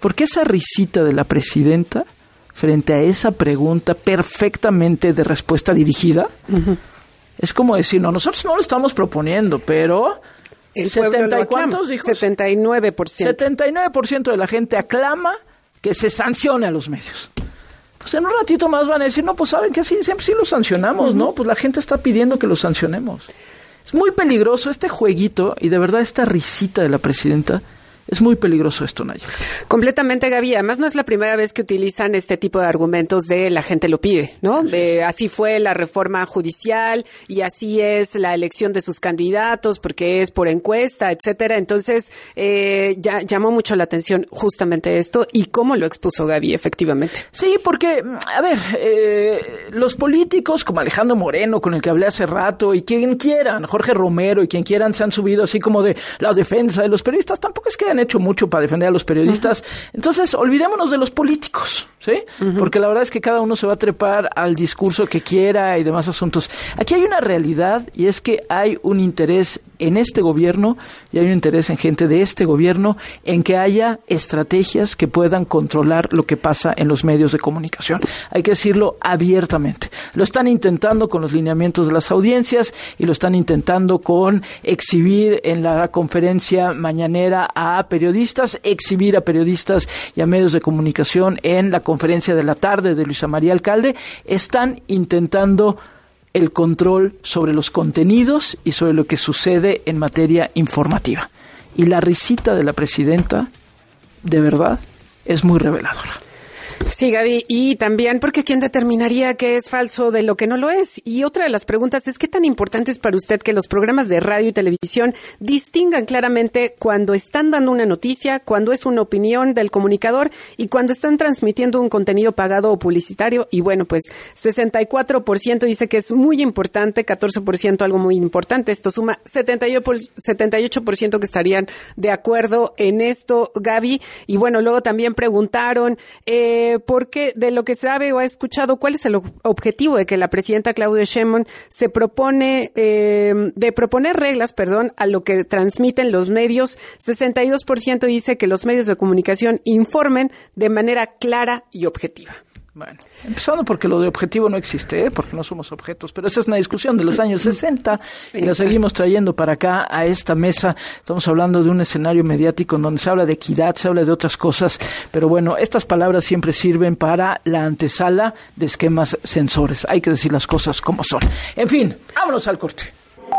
Porque esa risita de la presidenta frente a esa pregunta perfectamente de respuesta dirigida, uh-huh. es como decir, no, nosotros no lo estamos proponiendo, pero... El setenta y cuántos dijo? setenta y nueve por ciento. setenta y nueve por ciento de la gente aclama que se sancione a los medios. Pues en un ratito más van a decir, no, pues saben que sí, siempre sí los sancionamos, uh-huh. ¿no? Pues la gente está pidiendo que los sancionemos. Es muy peligroso este jueguito y de verdad esta risita de la presidenta. Es muy peligroso esto, Nayel. Completamente, Gaby. Además, no es la primera vez que utilizan este tipo de argumentos de la gente lo pide, ¿no? De, así fue la reforma judicial y así es la elección de sus candidatos porque es por encuesta, etcétera. Entonces, eh, ya, llamó mucho la atención justamente esto y cómo lo expuso Gaby, efectivamente. Sí, porque, a ver, eh, los políticos como Alejandro Moreno, con el que hablé hace rato, y quien quieran, Jorge Romero y quien quieran, se han subido así como de la defensa de los periodistas. Tampoco es que han hecho mucho para defender a los periodistas. Uh-huh. Entonces, olvidémonos de los políticos, ¿sí? Uh-huh. Porque la verdad es que cada uno se va a trepar al discurso que quiera y demás asuntos. Aquí hay una realidad y es que hay un interés en este gobierno y hay un interés en gente de este gobierno en que haya estrategias que puedan controlar lo que pasa en los medios de comunicación. Hay que decirlo abiertamente. Lo están intentando con los lineamientos de las audiencias y lo están intentando con exhibir en la conferencia mañanera a periodistas, exhibir a periodistas y a medios de comunicación en la conferencia de la tarde de Luisa María Alcalde. Están intentando el control sobre los contenidos y sobre lo que sucede en materia informativa. Y la risita de la presidenta, de verdad, es muy reveladora. Sí, Gaby, y también porque ¿quién determinaría qué es falso de lo que no lo es? Y otra de las preguntas es ¿qué tan importante es para usted que los programas de radio y televisión distingan claramente cuando están dando una noticia, cuando es una opinión del comunicador y cuando están transmitiendo un contenido pagado o publicitario? Y bueno, pues sesenta y cuatro por ciento dice que es muy importante, catorce por ciento algo muy importante. Esto suma setenta y ocho por ciento que estarían de acuerdo en esto, Gaby. Y bueno, luego también preguntaron... Eh, porque de lo que sabe o ha escuchado, ¿cuál es el objetivo de que la presidenta Claudia Sheinbaum se propone, eh, de proponer reglas, perdón, a lo que transmiten los medios? sesenta y dos por ciento dice que los medios de comunicación informen de manera clara y objetiva. Bueno, empezando porque lo de objetivo no existe, ¿eh? Porque no somos objetos, pero esa es una discusión de los años sesenta y la seguimos trayendo para acá a esta mesa. Estamos hablando de un escenario mediático en donde se habla de equidad, se habla de otras cosas, pero bueno, estas palabras siempre sirven para la antesala de esquemas censores. Hay que decir las cosas como son. En fin, vámonos al corte.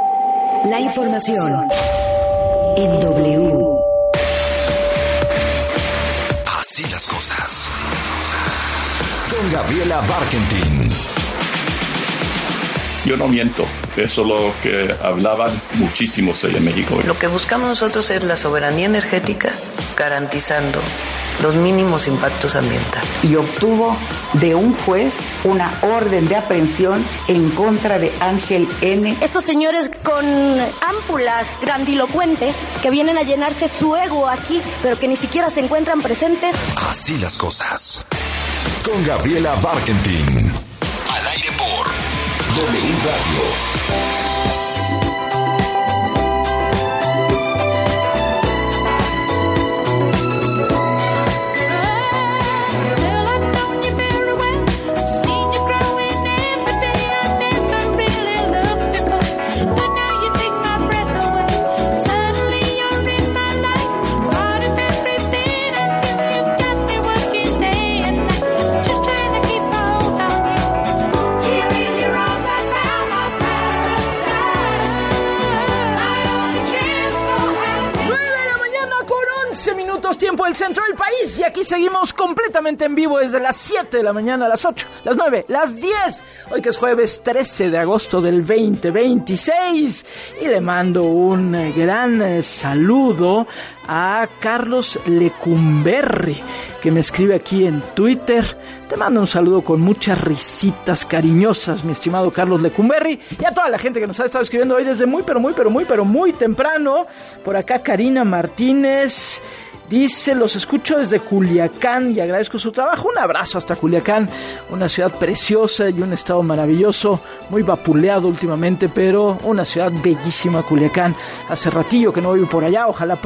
La información en W. Así las cosas. Con Gabriela Barkentin. Yo no miento, eso es lo que hablaban muchísimos en México. Lo que buscamos nosotros es la soberanía energética, garantizando los mínimos impactos ambientales. Y obtuvo de un juez una orden de aprehensión en contra de Ansel N. Estos señores con ámpulas grandilocuentes que vienen a llenarse su ego aquí, pero que ni siquiera se encuentran presentes. Así las cosas. Con Gabriela Barkentin. Al aire por W Radio. Tiempo del centro del país y aquí seguimos completamente en vivo desde las siete de la mañana a las ocho, las nueve, las diez, hoy que es jueves trece de agosto del veinte veintiséis y le mando un gran saludo a Carlos Lecumberri que me escribe aquí en Twitter. Te mando un saludo con muchas risitas cariñosas, mi estimado Carlos Lecumberri, y a toda la gente que nos ha estado escribiendo hoy desde muy pero muy pero muy pero muy temprano. Por acá Karina Martínez dice, los escucho desde Culiacán y agradezco su trabajo. Un abrazo hasta Culiacán, una ciudad preciosa y un estado maravilloso, muy vapuleado últimamente, pero una ciudad bellísima, Culiacán. Hace ratillo que no vivo por allá, ojalá pronto se nos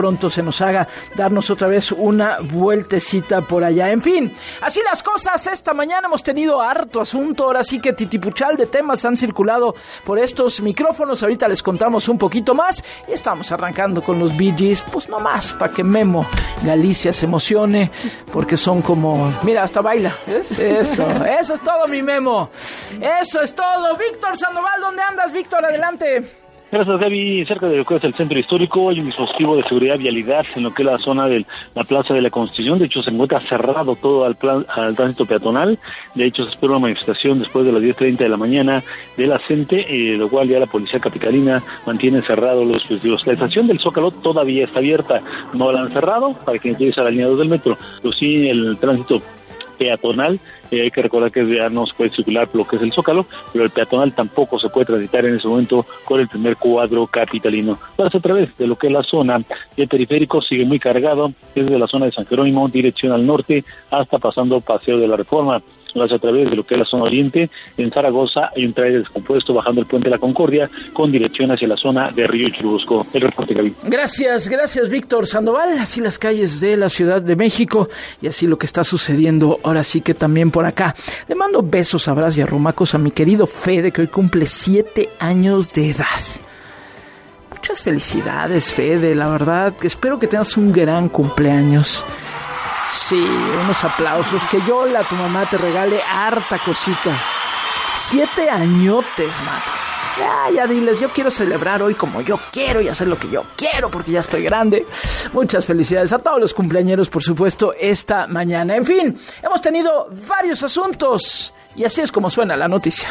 nos haga darnos otra vez una vueltecita por allá. En fin, así las cosas. Esta mañana hemos tenido harto asunto, ahora sí que titipuchal de temas han circulado por estos micrófonos. Ahorita les contamos un poquito más y estamos arrancando con los Bee Gees, pues nomás para que Memo Galicia se emocione, porque son como, mira, hasta baila, ¿ves? Eso, eso es todo, mi Memo, eso es todo. Víctor Sandoval, ¿dónde andas, Víctor? Adelante. Gracias, Gaby. Cerca de lo que es el centro histórico hay un dispositivo de seguridad vialidad en lo que es la zona de la Plaza de la Constitución. De hecho, se encuentra cerrado todo al, plan, al tránsito peatonal. De hecho, se espera una manifestación después de las diez treinta de la mañana de la CENTE, eh, lo cual ya la Policía Capitalina mantiene cerrados los dispositivos. La estación del Zócalo todavía está abierta. No la han cerrado para quien utiliza la línea dos del metro, pero sí el tránsito peatonal. Eh, hay que recordar que ya no se puede circular por lo que es el Zócalo, pero el peatonal tampoco se puede transitar en ese momento con el primer cuadro capitalino. Pasa a través de lo que es la zona del periférico, sigue muy cargado desde la zona de San Jerónimo, dirección al norte, hasta pasando Paseo de la Reforma. Lo hace a través de lo que es la zona oriente. En Zaragoza hay un tráiler descompuesto bajando el puente de la Concordia con dirección hacia la zona de Río Churubusco. El reporte, Gaby. Gracias, gracias, Víctor Sandoval. Así las calles de la Ciudad de México y así lo que está sucediendo ahora sí que también por acá. Le mando besos, abrazos y arrumacos a mi querido Fede, que hoy cumple siete años de edad. Muchas felicidades, Fede, la verdad. Espero que tengas un gran cumpleaños. Sí, unos aplausos. Que Yola, tu mamá, te regale harta cosita. Siete añotes, mano. Ya, ya diles, yo quiero celebrar hoy como yo quiero y hacer lo que yo quiero porque ya estoy grande. Muchas felicidades a todos los cumpleañeros, por supuesto, esta mañana. En fin, hemos tenido varios asuntos y así es como suena la noticia.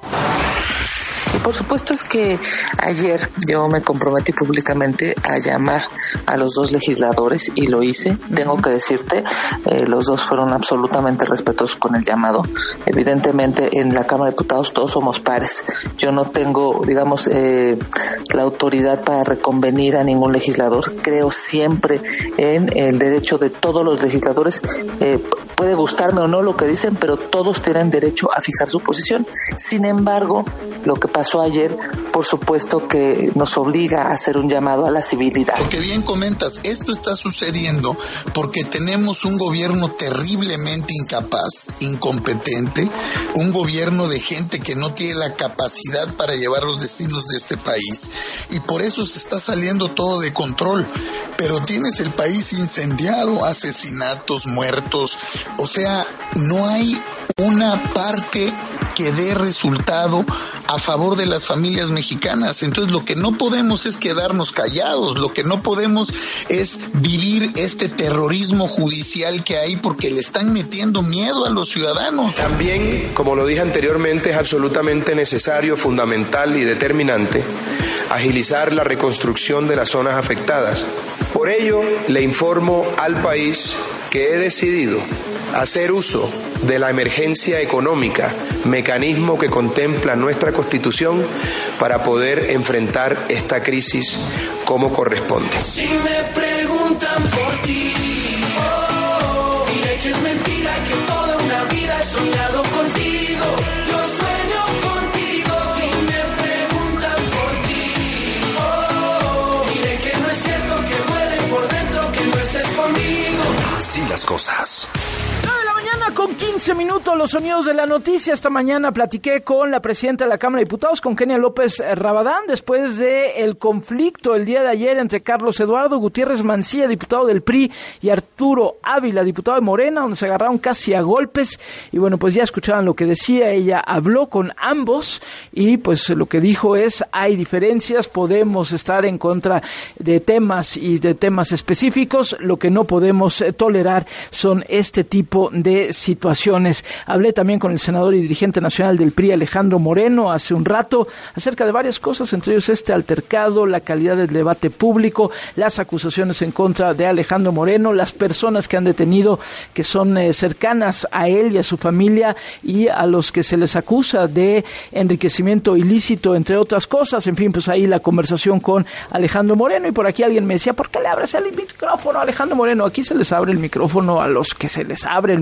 Y por supuesto es que ayer yo me comprometí públicamente a llamar a los dos legisladores y lo hice. Tengo que decirte, eh, los dos fueron absolutamente respetuosos con el llamado. Evidentemente en la Cámara de Diputados todos somos pares. Yo no tengo, digamos, eh, la autoridad para reconvenir a ningún legislador. Creo siempre en el derecho de todos los legisladores. Eh, puede gustarme o no lo que dicen, pero todos tienen derecho a fijar su posición. Sin embargo, lo que pasó ayer, por supuesto que nos obliga a hacer un llamado a la civilidad. Porque bien comentas, esto está sucediendo porque tenemos un gobierno terriblemente incapaz, incompetente, un gobierno de gente que no tiene la capacidad para llevar los destinos de este país y por eso se está saliendo todo de control. Pero tienes el país incendiado, asesinatos, muertos, o sea, no hay una parte que dé resultado a favor de las familias mexicanas. Entonces lo que no podemos es quedarnos callados, lo que no podemos es vivir este terrorismo judicial que hay porque le están metiendo miedo a los ciudadanos. También, como lo dije anteriormente, es absolutamente necesario, fundamental y determinante agilizar la reconstrucción de las zonas afectadas. Por ello, le informo al país que he decidido hacer uso de la emergencia económica, mecanismo que contempla nuestra Constitución, para poder enfrentar esta crisis como corresponde. Si me preguntan por ti, oh, diré que es mentira, que toda una vida he soñado contigo. Yo sueño contigo. Si me preguntan por ti, oh, diré que no es cierto, que duele por dentro, que no estés conmigo. Así las cosas. Con quince minutos, los sonidos de la noticia. Esta mañana platiqué con la presidenta de la Cámara de Diputados, con Kenia López Rabadán, después del conflicto el día de ayer entre Carlos Eduardo Gutiérrez Mancilla, diputado del P R I, y Arturo Ávila, diputado de Morena, donde se agarraron casi a golpes. Y bueno, pues ya escuchaban lo que decía. Ella habló con ambos y pues lo que dijo es: hay diferencias, podemos estar en contra de temas y de temas específicos. Lo que no podemos tolerar son este tipo de situaciones. Hablé también con el senador y dirigente nacional del P R I, Alejandro Moreno, hace un rato, acerca de varias cosas, entre ellos este altercado, la calidad del debate público, las acusaciones en contra de Alejandro Moreno, las personas que han detenido, que son eh, cercanas a él y a su familia, y a los que se les acusa de enriquecimiento ilícito, entre otras cosas. En fin, pues ahí la conversación con Alejandro Moreno. Y por aquí alguien me decía: ¿por qué le abres el micrófono a Alejandro Moreno? Aquí se les abre el micrófono a los que se les abre el micrófono,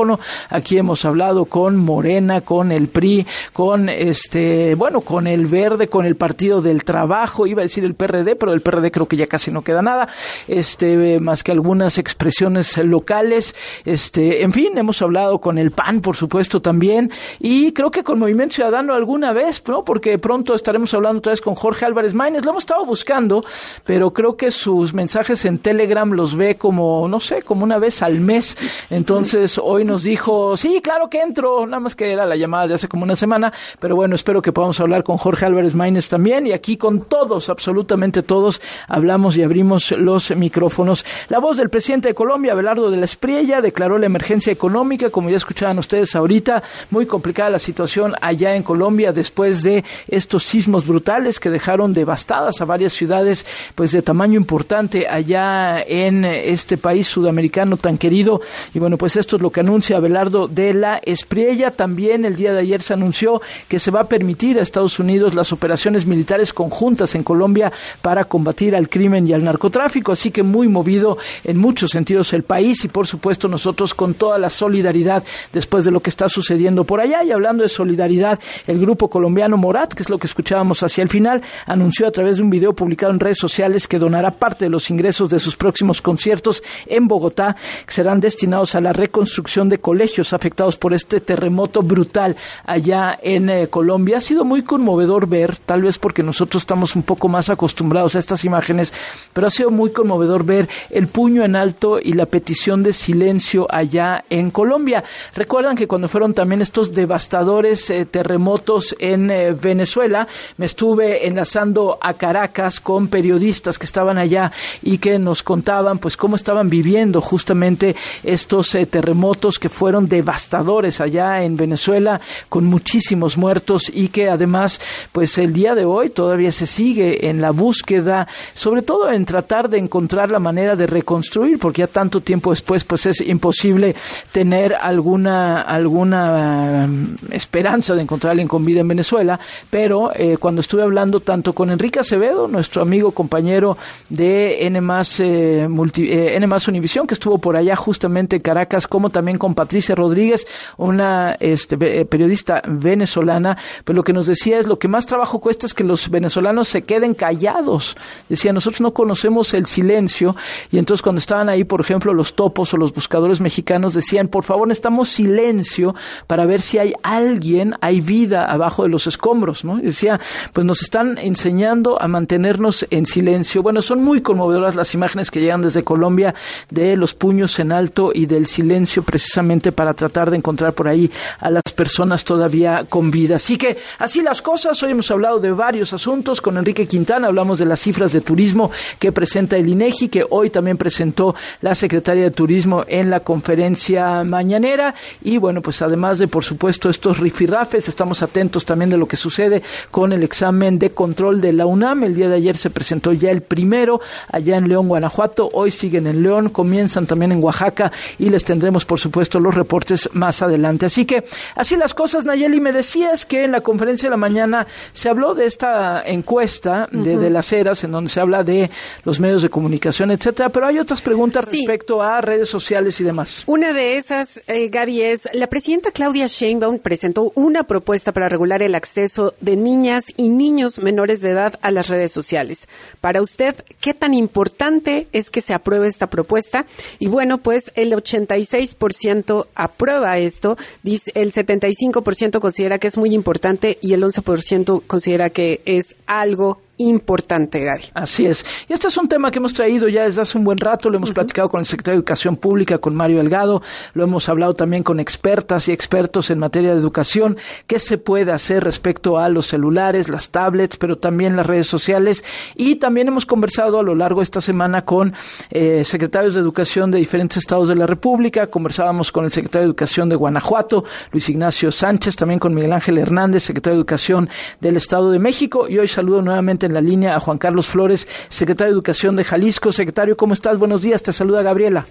micrófono. Aquí hemos hablado con Morena, con el P R I, con este, bueno, con el Verde, con el Partido del Trabajo, iba a decir el P R D, pero del P R D creo que ya casi no queda nada, este, más que algunas expresiones locales, este, en fin, hemos hablado con el P A N, por supuesto, también, y creo que con Movimiento Ciudadano alguna vez, ¿no? Porque pronto estaremos hablando otra vez con Jorge Álvarez Maínez, lo hemos estado buscando, pero creo que sus mensajes en Telegram los ve como, no sé, como una vez al mes, entonces hoy nos dijo, sí, claro que entro, nada más que era la llamada de hace como una semana, pero bueno, espero que podamos hablar con Jorge Álvarez Maínez también, y aquí con todos, absolutamente todos, hablamos y abrimos los micrófonos. La voz del presidente de Colombia, Abelardo de la Espriella, declaró la emergencia económica, como ya escuchaban ustedes ahorita, muy complicada la situación allá en Colombia después de estos sismos brutales que dejaron devastadas a varias ciudades, pues de tamaño importante allá en este país sudamericano tan querido, y bueno, pues esto es lo que anuncia Abelardo de la Espriella. También el día de ayer se anunció que se va a permitir a Estados Unidos las operaciones militares conjuntas en Colombia para combatir al crimen y al narcotráfico, así que muy movido en muchos sentidos el país, y por supuesto nosotros con toda la solidaridad después de lo que está sucediendo por allá. Y hablando de solidaridad, el grupo colombiano Morat, que es lo que escuchábamos hacia el final, anunció a través de un video publicado en redes sociales que donará parte de los ingresos de sus próximos conciertos en Bogotá, que serán destinados a la reconstrucción de colegios afectados por este terremoto brutal allá en eh, Colombia. Ha sido muy conmovedor ver, tal vez porque nosotros estamos un poco más acostumbrados a estas imágenes, pero ha sido muy conmovedor ver el puño en alto y la petición de silencio allá en Colombia. Recuerdan que cuando fueron también estos devastadores eh, terremotos en eh, Venezuela, me estuve enlazando a Caracas con periodistas que estaban allá y que nos contaban pues cómo estaban viviendo justamente estos eh, terremotos que fueron devastadores allá en Venezuela, con muchísimos muertos, y que además pues el día de hoy todavía se sigue en la búsqueda, sobre todo en tratar de encontrar la manera de reconstruir, porque ya tanto tiempo después pues es imposible tener alguna alguna um, esperanza de encontrar a alguien con vida en Venezuela. Pero eh, cuando estuve hablando tanto con Enrique Acevedo, nuestro amigo compañero de N más, eh, multi, eh, N más Univisión, que estuvo por allá justamente en Caracas, como también con Patricia Rodríguez, una este, periodista venezolana, pues lo que nos decía es: lo que más trabajo cuesta es que los venezolanos se queden callados. Decía, nosotros no conocemos el silencio, y entonces cuando estaban ahí, por ejemplo, los topos o los buscadores mexicanos decían, por favor, necesitamos silencio para ver si hay alguien, hay vida abajo de los escombros, ¿no? Y decía, pues nos están enseñando a mantenernos en silencio. Bueno, son muy conmovedoras las imágenes que llegan desde Colombia de los puños en alto y del silencio, precisamente para tratar de encontrar por ahí a las personas todavía con vida. Así que así las cosas. Hoy hemos hablado de varios asuntos. Con Enrique Quintana hablamos de las cifras de turismo que presenta el INEGI, que hoy también presentó la secretaria de Turismo en la conferencia mañanera. Y bueno, pues además de, por supuesto, estos rifirrafes, estamos atentos también de lo que sucede con el examen de control de la UNAM. El día de ayer se presentó ya el primero allá en León, Guanajuato. Hoy siguen en León, comienzan también en Oaxaca, y les tendremos, por supuesto, los reportes más adelante. Así que así las cosas. Nayeli, me decías que en la conferencia de la mañana se habló de esta encuesta de, uh-huh. de las eras, en donde se habla de los medios de comunicación, etcétera, pero hay otras preguntas sí. respecto a redes sociales y demás. Una de esas, eh, Gaby, es la presidenta Claudia Sheinbaum presentó una propuesta para regular el acceso de niñas y niños menores de edad a las redes sociales. Para usted, ¿qué tan importante es que se apruebe esta propuesta? Y bueno, pues el ochenta y seis por ciento aprueba esto, dice, el setenta y cinco por ciento considera que es muy importante y el once por ciento considera que es algo importante, Gaby. Así es. Y este es un tema que hemos traído ya desde hace un buen rato, lo hemos uh-huh. platicado con el secretario de Educación Pública, con Mario Delgado, lo hemos hablado también con expertas y expertos en materia de educación, qué se puede hacer respecto a los celulares, las tablets, pero también las redes sociales, y también hemos conversado a lo largo de esta semana con eh, secretarios de Educación de diferentes estados de la República. Conversábamos con el secretario de Educación de Guanajuato, Luis Ignacio Sánchez, también con Miguel Ángel Hernández, secretario de Educación del Estado de México, y hoy saludo nuevamente en la línea a Juan Carlos Flores, secretario de Educación de Jalisco. Secretario, ¿cómo estás? Buenos días, te saluda Gabriela.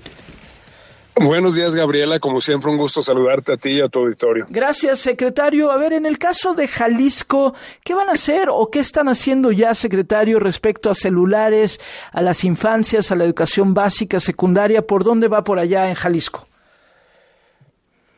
Buenos días, Gabriela. Como siempre, un gusto saludarte a ti y a tu auditorio. Gracias, secretario. A ver, en el caso de Jalisco, ¿qué van a hacer o qué están haciendo ya, secretario, respecto a celulares, a las infancias, a la educación básica, secundaria? ¿Por dónde va por allá en Jalisco?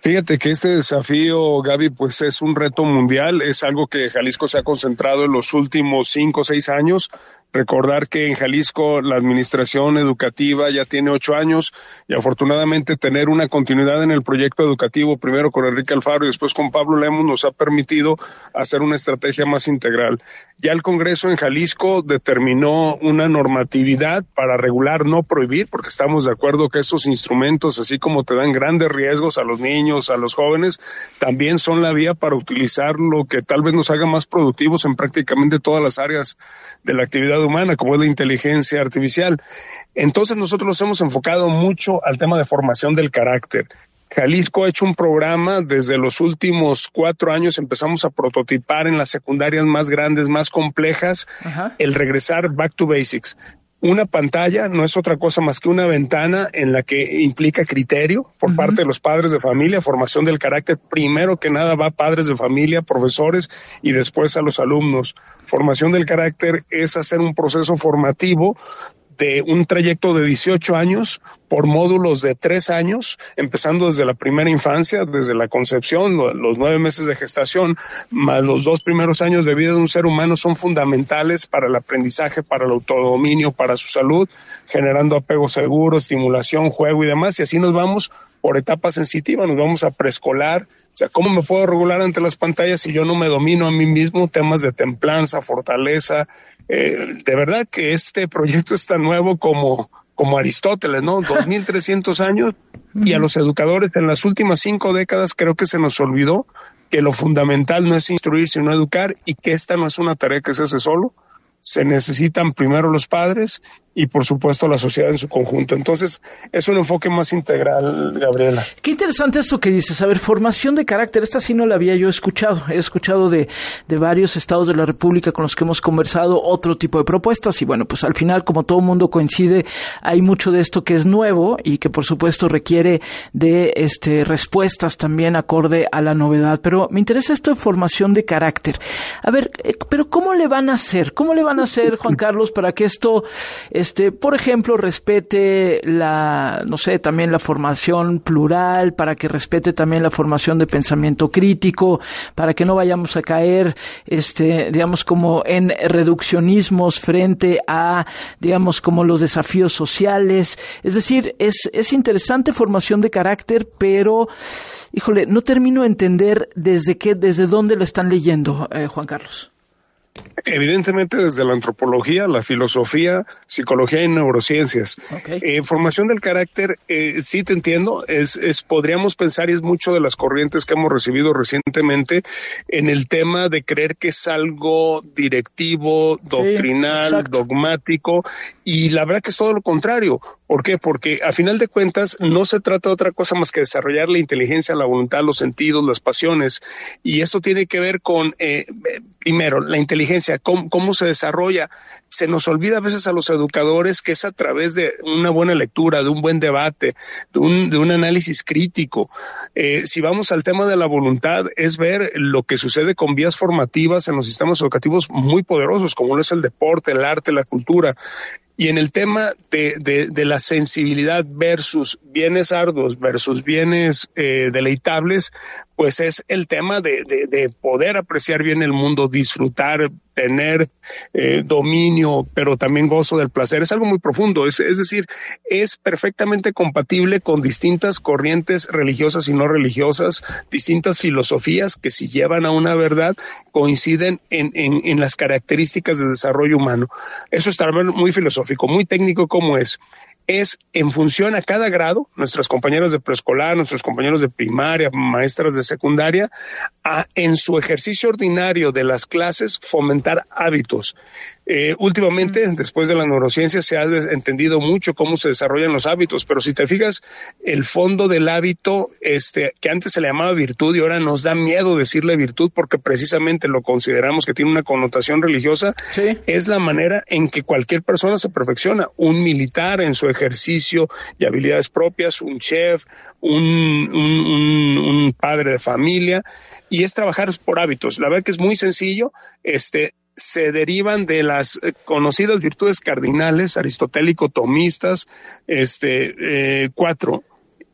Fíjate que este desafío, Gaby, pues es un reto mundial, es algo que Jalisco se ha concentrado en los últimos cinco o seis años. Recordar que en Jalisco la administración educativa ya tiene ocho años y afortunadamente tener una continuidad en el proyecto educativo, primero con Enrique Alfaro y después con Pablo Lemus, nos ha permitido hacer una estrategia más integral. Ya el Congreso en Jalisco determinó una normatividad para regular, no prohibir, porque estamos de acuerdo que estos instrumentos, así como te dan grandes riesgos a los niños, a los jóvenes, también son la vía para utilizar lo que tal vez nos haga más productivos en prácticamente todas las áreas de la actividad humana, como es la inteligencia artificial. Entonces nosotros nos hemos enfocado mucho al tema de formación del carácter. Jalisco ha hecho un programa desde los últimos cuatro años, empezamos a prototipar en las secundarias más grandes, más complejas, Ajá. el regresar back to basics. Una pantalla no es otra cosa más que una ventana en la que implica criterio por uh-huh. parte de los padres de familia, formación del carácter. Primero que nada va a padres de familia, profesores y después a los alumnos. Formación del carácter es hacer un proceso formativo de un trayecto de dieciocho años por módulos de tres años, empezando desde la primera infancia, desde la concepción, los nueve meses de gestación, más los dos primeros años de vida de un ser humano son fundamentales para el aprendizaje, para el autodominio, para su salud, generando apego seguro, estimulación, juego y demás, y así nos vamos por etapas sensitivas, nos vamos a preescolar. O sea, ¿cómo me puedo regular ante las pantallas si yo no me domino a mí mismo? Temas de templanza, fortaleza. Eh, de verdad que este proyecto es tan nuevo como, como Aristóteles, ¿no? dos mil trescientos años, y a los educadores en las últimas cinco décadas creo que se nos olvidó que lo fundamental no es instruir, sino educar, y que esta no es una tarea que se hace solo. Se necesitan primero los padres y por supuesto la sociedad en su conjunto. Entonces es un enfoque más integral, Gabriela. Qué interesante esto que dices. A ver, formación de carácter, esta sí no la había yo escuchado. He escuchado de, de varios estados de la República con los que hemos conversado otro tipo de propuestas y bueno, pues al final, como todo mundo coincide, hay mucho de esto que es nuevo y que por supuesto requiere de este respuestas también acorde a la novedad. Pero me interesa esto de formación de carácter. A ver, pero ¿cómo le van a hacer? ¿Cómo le van a hacer, Juan Carlos, para que esto, este, por ejemplo, respete la, no sé, también la formación plural, para que respete también la formación de pensamiento crítico, para que no vayamos a caer, este, digamos, como en reduccionismos frente a, digamos, como los desafíos sociales? Es decir, es, es interesante formación de carácter, pero, híjole, no termino de entender desde qué, desde dónde lo están leyendo, eh, Juan Carlos. Evidentemente desde la antropología, la filosofía, psicología y neurociencias. Okay. Eh, formación del carácter, eh, sí te entiendo, es, es podríamos pensar, y es mucho de las corrientes que hemos recibido recientemente, en el tema de creer que es algo directivo, doctrinal, sí, dogmático, y la verdad que es todo lo contrario. ¿Por qué? Porque a final de cuentas no se trata de otra cosa más que desarrollar la inteligencia, la voluntad, los sentidos, las pasiones, y esto tiene que ver con, eh, primero, la inteligencia, cómo, cómo se desarrolla. Se nos olvida a veces a los educadores que es a través de una buena lectura, de un buen debate, de un, de un análisis crítico. Eh, si vamos al tema de la voluntad, es ver lo que sucede con vías formativas en los sistemas educativos muy poderosos, como lo es el deporte, el arte, la cultura. Y en el tema de, de, de la sensibilidad versus bienes arduos versus bienes eh, deleitables, pues es el tema de, de, de poder apreciar bien el mundo, disfrutar, tener eh, dominio, pero también gozo del placer. Es algo muy profundo, es, es decir, es perfectamente compatible con distintas corrientes religiosas y no religiosas, distintas filosofías que si llevan a una verdad coinciden en, en, en las características de desarrollo humano. Eso está muy filosófico, muy técnico como es. Es en función a cada grado, nuestras compañeras de preescolar, nuestros compañeros de primaria, maestras de secundaria, a, en su ejercicio ordinario de las clases, fomentar hábitos. Eh, últimamente, mm. después de la neurociencia, se ha entendido mucho cómo se desarrollan los hábitos, pero si te fijas, el fondo del hábito, este, que antes se le llamaba virtud y ahora nos da miedo decirle virtud porque precisamente lo consideramos que tiene una connotación religiosa, sí. es la manera en que cualquier persona se perfecciona. Un militar en su ejercicio y habilidades propias, un chef, un, un, un, un padre de familia, y es trabajar por hábitos. La verdad que es muy sencillo, este, se derivan de las conocidas virtudes cardinales aristotélico-tomistas, este, eh, cuatro.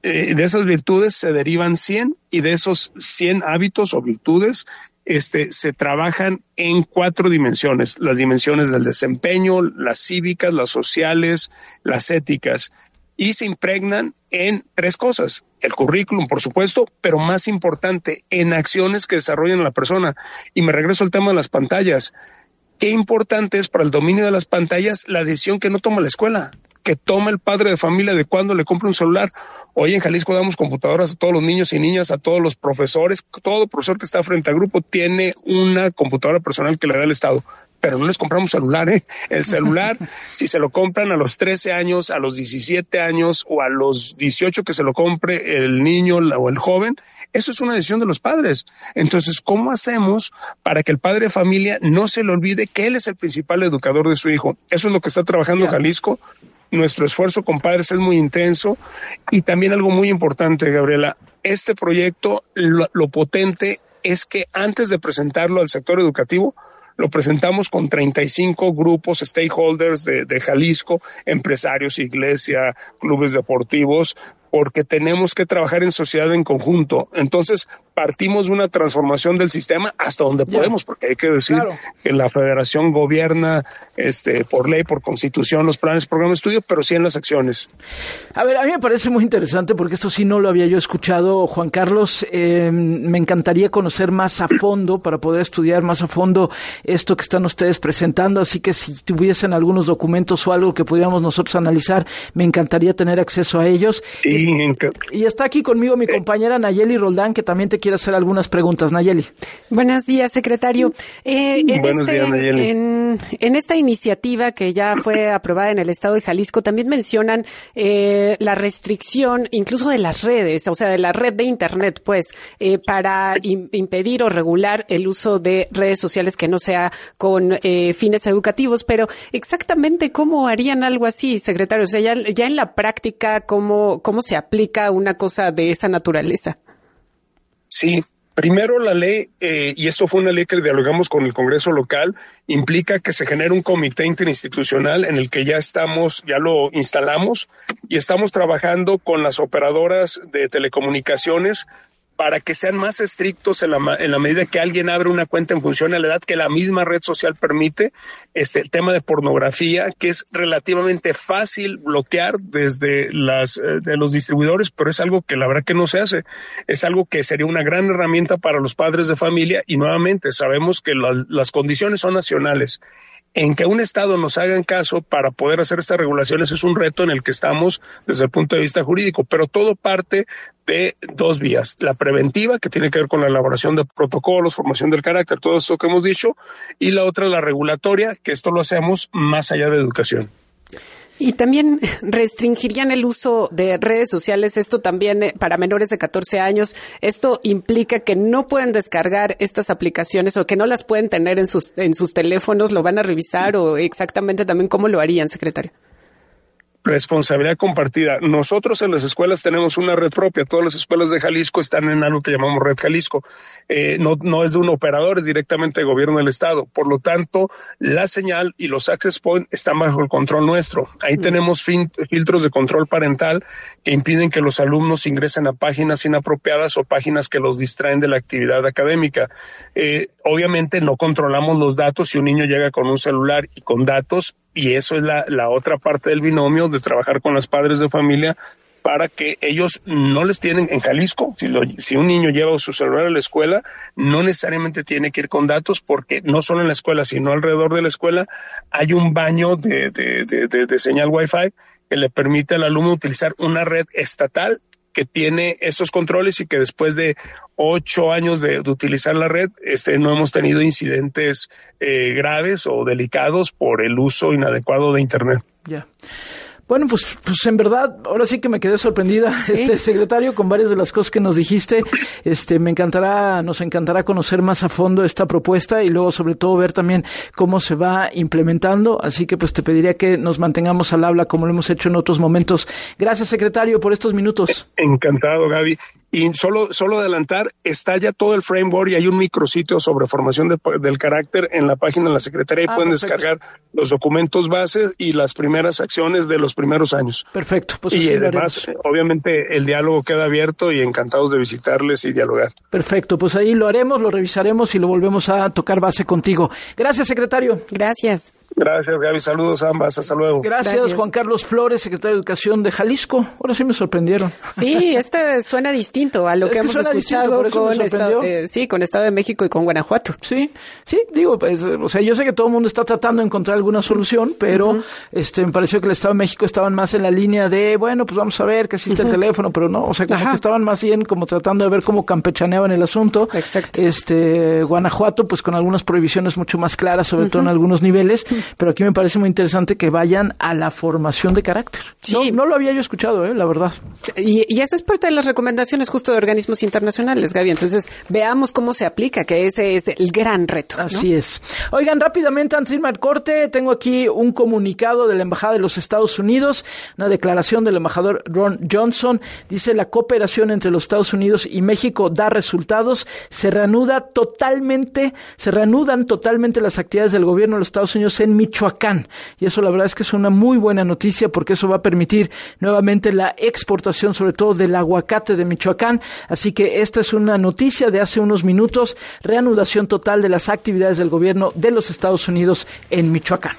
eh, de esas virtudes se derivan cien, y de esos cien hábitos o virtudes este, se trabajan en cuatro dimensiones: las dimensiones del desempeño, las cívicas, las sociales, las éticas, y se impregnan en tres cosas: el currículum, por supuesto, pero más importante, en acciones que desarrollan a la persona. Y me regreso al tema de las pantallas. Qué importante es para el dominio de las pantallas la decisión que no toma la escuela, que toma el padre de familia de cuándo le compra un celular. Hoy en Jalisco damos computadoras a todos los niños y niñas, a todos los profesores. Todo profesor que está frente al grupo tiene una computadora personal que le da el Estado, pero no les compramos celular, ¿eh? El celular, si se lo compran a los trece años, a los diecisiete años o a los dieciocho que se lo compre el niño o el joven, eso es una decisión de los padres. Entonces, ¿cómo hacemos para que el padre de familia no se le olvide que él es el principal educador de su hijo? Eso es lo que está trabajando yeah. Jalisco. Nuestro esfuerzo con padres es muy intenso, y también algo muy importante, Gabriela, este proyecto, lo, lo potente es que antes de presentarlo al sector educativo, lo presentamos con treinta y cinco grupos, stakeholders de, de Jalisco, empresarios, iglesia, clubes deportivos, porque tenemos que trabajar en sociedad en conjunto. Entonces, partimos de una transformación del sistema hasta donde yeah. podemos, porque hay que decir claro. que la federación gobierna este, por ley, por constitución, los planes, programas de estudio, pero sí en las acciones. A ver, a mí me parece muy interesante, porque esto sí no lo había yo escuchado, Juan Carlos. Eh, me encantaría conocer más a fondo, para poder estudiar más a fondo esto que están ustedes presentando, así que si tuviesen algunos documentos o algo que pudiéramos nosotros analizar, me encantaría tener acceso a ellos. Sí. Y está aquí conmigo mi compañera Nayeli Roldán, que también te quiere hacer algunas preguntas. Nayeli. Buenos días, secretario. Eh, en, Buenos este, días, Nayeli. En, en esta iniciativa que ya fue aprobada en el estado de Jalisco, también mencionan eh, la restricción incluso de las redes, o sea, de la red de Internet, pues, eh, para im- impedir o regular el uso de redes sociales que no sea con eh, fines educativos. Pero exactamente cómo harían algo así, secretario. O sea, ya, ya en la práctica, cómo, cómo se aplica una cosa de esa naturaleza. Sí, primero la ley, eh, y esto fue una ley que dialogamos con el Congreso local, implica que se genere un comité interinstitucional en el que ya estamos, ya lo instalamos, y estamos trabajando con las operadoras de telecomunicaciones para que sean más estrictos en la, en la medida que alguien abre una cuenta en función a la edad que la misma red social permite. Este, el tema de pornografía, que es relativamente fácil bloquear desde las, eh, de los distribuidores, pero es algo que la verdad que no se hace. Es algo que sería una gran herramienta para los padres de familia, y nuevamente sabemos que la, las condiciones son nacionales. En que un estado nos hagan caso para poder hacer estas regulaciones es un reto en el que estamos desde el punto de vista jurídico, pero todo parte de dos vías: la preventiva, que tiene que ver con la elaboración de protocolos, formación del carácter, todo esto que hemos dicho, y la otra, la regulatoria, que esto lo hacemos más allá de educación. Y también restringirían el uso de redes sociales, esto también eh, para menores de catorce años. Esto implica que no pueden descargar estas aplicaciones o que no las pueden tener en sus en sus teléfonos. ¿Lo van a revisar o exactamente también cómo lo harían, secretario? Responsabilidad compartida. Nosotros en las escuelas tenemos una red propia. Todas las escuelas de Jalisco están en algo que llamamos Red Jalisco. Eh, no, no es de un operador, es directamente del gobierno del estado. Por lo tanto, la señal y los access point están bajo el control nuestro. Ahí mm. tenemos fin, filtros de control parental que impiden que los alumnos ingresen a páginas inapropiadas o páginas que los distraen de la actividad académica. Eh, obviamente no controlamos los datos si un niño llega con un celular y con datos, y eso es la, la otra parte del binomio de trabajar con los padres de familia para que ellos no les tienen en Jalisco. Si, lo, si un niño lleva su celular a la escuela, no necesariamente tiene que ir con datos, porque no solo en la escuela, sino alrededor de la escuela hay un baño de, de, de, de, de señal Wi-Fi que le permite al alumno utilizar una red estatal que tiene estos controles, y que después de ocho años de, de utilizar la red, este, no hemos tenido incidentes eh, graves o delicados por el uso inadecuado de Internet. Ya. Yeah. Bueno, pues, pues en verdad, ahora sí que me quedé sorprendida, ¿sí? este secretario, con varias de las cosas que nos dijiste. Este, me encantará, nos encantará conocer más a fondo esta propuesta, y luego sobre todo ver también cómo se va implementando. Así que pues te pediría que nos mantengamos al habla como lo hemos hecho en otros momentos. Gracias, secretario, por estos minutos. Encantado, Gaby. Y solo, solo adelantar, está ya todo el framework y hay un micrositio sobre formación de, del carácter en la página de la Secretaría y ah, pueden perfecto. descargar los documentos base y las primeras acciones de los primeros años. Perfecto. Pues y además, obviamente, el diálogo queda abierto y encantados de visitarles y dialogar. Perfecto, pues ahí lo haremos, lo revisaremos y lo volvemos a tocar base contigo. Gracias, secretario. Gracias. Gracias, Gaby. Saludos a ambas. Hasta luego. Gracias, Gracias, Juan Carlos Flores, secretario de Educación de Jalisco. Ahora sí me sorprendieron. Sí, este suena distinto a lo es que, que hemos escuchado con, Estado, eh, sí, con Estado de México y con Guanajuato. Sí, sí, digo, pues, o sea, yo sé que todo el mundo está tratando de encontrar alguna solución, pero uh-huh. este me pareció que el Estado de México estaban más en la línea de, bueno, pues vamos a ver que existe uh-huh. el teléfono, pero no, o sea, como Ajá. que estaban más bien como tratando de ver cómo campechaneaban el asunto. Exacto. Este, Guanajuato, pues con algunas prohibiciones mucho más claras, sobre uh-huh. todo en algunos niveles, uh-huh. pero aquí me parece muy interesante que vayan a la formación de carácter. Sí. No, no lo había yo escuchado, eh, la verdad. Y, y esa es parte de las recomendaciones justo de organismos internacionales, Gaby. Entonces, veamos cómo se aplica, que ese es el gran reto, ¿no? Así es. Oigan, rápidamente, antes de irme al corte, tengo aquí un comunicado de la Embajada de los Estados Unidos, una declaración del embajador Ron Johnson. Dice, la cooperación entre los Estados Unidos y México da resultados, se reanuda totalmente, se reanudan totalmente las actividades del gobierno de los Estados Unidos en Michoacán. Y eso la verdad es que es una muy buena noticia porque eso va a permitir nuevamente la exportación, sobre todo del aguacate de Michoacán. Así que esta es una noticia de hace unos minutos, reanudación total de las actividades del gobierno de los Estados Unidos en Michoacán.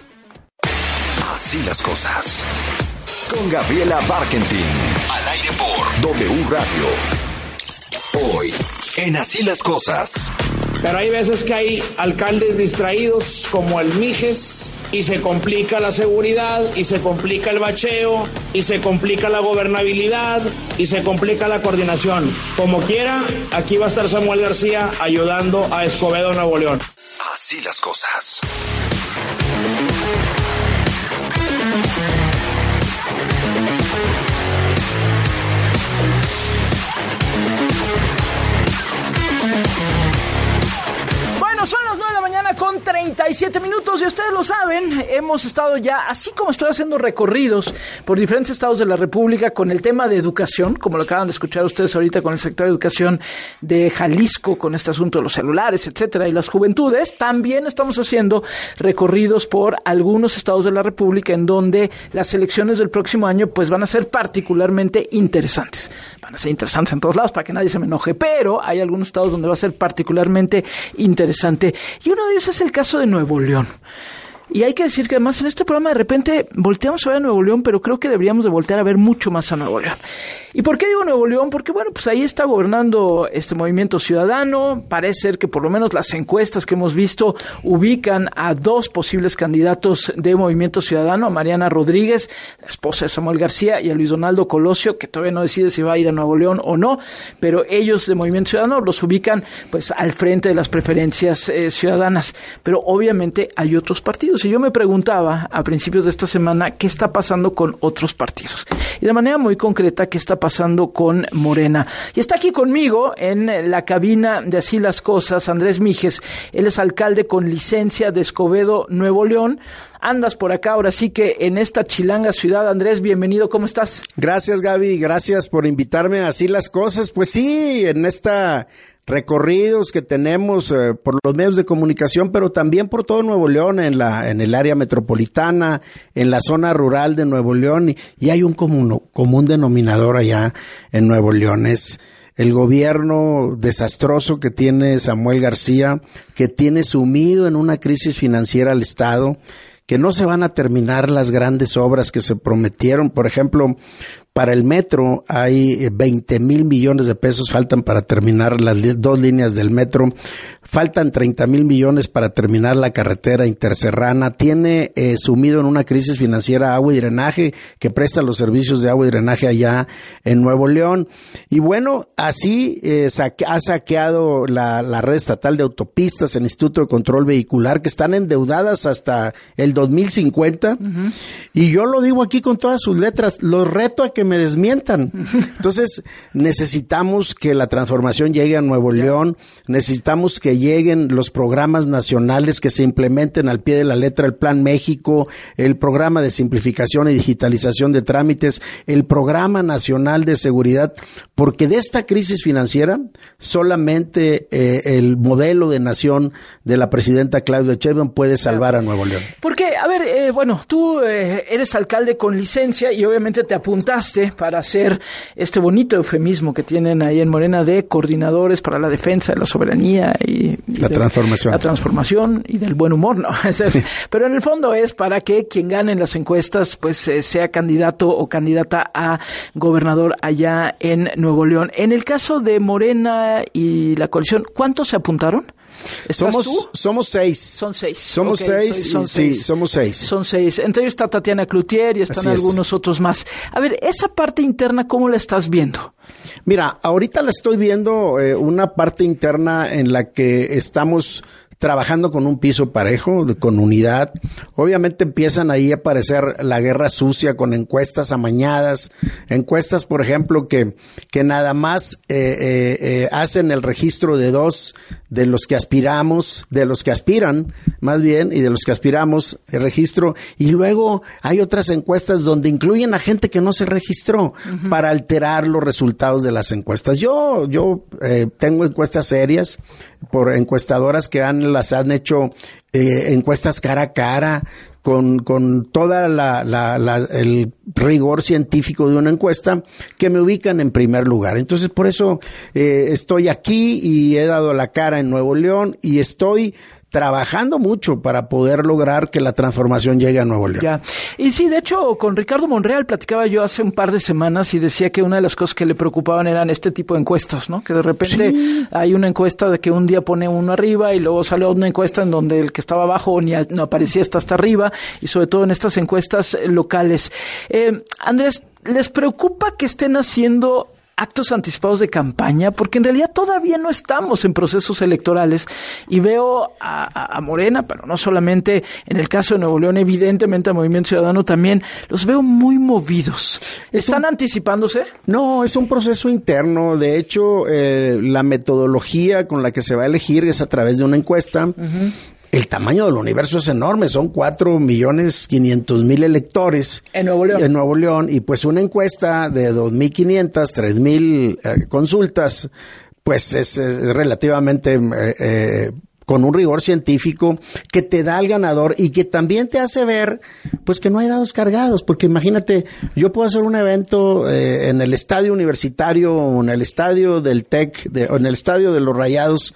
Así las cosas. Con Gabriela Barkentin. Al aire por W Radio. Hoy, en Así las cosas. Pero hay veces que hay alcaldes distraídos como el Mijes y se complica la seguridad y se complica el bacheo y se complica la gobernabilidad y se complica la coordinación. Como quiera, aquí va a estar Samuel García ayudando a Escobedo, Nuevo León. Así las cosas. Bueno, son las nueve de la mañana con treinta y siete minutos y ustedes lo saben, hemos estado ya, así como estoy haciendo recorridos por diferentes estados de la República con el tema de educación, como lo acaban de escuchar ustedes ahorita con el sector de Educación de Jalisco, con este asunto de los celulares, etcétera, y las juventudes, también estamos haciendo recorridos por algunos estados de la República en donde las elecciones del próximo año pues van a ser particularmente interesantes. Van a ser interesantes en todos lados para que nadie se me enoje, pero hay algunos estados donde va a ser particularmente interesante. Y uno de ellos es el caso de Nuevo León. Y hay que decir que además en este programa de repente volteamos a ver a Nuevo León, pero creo que deberíamos de voltear a ver mucho más a Nuevo León. ¿Y por qué digo Nuevo León? Porque bueno, pues ahí está gobernando este Movimiento Ciudadano. Parece ser que por lo menos las encuestas que hemos visto ubican a dos posibles candidatos de Movimiento Ciudadano, a Mariana Rodríguez, la esposa de Samuel García, y a Luis Donaldo Colosio, que todavía no decide si va a ir a Nuevo León o no, pero ellos de Movimiento Ciudadano los ubican pues al frente de las preferencias eh, ciudadanas. Pero obviamente hay otros partidos. Y yo me preguntaba a principios de esta semana qué está pasando con otros partidos. Y de manera muy concreta, qué está pasando con Morena. Y está aquí conmigo en la cabina de Así las Cosas, Andrés Mijes. Él es alcalde con licencia de Escobedo, Nuevo León. Andas por acá ahora sí que en esta chilanga ciudad. Andrés, bienvenido, ¿cómo estás? Gracias, Gaby, gracias por invitarme a Así las Cosas. Pues sí, en esta recorridos que tenemos eh, por los medios de comunicación, pero también por todo Nuevo León, en la en el área metropolitana, en la zona rural de Nuevo León, y, y hay un común, común denominador allá en Nuevo León, es el gobierno desastroso que tiene Samuel García, que tiene sumido en una crisis financiera al Estado, que no se van a terminar las grandes obras que se prometieron. Por ejemplo, para el metro hay veinte mil millones de pesos, faltan para terminar las dos líneas del metro, faltan treinta mil millones para terminar la carretera interserrana, tiene eh, sumido en una crisis financiera agua y drenaje, que presta los servicios de agua y drenaje allá en Nuevo León. Y bueno, así eh, saque, ha saqueado la, la red estatal de autopistas, el Instituto de Control Vehicular, que están endeudadas hasta el dos mil cincuenta, uh-huh. Y yo lo digo aquí con todas sus letras, los reto a que me desmientan. Entonces, necesitamos que la transformación llegue a Nuevo León, necesitamos que que lleguen los programas nacionales que se implementen al pie de la letra, el Plan México, el Programa de Simplificación y Digitalización de Trámites, el Programa Nacional de Seguridad, porque de esta crisis financiera solamente eh, el modelo de nación de la presidenta Claudia Sheinbaum puede salvar a Nuevo León. Porque, a ver, eh, bueno, tú eh, eres alcalde con licencia y obviamente te apuntaste para hacer este bonito eufemismo que tienen ahí en Morena de coordinadores para la defensa de la soberanía y, y la de, transformación. La transformación y del buen humor, ¿no? Pero en el fondo es para que quien gane en las encuestas pues eh, sea candidato o candidata a gobernador allá en Nuevo León. En el caso de Morena y la coalición, ¿cuántos se apuntaron? Somos, tú? somos seis. Son seis. Somos okay, seis, soy, son y, seis. Sí, somos seis. Son seis. Entre ellos está Tatiana Cloutier y están Así algunos es. otros más. A ver, esa parte interna, ¿cómo la estás viendo? Mira, ahorita la estoy viendo eh, una parte interna en la que estamos trabajando con un piso parejo, de, con unidad. Obviamente empiezan ahí a aparecer la guerra sucia con encuestas amañadas, encuestas, por ejemplo, que, que nada más eh, eh, eh, hacen el registro de dos de los que aspiramos, de los que aspiran, más bien, y de los que aspiramos, el registro, y luego hay otras encuestas donde incluyen a gente que no se registró uh-huh. para alterar los resultados de las encuestas. Yo, yo eh, tengo encuestas serias por encuestadoras que han las han hecho eh, encuestas cara a cara con con toda la, la, la el rigor científico de una encuesta que me ubican en primer lugar. Entonces por eso eh, estoy aquí y he dado la cara en Nuevo León y estoy trabajando mucho para poder lograr que la transformación llegue a Nuevo León. Ya. Y sí, de hecho, con Ricardo Monreal platicaba yo hace un par de semanas y decía que una de las cosas que le preocupaban eran este tipo de encuestas, ¿no? Que de repente sí. hay una encuesta de que un día pone uno arriba y luego sale una encuesta en donde el que estaba abajo ni a, no aparecía hasta hasta arriba, y sobre todo en estas encuestas locales. Eh, Andrés, ¿les preocupa que estén haciendo actos anticipados de campaña? Porque en realidad todavía no estamos en procesos electorales y veo a, a Morena, pero no solamente en el caso de Nuevo León, evidentemente a Movimiento Ciudadano también, los veo muy movidos. ¿Están un, anticipándose? No, es un proceso interno. De hecho, eh, la metodología con la que se va a elegir es a través de una encuesta. Uh-huh. El tamaño del universo es enorme, son cuatro millones quinientos mil electores en Nuevo León. En Nuevo León, y pues una encuesta de dos mil quinientas, tres mil eh, consultas, pues es, es relativamente eh, eh, con un rigor científico que te da al ganador y que también te hace ver pues que no hay dados cargados, porque imagínate, yo puedo hacer un evento eh, en el estadio universitario o en el estadio del TEC de, o en el estadio de los Rayados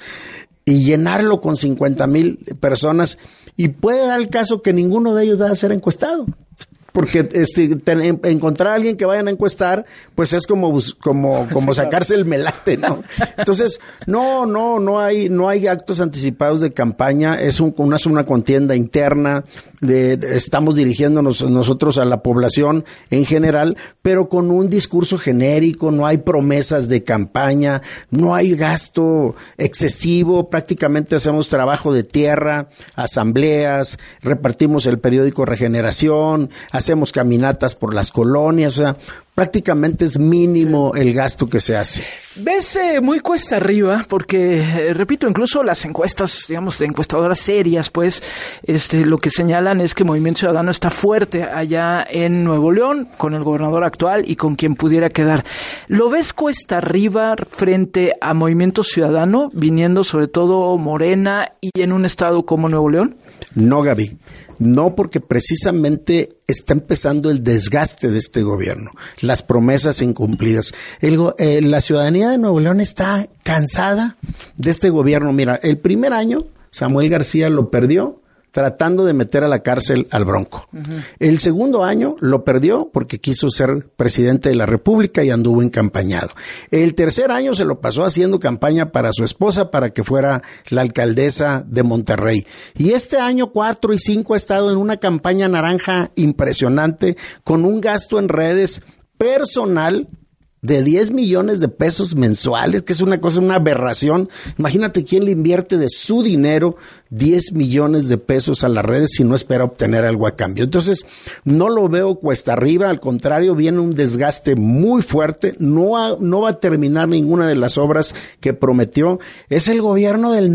y llenarlo con cincuenta mil personas, y puede dar el caso que ninguno de ellos va a ser encuestado. Porque este, ten, encontrar a alguien que vayan a encuestar, pues es como como como sacarse el melate, ¿no? Entonces, no, no, no hay no hay actos anticipados de campaña, es un, una, una contienda interna, de, estamos dirigiéndonos nosotros a la población en general, pero con un discurso genérico, no hay promesas de campaña, no hay gasto excesivo, prácticamente hacemos trabajo de tierra, asambleas, repartimos el periódico Regeneración, hacemos caminatas por las colonias, o sea, prácticamente es mínimo el gasto que se hace. Ves eh, muy cuesta arriba, porque, eh, repito, incluso las encuestas, digamos, de encuestadoras serias, pues, este, lo que señalan es que Movimiento Ciudadano está fuerte allá en Nuevo León, con el gobernador actual y con quien pudiera quedar. ¿Lo ves cuesta arriba frente a Movimiento Ciudadano, viniendo sobre todo Morena y en un estado como Nuevo León? No, Gaby. No, porque precisamente está empezando el desgaste de este gobierno, las promesas incumplidas. El, eh, la ciudadanía de Nuevo León está cansada de este gobierno. Mira, el primer año Samuel García lo perdió tratando de meter a la cárcel al Bronco. Uh-huh. El segundo año lo perdió porque quiso ser presidente de la República y anduvo encampañado. El tercer año se lo pasó haciendo campaña para su esposa para que fuera la alcaldesa de Monterrey. Y este año cuatro y cinco ha estado en una campaña naranja impresionante con un gasto en redes personal de diez millones de pesos mensuales, que es una cosa, una aberración. Imagínate quién le invierte de su dinero diez millones de pesos a las redes si no espera obtener algo a cambio. Entonces, no lo veo cuesta arriba, al contrario, viene un desgaste muy fuerte, no, ha, no va a terminar ninguna de las obras que prometió. Es el gobierno del no.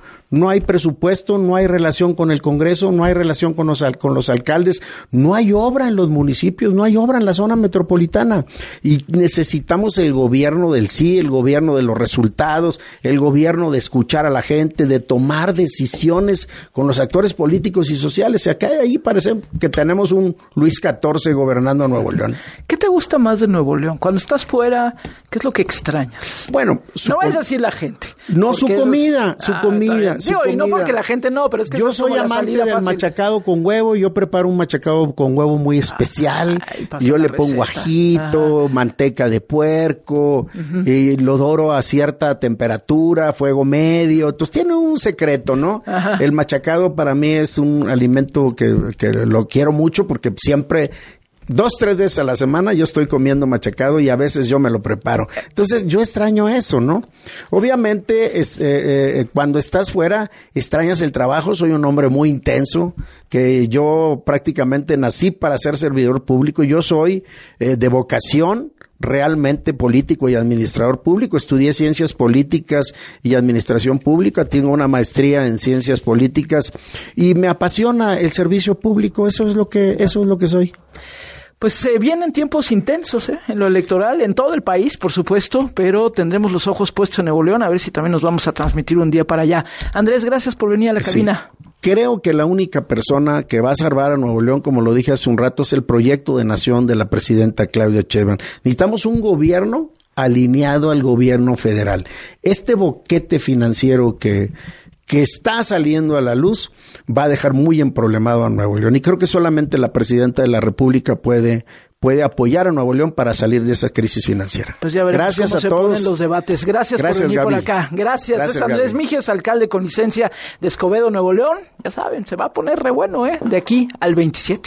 No hay presupuesto, no hay relación con el Congreso, no hay relación con los, con los alcaldes, no hay obra en los municipios, no hay obra en la zona metropolitana. Y necesitamos el gobierno del sí, el gobierno de los resultados, el gobierno de escuchar a la gente, de tomar decisiones con los actores políticos y sociales. Y acá ahí parece que tenemos un Luis catorce gobernando Nuevo León. ¿Qué te gusta más de Nuevo León? Cuando estás fuera, ¿qué es lo que extrañas? Bueno, no vayas a decir la gente. No, su comida, es... su ah, comida. Digo, y no porque la gente no, pero es que yo es soy amante del fácil. Machacado con huevo. Yo preparo un machacado con huevo muy especial. Ay, yo le pongo receta. ajito, Ajá. manteca de puerco, uh-huh. y lo doro a cierta temperatura, fuego medio. Entonces tiene un secreto, ¿no? Ajá. El machacado para mí es un alimento que, que lo quiero mucho porque siempre... Dos, tres veces a la semana yo estoy comiendo machacado y a veces yo me lo preparo. Entonces yo extraño eso, ¿no? Obviamente es, eh, eh, cuando estás fuera extrañas el trabajo. Soy un hombre muy intenso, que yo prácticamente nací para ser servidor público. Yo soy eh, de vocación realmente político y administrador público. Estudié ciencias políticas y administración pública, tengo una maestría en ciencias políticas y me apasiona el servicio público. Eso es lo que, eso es lo que soy. Pues eh, vienen tiempos intensos ¿eh? en lo electoral, en todo el país, por supuesto, pero tendremos los ojos puestos en Nuevo León, a ver si también nos vamos a transmitir un día para allá. Andrés, gracias por venir a la cabina. Sí. Creo que la única persona que va a salvar a Nuevo León, como lo dije hace un rato, es el proyecto de nación de la presidenta Claudia Sheinbaum. Necesitamos un gobierno alineado al gobierno federal. Este boquete financiero que... que está saliendo a la luz, va a dejar muy emproblemado a Nuevo León. Y creo que solamente la presidenta de la República puede, puede apoyar a Nuevo León para salir de esa crisis financiera. Pues ya veremos Gracias cómo a se todos. ponen los debates. Gracias, Gracias por venir Gaby. por acá. Gracias. Gracias es Andrés Gaby. Mijes, alcalde con licencia de Escobedo, Nuevo León. Ya saben, se va a poner re bueno, ¿eh? De aquí al veintisiete.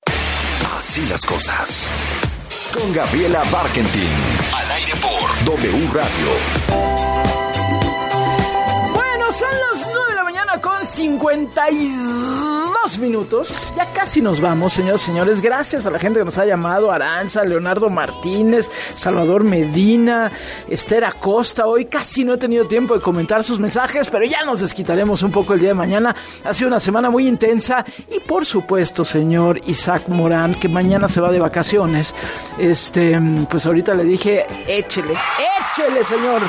Así las cosas. Con Gabriela Barkentin. Al aire por W Radio. Son las nueve de la mañana con cincuenta y dos minutos. Ya casi nos vamos, señores y señores. Gracias a la gente que nos ha llamado. Aranza, Leonardo Martínez, Salvador Medina, Esther Acosta. Hoy casi no he tenido tiempo de comentar sus mensajes, pero ya nos desquitaremos un poco el día de mañana. Ha sido una semana muy intensa. Y por supuesto, señor Isaac Morán, que mañana se va de vacaciones. Este, pues ahorita le dije, échele, échele, señor.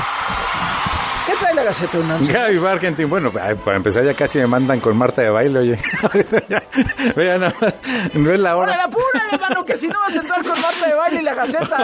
¿Qué trae la Gaceta UNAM? Gaby Barkentin, bueno, para empezar ya casi me mandan con Marta de baile, oye. Vean, nada más, no es la hora. ¡Órale, apúrale, hermano, que si no vas a entrar con Marta de baile y la Gaceta!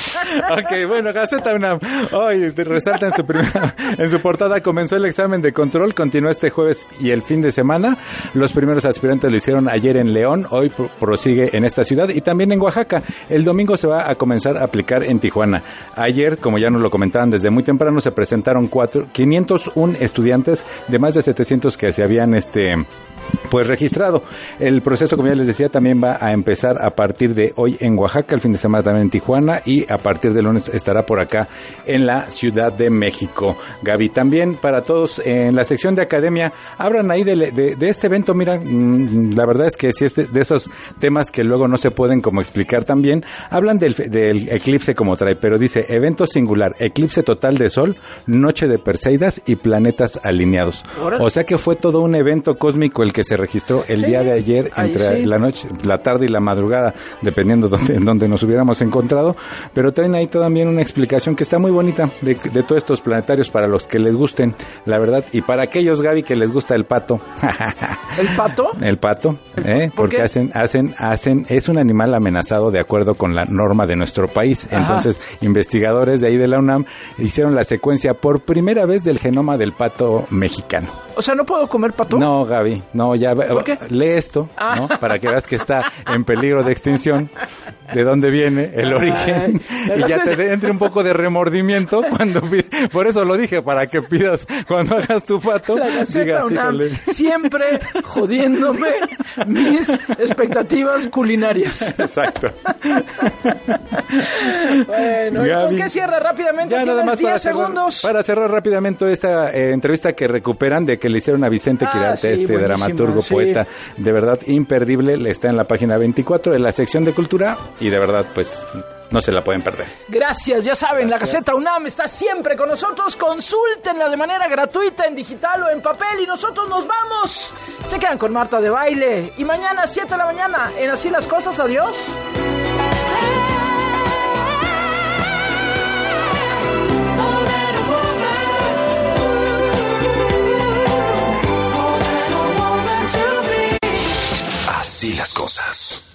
Ok, bueno, Gaceta UNAM. Hoy resalta en su primera, en su portada, comenzó el examen de control, continúa este jueves y el fin de semana. Los primeros aspirantes lo hicieron ayer en León, hoy prosigue en esta ciudad y también en Oaxaca. El domingo se va a comenzar a aplicar en Tijuana. Ayer, como ya nos lo comentaban desde muy temprano, se presentaron cuatro quinientos uno estudiantes de más de setecientos que se habían este pues registrado. El proceso, como ya les decía, también va a empezar a partir de hoy en Oaxaca, el fin de semana también en Tijuana y a partir del lunes estará por acá en la Ciudad de México. Gaby, también para todos en la sección de academia, hablan ahí de, de, de este evento. Mira, mmm, la verdad es que si es de, de esos temas que luego no se pueden como explicar también, hablan del, del eclipse como trae, pero dice evento singular, eclipse total de sol, noche de Perseidas y planetas alineados. ¿Órale? O sea que fue todo un evento cósmico el que se registró el sí, día de ayer entre ahí, sí. la noche, la tarde y la madrugada, dependiendo de dónde nos hubiéramos encontrado, pero traen ahí también una explicación que está muy bonita de, de todos estos planetarios para los que les gusten, la verdad, y para aquellos, Gaby, que les gusta el pato. ¿El pato? El pato, ¿eh? ¿Por porque qué? hacen, hacen, hacen, es un animal amenazado de acuerdo con la norma de nuestro país. Ajá. Entonces, investigadores de ahí de la UNAM hicieron la secuencia por primera vez del genoma del pato mexicano. O sea, ¿no puedo comer pato? No, Gaby, no, ya ¿Por qué? lee esto, ah. ¿no? Para que veas que está en peligro de extinción, de dónde viene, el origen, Ay, y ya te entre un poco de remordimiento cuando pides, por eso lo dije, para que pidas cuando hagas tu pato, la Gaceta digas, UNAM, siempre jodiéndome mis expectativas culinarias. Exacto. Bueno, Gaby, ¿y con qué cierra rápidamente? Ya nada más diez para cerrar, segundos. Para cerrar rápidamente esta eh, entrevista que recuperan de que le hicieron a Vicente ah, Quirarte, sí, este dramaturgo, sí. poeta, de verdad imperdible, está en la página veinticuatro de la sección de cultura y de verdad pues no se la pueden perder. Gracias, ya saben, Gracias. La Gaceta UNAM está siempre con nosotros. Consúltenla de manera gratuita en digital o en papel y nosotros nos vamos. Se quedan con Marta de Baile y mañana a siete de la mañana en Así las Cosas. Adiós. Así las cosas.